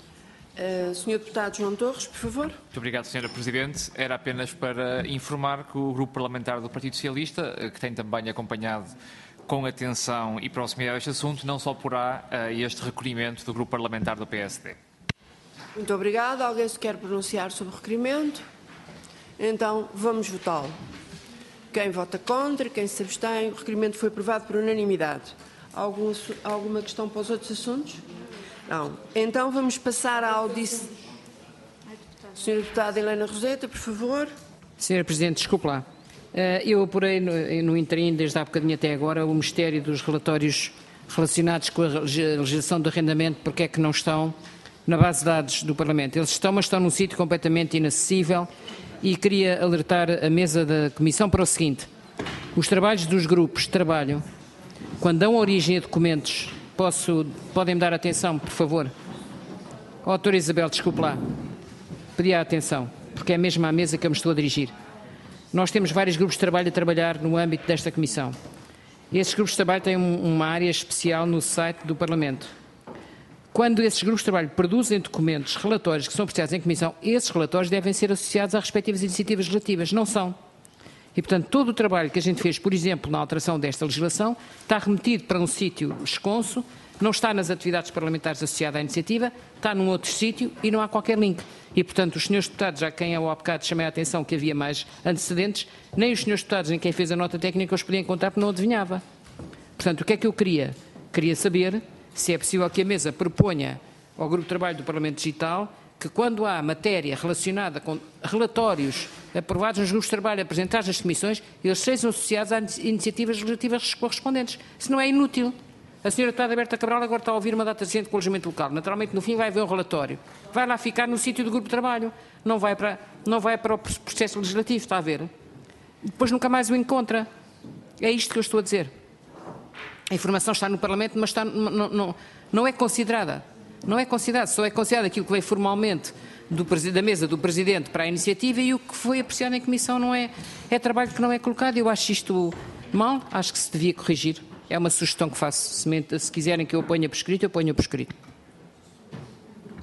Speaker 7: Sr. Deputado João Torres, por favor.
Speaker 9: Muito obrigado, Sra. Presidente. Era apenas para informar que o Grupo Parlamentar do Partido Socialista, que tem também acompanhado com atenção e proximidade este assunto, não só porá este requerimento do Grupo Parlamentar do PSD.
Speaker 7: Muito obrigado. Alguém se quer pronunciar sobre o requerimento? Então, vamos votá-lo. Quem vota contra, quem se abstém, o requerimento foi aprovado por unanimidade. Alguma questão para os outros assuntos? Não. Então vamos passar à audição. Sra. Deputada Helena Roseta, por favor.
Speaker 13: Sra. Presidente, desculpe lá. Eu apurei no interim, desde há bocadinho até agora, o mistério dos relatórios relacionados com a legislação do arrendamento, porque é que não estão na base de dados do Parlamento. Eles estão, mas estão num sítio completamente inacessível e queria alertar a mesa da Comissão para o seguinte: os trabalhos dos grupos de trabalho, quando dão origem a documentos, podem-me dar atenção, por favor? Doutora Isabel, desculpe lá, pedi a atenção, porque é mesmo à mesa que eu me estou a dirigir. Nós temos vários grupos de trabalho a trabalhar no âmbito desta Comissão. Esses grupos de trabalho têm uma área especial no site do Parlamento. Quando esses grupos de trabalho produzem documentos, relatórios que são apreciados em Comissão, esses relatórios devem ser associados às respectivas iniciativas legislativas. Não são. E, portanto, todo o trabalho que a gente fez, por exemplo, na alteração desta legislação, está remetido para um sítio esconso, não está nas atividades parlamentares associadas à iniciativa, está num outro sítio e não há qualquer link. E, portanto, os senhores deputados, já quem ao bocado chamei a atenção que havia mais antecedentes, nem os senhores deputados em quem fez a nota técnica os podiam encontrar porque não adivinhava. Portanto, o que é que eu queria? Queria saber se é possível que a mesa proponha ao Grupo de Trabalho do Parlamento Digital que, quando há matéria relacionada com relatórios aprovados nos grupos de trabalho apresentados nas comissões, eles sejam associados às iniciativas legislativas correspondentes. Se não é inútil. A senhora deputada Berta Cabral agora está a ouvir uma data de gente com alojamento local. Naturalmente, no fim, vai haver um relatório. Vai lá ficar no sítio do grupo de trabalho. Não vai para o processo legislativo, está a ver? Depois nunca mais o encontra. É isto que eu estou a dizer. A informação está no Parlamento, mas não é considerada. Não é considerado, só é considerado aquilo que veio formalmente da mesa do Presidente para a iniciativa e o que foi apreciado em Comissão não é trabalho que não é colocado. Eu acho isto mal, acho que se devia corrigir. É uma sugestão que faço. Se quiserem que eu ponha por escrito, eu ponho por escrito.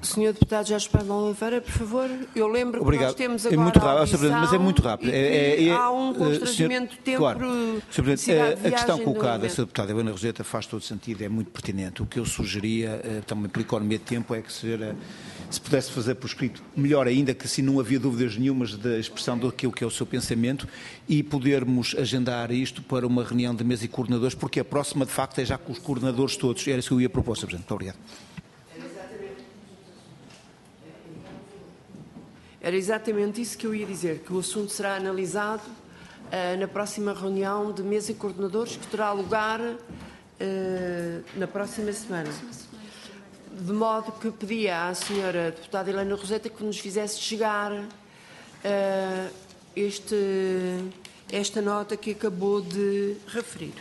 Speaker 7: Sr. Deputado Jorge Paiva Oliveira, por favor. Eu lembro que nós temos agora
Speaker 20: muito rápido,
Speaker 7: a audição,
Speaker 20: mas é muito rápido.
Speaker 7: Há um constrangimento de tempo
Speaker 20: claro.
Speaker 7: por necessidade de
Speaker 20: A questão
Speaker 7: viagem
Speaker 20: colocada, Sra. Deputada Helena Roseta, faz todo sentido, é muito pertinente. O que eu sugeria, também por economia de tempo, é que se pudesse fazer por escrito, melhor ainda, que assim não havia dúvidas nenhumas da expressão daquilo que é o seu pensamento e podermos agendar isto para uma reunião de mesa e coordenadores, porque a próxima, de facto, é já com os coordenadores todos. Era isso que eu ia propor, Sr. Presidente. Muito obrigado.
Speaker 7: Era exatamente isso que eu ia dizer, que o assunto será analisado na próxima reunião de mesa e coordenadores, que terá lugar na próxima semana. De modo que pedia à senhora deputada Helena Roseta que nos fizesse chegar esta nota que acabou de referir.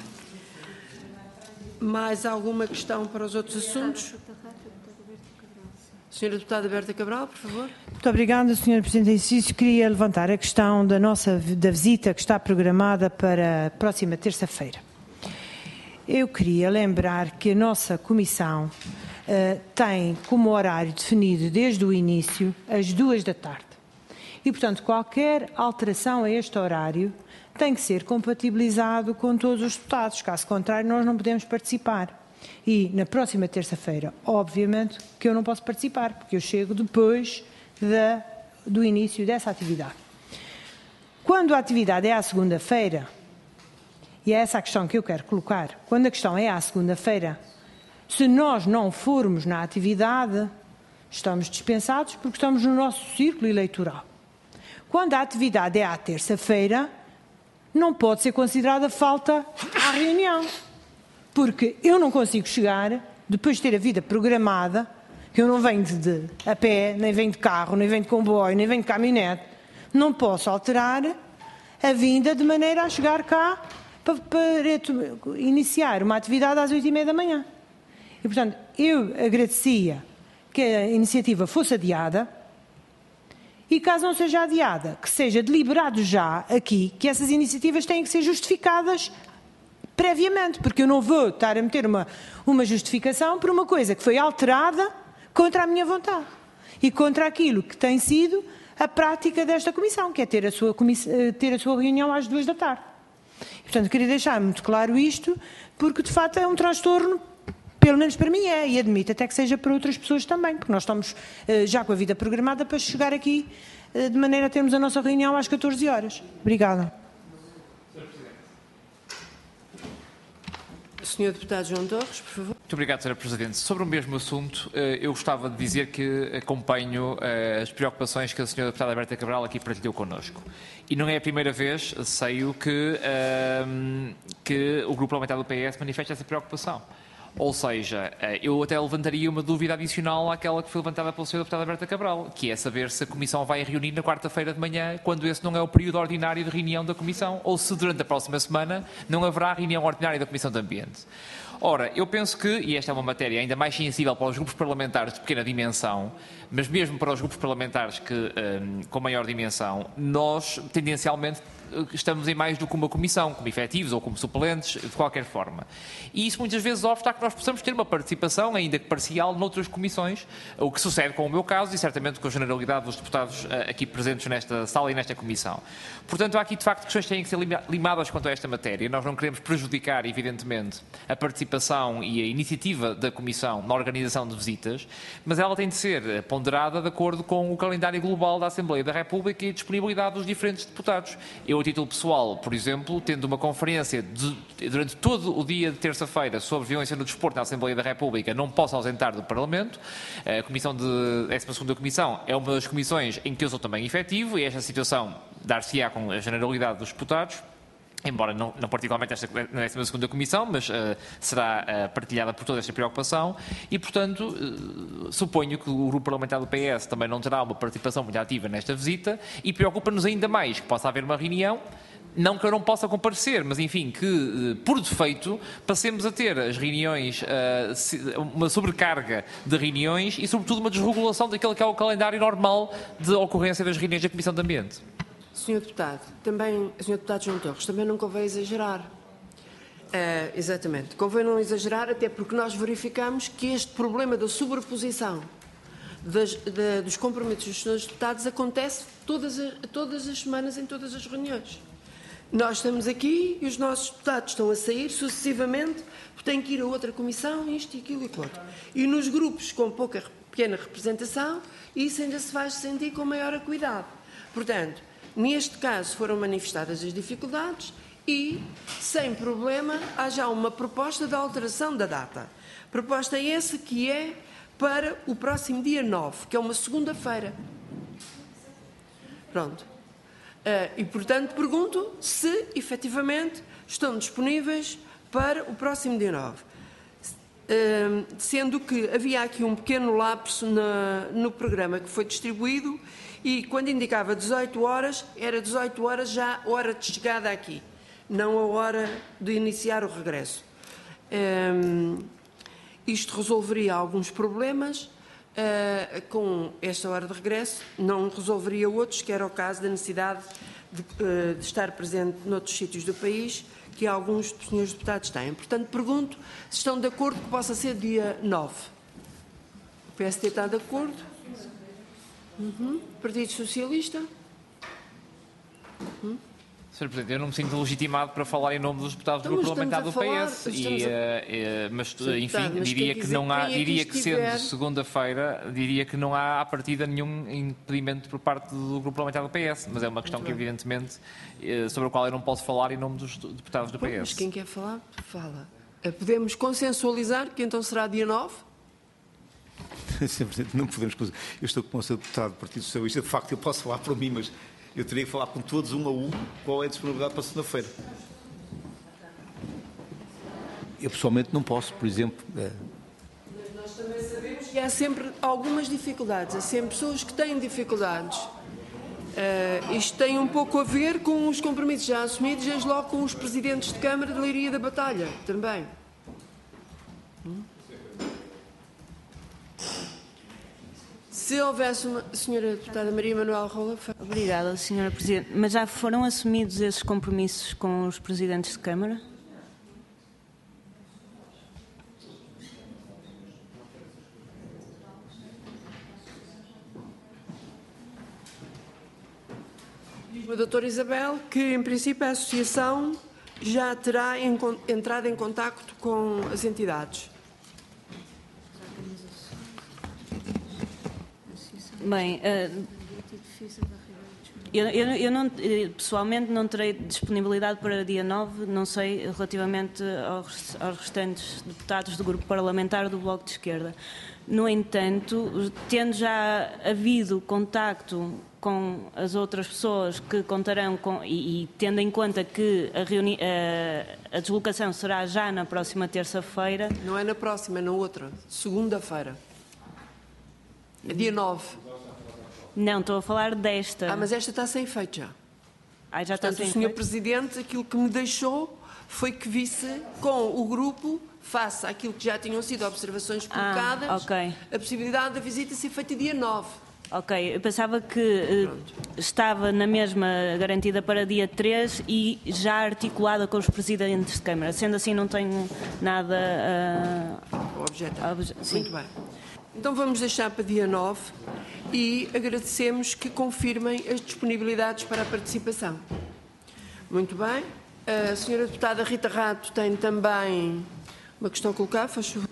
Speaker 7: Mais alguma questão para os outros assuntos? Senhora Deputada Berta Cabral, por favor.
Speaker 15: Muito obrigada, Sra. Presidente em exercício. Queria levantar a questão da visita que está programada para a próxima terça-feira. Eu queria lembrar que a nossa Comissão tem como horário definido desde o início às 2 da tarde. E, portanto, qualquer alteração a este horário tem que ser compatibilizado com todos os deputados. Caso contrário, nós não podemos participar. E na próxima terça-feira, obviamente, que eu não posso participar, porque eu chego depois do início dessa atividade. Quando a atividade é à segunda-feira, e é essa a questão que eu quero colocar, quando a questão é à segunda-feira, se nós não formos na atividade, estamos dispensados porque estamos no nosso círculo eleitoral. Quando a atividade é à terça-feira, não pode ser considerada falta à reunião. Porque eu não consigo chegar, depois de ter a vida programada, que eu não venho a pé, nem venho de carro, nem venho de comboio, nem venho de caminhonete, não posso alterar a vinda de maneira a chegar cá para iniciar uma atividade às 8h30 da manhã. E, portanto, eu agradecia que a iniciativa fosse adiada e, caso não seja adiada, que seja deliberado já aqui que essas iniciativas têm que ser justificadas previamente, porque eu não vou estar a meter uma justificação por uma coisa que foi alterada contra a minha vontade e contra aquilo que tem sido a prática desta Comissão, que é ter a sua reunião às 2 da tarde. E, portanto, queria deixar muito claro isto, porque de facto é um transtorno, pelo menos para mim é, e admito até que seja para outras pessoas também, porque nós estamos já com a vida programada para chegar aqui de maneira a termos a nossa reunião às 14 horas. Obrigada.
Speaker 7: Senhor Deputado João Torres, por favor.
Speaker 9: Muito obrigado, Sra. Presidente. Sobre o mesmo assunto, eu gostava de dizer que acompanho as preocupações que a Sra. Deputada Berta Cabral aqui partilhou connosco. E não é a primeira vez, sei que o Grupo Parlamentar do PS manifesta essa preocupação. Ou seja, eu até levantaria uma dúvida adicional àquela que foi levantada pela Sra. Deputada Berta Cabral, que é saber se a Comissão vai reunir na quarta-feira de manhã, quando esse não é o período ordinário de reunião da Comissão, ou se durante a próxima semana não haverá reunião ordinária da Comissão de Ambiente. Ora, eu penso que, e esta é uma matéria ainda mais sensível para os grupos parlamentares de pequena dimensão, mas mesmo para os grupos parlamentares com maior dimensão, nós tendencialmente estamos em mais do que uma comissão, como efetivos ou como suplentes, de qualquer forma. E isso muitas vezes obsta a que nós possamos ter uma participação, ainda que parcial, noutras comissões, o que sucede com o meu caso e certamente com a generalidade dos deputados aqui presentes nesta sala e nesta comissão. Portanto, há aqui de facto questões que têm que ser limadas quanto a esta matéria. Nós não queremos prejudicar, evidentemente, a participação e a iniciativa da Comissão na organização de visitas, mas ela tem de ser ponderada de acordo com o calendário global da Assembleia da República e a disponibilidade dos diferentes deputados. Eu, a título pessoal, por exemplo, tendo uma conferência durante todo o dia de terça-feira sobre violência no desporto na Assembleia da República, não posso ausentar do Parlamento. A Comissão de 12ª Comissão é uma das comissões em que eu sou também efetivo e esta situação dar-se-á com a generalidade dos deputados, embora não particularmente na 12ª Comissão, mas será partilhada por toda esta preocupação e, portanto, suponho que o Grupo Parlamentar do PS também não terá uma participação muito ativa nesta visita e preocupa-nos ainda mais que possa haver uma reunião, não que eu não possa comparecer, mas enfim, que por defeito passemos a ter as reuniões, uma sobrecarga de reuniões e sobretudo uma desregulação daquele que é o calendário normal de ocorrência das reuniões da Comissão de Ambiente.
Speaker 7: Sr. Deputado, Sr. Deputado João Torres, também não convém exagerar. Exatamente. Convém não exagerar, até porque nós verificamos que este problema da sobreposição dos compromissos dos senhores deputados acontece todas as semanas em todas as reuniões. Nós estamos aqui e os nossos deputados estão a sair sucessivamente, porque têm que ir a outra comissão, isto e aquilo e aquilo outro. E nos grupos com pequena representação, isso ainda se vai sentir com maior cuidado. Portanto, neste caso foram manifestadas as dificuldades e, sem problema, há já uma proposta de alteração da data. Proposta essa que é para o próximo dia 9, que é uma segunda-feira. Pronto. E, portanto, pergunto se, efetivamente, estão disponíveis para o próximo dia 9. Sendo que havia aqui um pequeno lapso no programa que foi distribuído e, quando indicava 18 horas, era 18 horas já a hora de chegada aqui, não a hora de iniciar o regresso. Isto resolveria alguns problemas. Com esta hora de regresso, não resolveria outros, que era o caso da necessidade de estar presente noutros sítios do país, que alguns dos senhores deputados têm. Portanto, pergunto se estão de acordo que possa ser dia 9. O PSD está de acordo? Partido Socialista?
Speaker 9: Sr. Presidente, eu não me sinto legitimado para falar em nome dos deputados do Grupo Parlamentar do PS, mas, enfim, diria que não há, diria que sendo segunda-feira, diria que não há à partida nenhum impedimento por parte do Grupo Parlamentar do PS, mas é uma questão que, evidentemente, sobre a qual eu não posso falar em nome dos deputados do PS.
Speaker 7: Mas quem quer falar, fala. Podemos consensualizar que então será dia 9?
Speaker 20: Sr. Presidente, não podemos. Eu estou com o Sr. Deputado do Partido Socialista, de facto eu posso falar por mim, mas eu teria que falar com todos, um a um, qual é a disponibilidade para segunda-feira. Eu pessoalmente não posso, por exemplo.
Speaker 7: Mas nós também sabemos que há sempre algumas dificuldades, há sempre pessoas que têm dificuldades. Isto tem um pouco a ver com os compromissos já assumidos, desde logo com os presidentes de Câmara de Leiria da Batalha, também. Se houvesse uma... Senhora Deputada Maria Manuel Rola...
Speaker 18: Obrigada, Senhora Presidente. Mas já foram assumidos esses compromissos com os presidentes de Câmara?
Speaker 7: A doutora Isabel, que em princípio a associação já terá entrado em contacto com as entidades.
Speaker 18: Bem, eu não, pessoalmente não terei disponibilidade para dia 9, não sei, relativamente aos restantes deputados do Grupo Parlamentar do Bloco de Esquerda. No entanto, tendo já havido contacto com as outras pessoas que contarão com, e tendo em conta que a deslocação será já na próxima terça-feira...
Speaker 7: Não é na próxima, é na outra, segunda-feira. É dia 9.
Speaker 18: Não, estou a falar desta.
Speaker 7: Mas esta está sem efeito já.
Speaker 18: Já está sem
Speaker 7: efeito. O Sr. Presidente, aquilo que me deixou foi que visse com o grupo, face àquilo que já tinham sido observações colocadas, a possibilidade da visita ser feita dia 9.
Speaker 18: Ok, eu pensava que estava na mesma garantida para dia 3 e já articulada com os presidentes de Câmara. Sendo assim, não tenho nada
Speaker 7: a objetar. Muito bem. Então vamos deixar para dia 9 e agradecemos que confirmem as disponibilidades para a participação. Muito bem. A senhora deputada Rita Rato tem também uma questão a colocar, faz favor.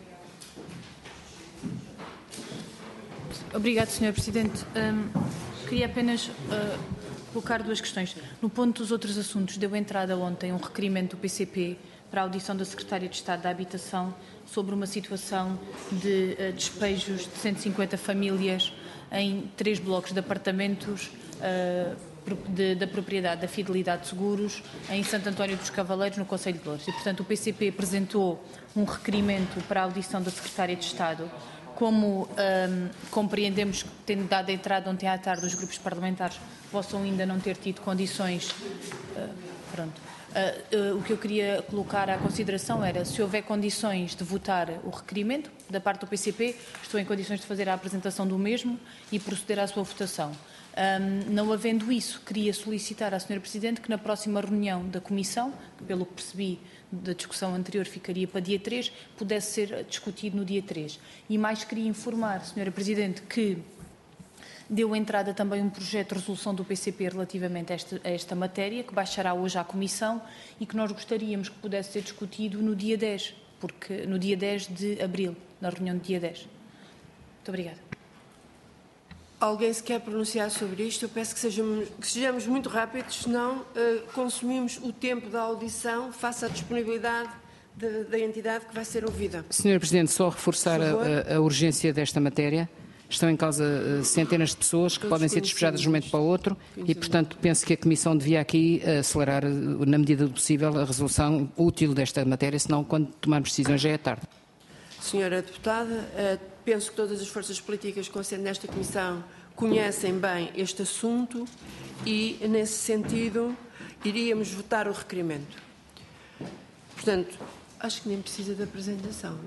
Speaker 21: Obrigada, Sr. Presidente. Queria apenas colocar duas questões. No ponto dos outros assuntos, deu entrada ontem um requerimento do PCP para a audição da Secretária de Estado da Habitação sobre uma situação de despejos de 150 famílias em 3 blocos de apartamentos da propriedade da Fidelidade Seguros em Santo António dos Cavaleiros, no Concelho de Loures. E, portanto, o PCP apresentou um requerimento para a audição da Secretária de Estado. Como compreendemos que, tendo dado a entrada ontem à tarde, os grupos parlamentares possam ainda não ter tido condições Pronto. O que eu queria colocar à consideração era, se houver condições de votar o requerimento da parte do PCP, estou em condições de fazer a apresentação do mesmo e proceder à sua votação. Não havendo isso, queria solicitar à Sra. Presidente que na próxima reunião da Comissão, que pelo que percebi da discussão anterior ficaria para dia 3, pudesse ser discutido no dia 3. E mais queria informar, Sra. Presidente, que deu entrada também um projeto de resolução do PCP relativamente a esta matéria, que baixará hoje à Comissão e que nós gostaríamos que pudesse ser discutido no dia 10, no dia 10 de abril, na reunião do dia 10. Muito obrigada.
Speaker 7: Alguém se quer pronunciar sobre isto? Eu peço que sejamos muito rápidos, senão consumimos o tempo da audição face à disponibilidade da entidade que vai ser ouvida.
Speaker 13: Sr. Presidente, só reforçar a urgência desta matéria. Estão em causa centenas de pessoas que podem ser despejadas de um momento para o outro e, portanto, penso que a Comissão devia aqui acelerar, na medida do possível, a resolução útil desta matéria, senão, quando tomarmos decisões, já é tarde.
Speaker 7: Senhora Deputada, penso que todas as forças políticas que concernem nesta Comissão conhecem bem este assunto e, nesse sentido, iríamos votar o requerimento. Portanto, acho que nem precisa de apresentação.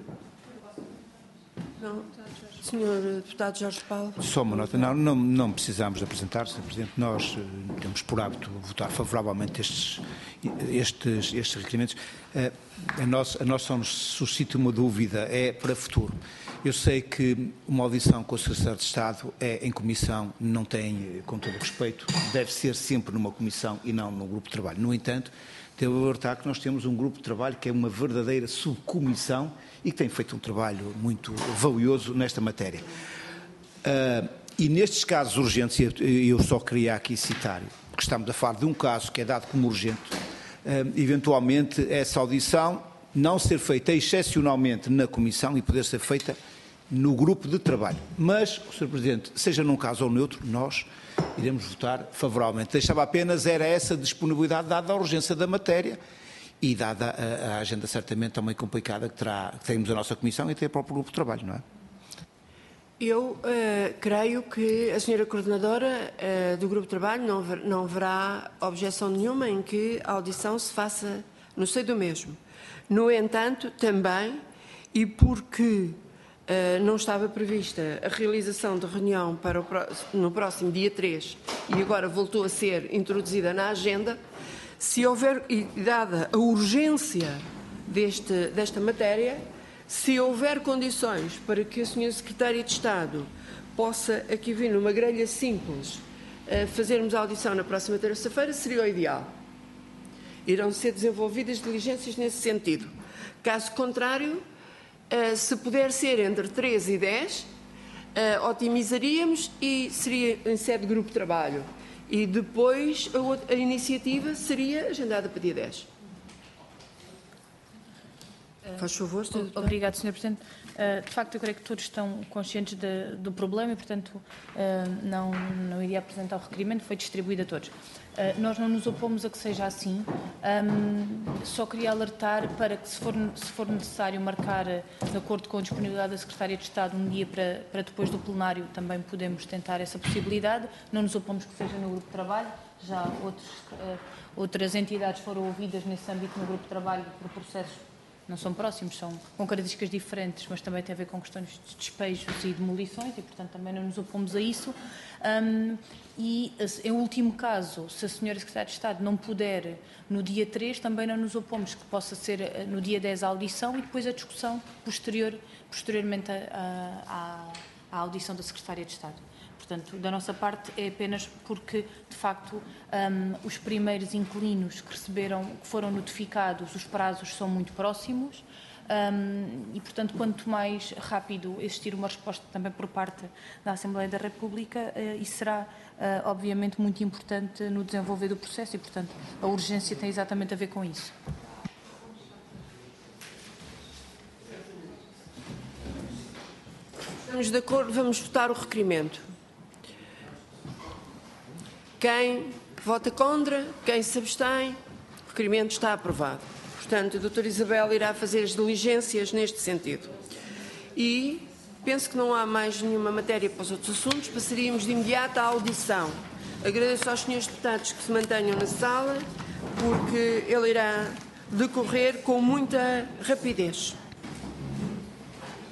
Speaker 7: Não? Senhor Deputado Jorge Paulo.
Speaker 20: Só uma nota. Não precisamos de apresentar, Sr. Presidente. Nós temos por hábito votar favoravelmente estes requerimentos. A nós só nos suscita uma dúvida, é para o futuro. Eu sei que uma audição com o Secretário de Estado é em comissão, não tem, com todo o respeito, deve ser sempre numa comissão e não num grupo de trabalho. No entanto, devo alertar que nós temos um grupo de trabalho que é uma verdadeira subcomissão e que tem feito um trabalho muito valioso nesta matéria. E nestes casos urgentes, eu só queria aqui citar, porque estamos a falar de um caso que é dado como urgente, eventualmente essa audição não ser feita excepcionalmente na Comissão e poder ser feita no grupo de trabalho. Mas, Sr. Presidente, seja num caso ou noutro, nós iremos votar favoravelmente. Deixava apenas, era essa disponibilidade dada a urgência da matéria e dada a agenda certamente também complicada que temos a nossa Comissão e até o próprio grupo de trabalho, não é?
Speaker 7: Eu creio que a senhora Coordenadora do Grupo de Trabalho não haverá objeção nenhuma em que a audição se faça no seio do mesmo. No entanto, também, e porque não estava prevista a realização de reunião no próximo dia 3 e agora voltou a ser introduzida na agenda, se houver, e dada a urgência desta matéria, se houver condições para que a Sra. Secretária de Estado possa aqui vir numa grelha simples fazermos a audição na próxima terça-feira, seria o ideal. Irão ser desenvolvidas diligências nesse sentido. Caso contrário, se puder ser entre 3 e 10, otimizaríamos e seria em sede de grupo de trabalho. E depois a iniciativa seria agendada para dia 10. Faz favor, Sr. Deputado.
Speaker 21: Obrigado, Sr. Presidente. De facto, eu creio que todos estão conscientes do problema e, portanto, não iria apresentar o requerimento, foi distribuído a todos. Nós não nos opomos a que seja assim, só queria alertar para que, se for necessário marcar, de acordo com a disponibilidade da Secretária de Estado, um dia para depois do plenário, também podemos tentar essa possibilidade. Não nos opomos que seja no grupo de trabalho, já outras entidades foram ouvidas nesse âmbito no grupo de trabalho por processos não são próximos, são com características diferentes, mas também tem a ver com questões de despejos e demolições e, portanto, também não nos opomos a isso. E, em último caso, se a Sra. Secretária de Estado não puder no dia 3, também não nos opomos que possa ser no dia 10 a audição e depois a discussão posteriormente à audição da Secretária de Estado. Portanto, da nossa parte é apenas porque, de facto, os primeiros inquilinos que foram notificados, os prazos são muito próximos e, portanto, quanto mais rápido existir uma resposta também por parte da Assembleia da República, isso será, obviamente, muito importante no desenvolver do processo e, portanto, a urgência tem exatamente a ver com isso.
Speaker 7: Estamos de acordo, vamos votar o requerimento. Quem vota contra, quem se abstém, o requerimento está aprovado. Portanto, a doutora Isabel irá fazer as diligências neste sentido. E penso que não há mais nenhuma matéria para os outros assuntos, passaríamos de imediato à audição. Agradeço aos senhores deputados que se mantenham na sala, porque ele irá decorrer com muita rapidez.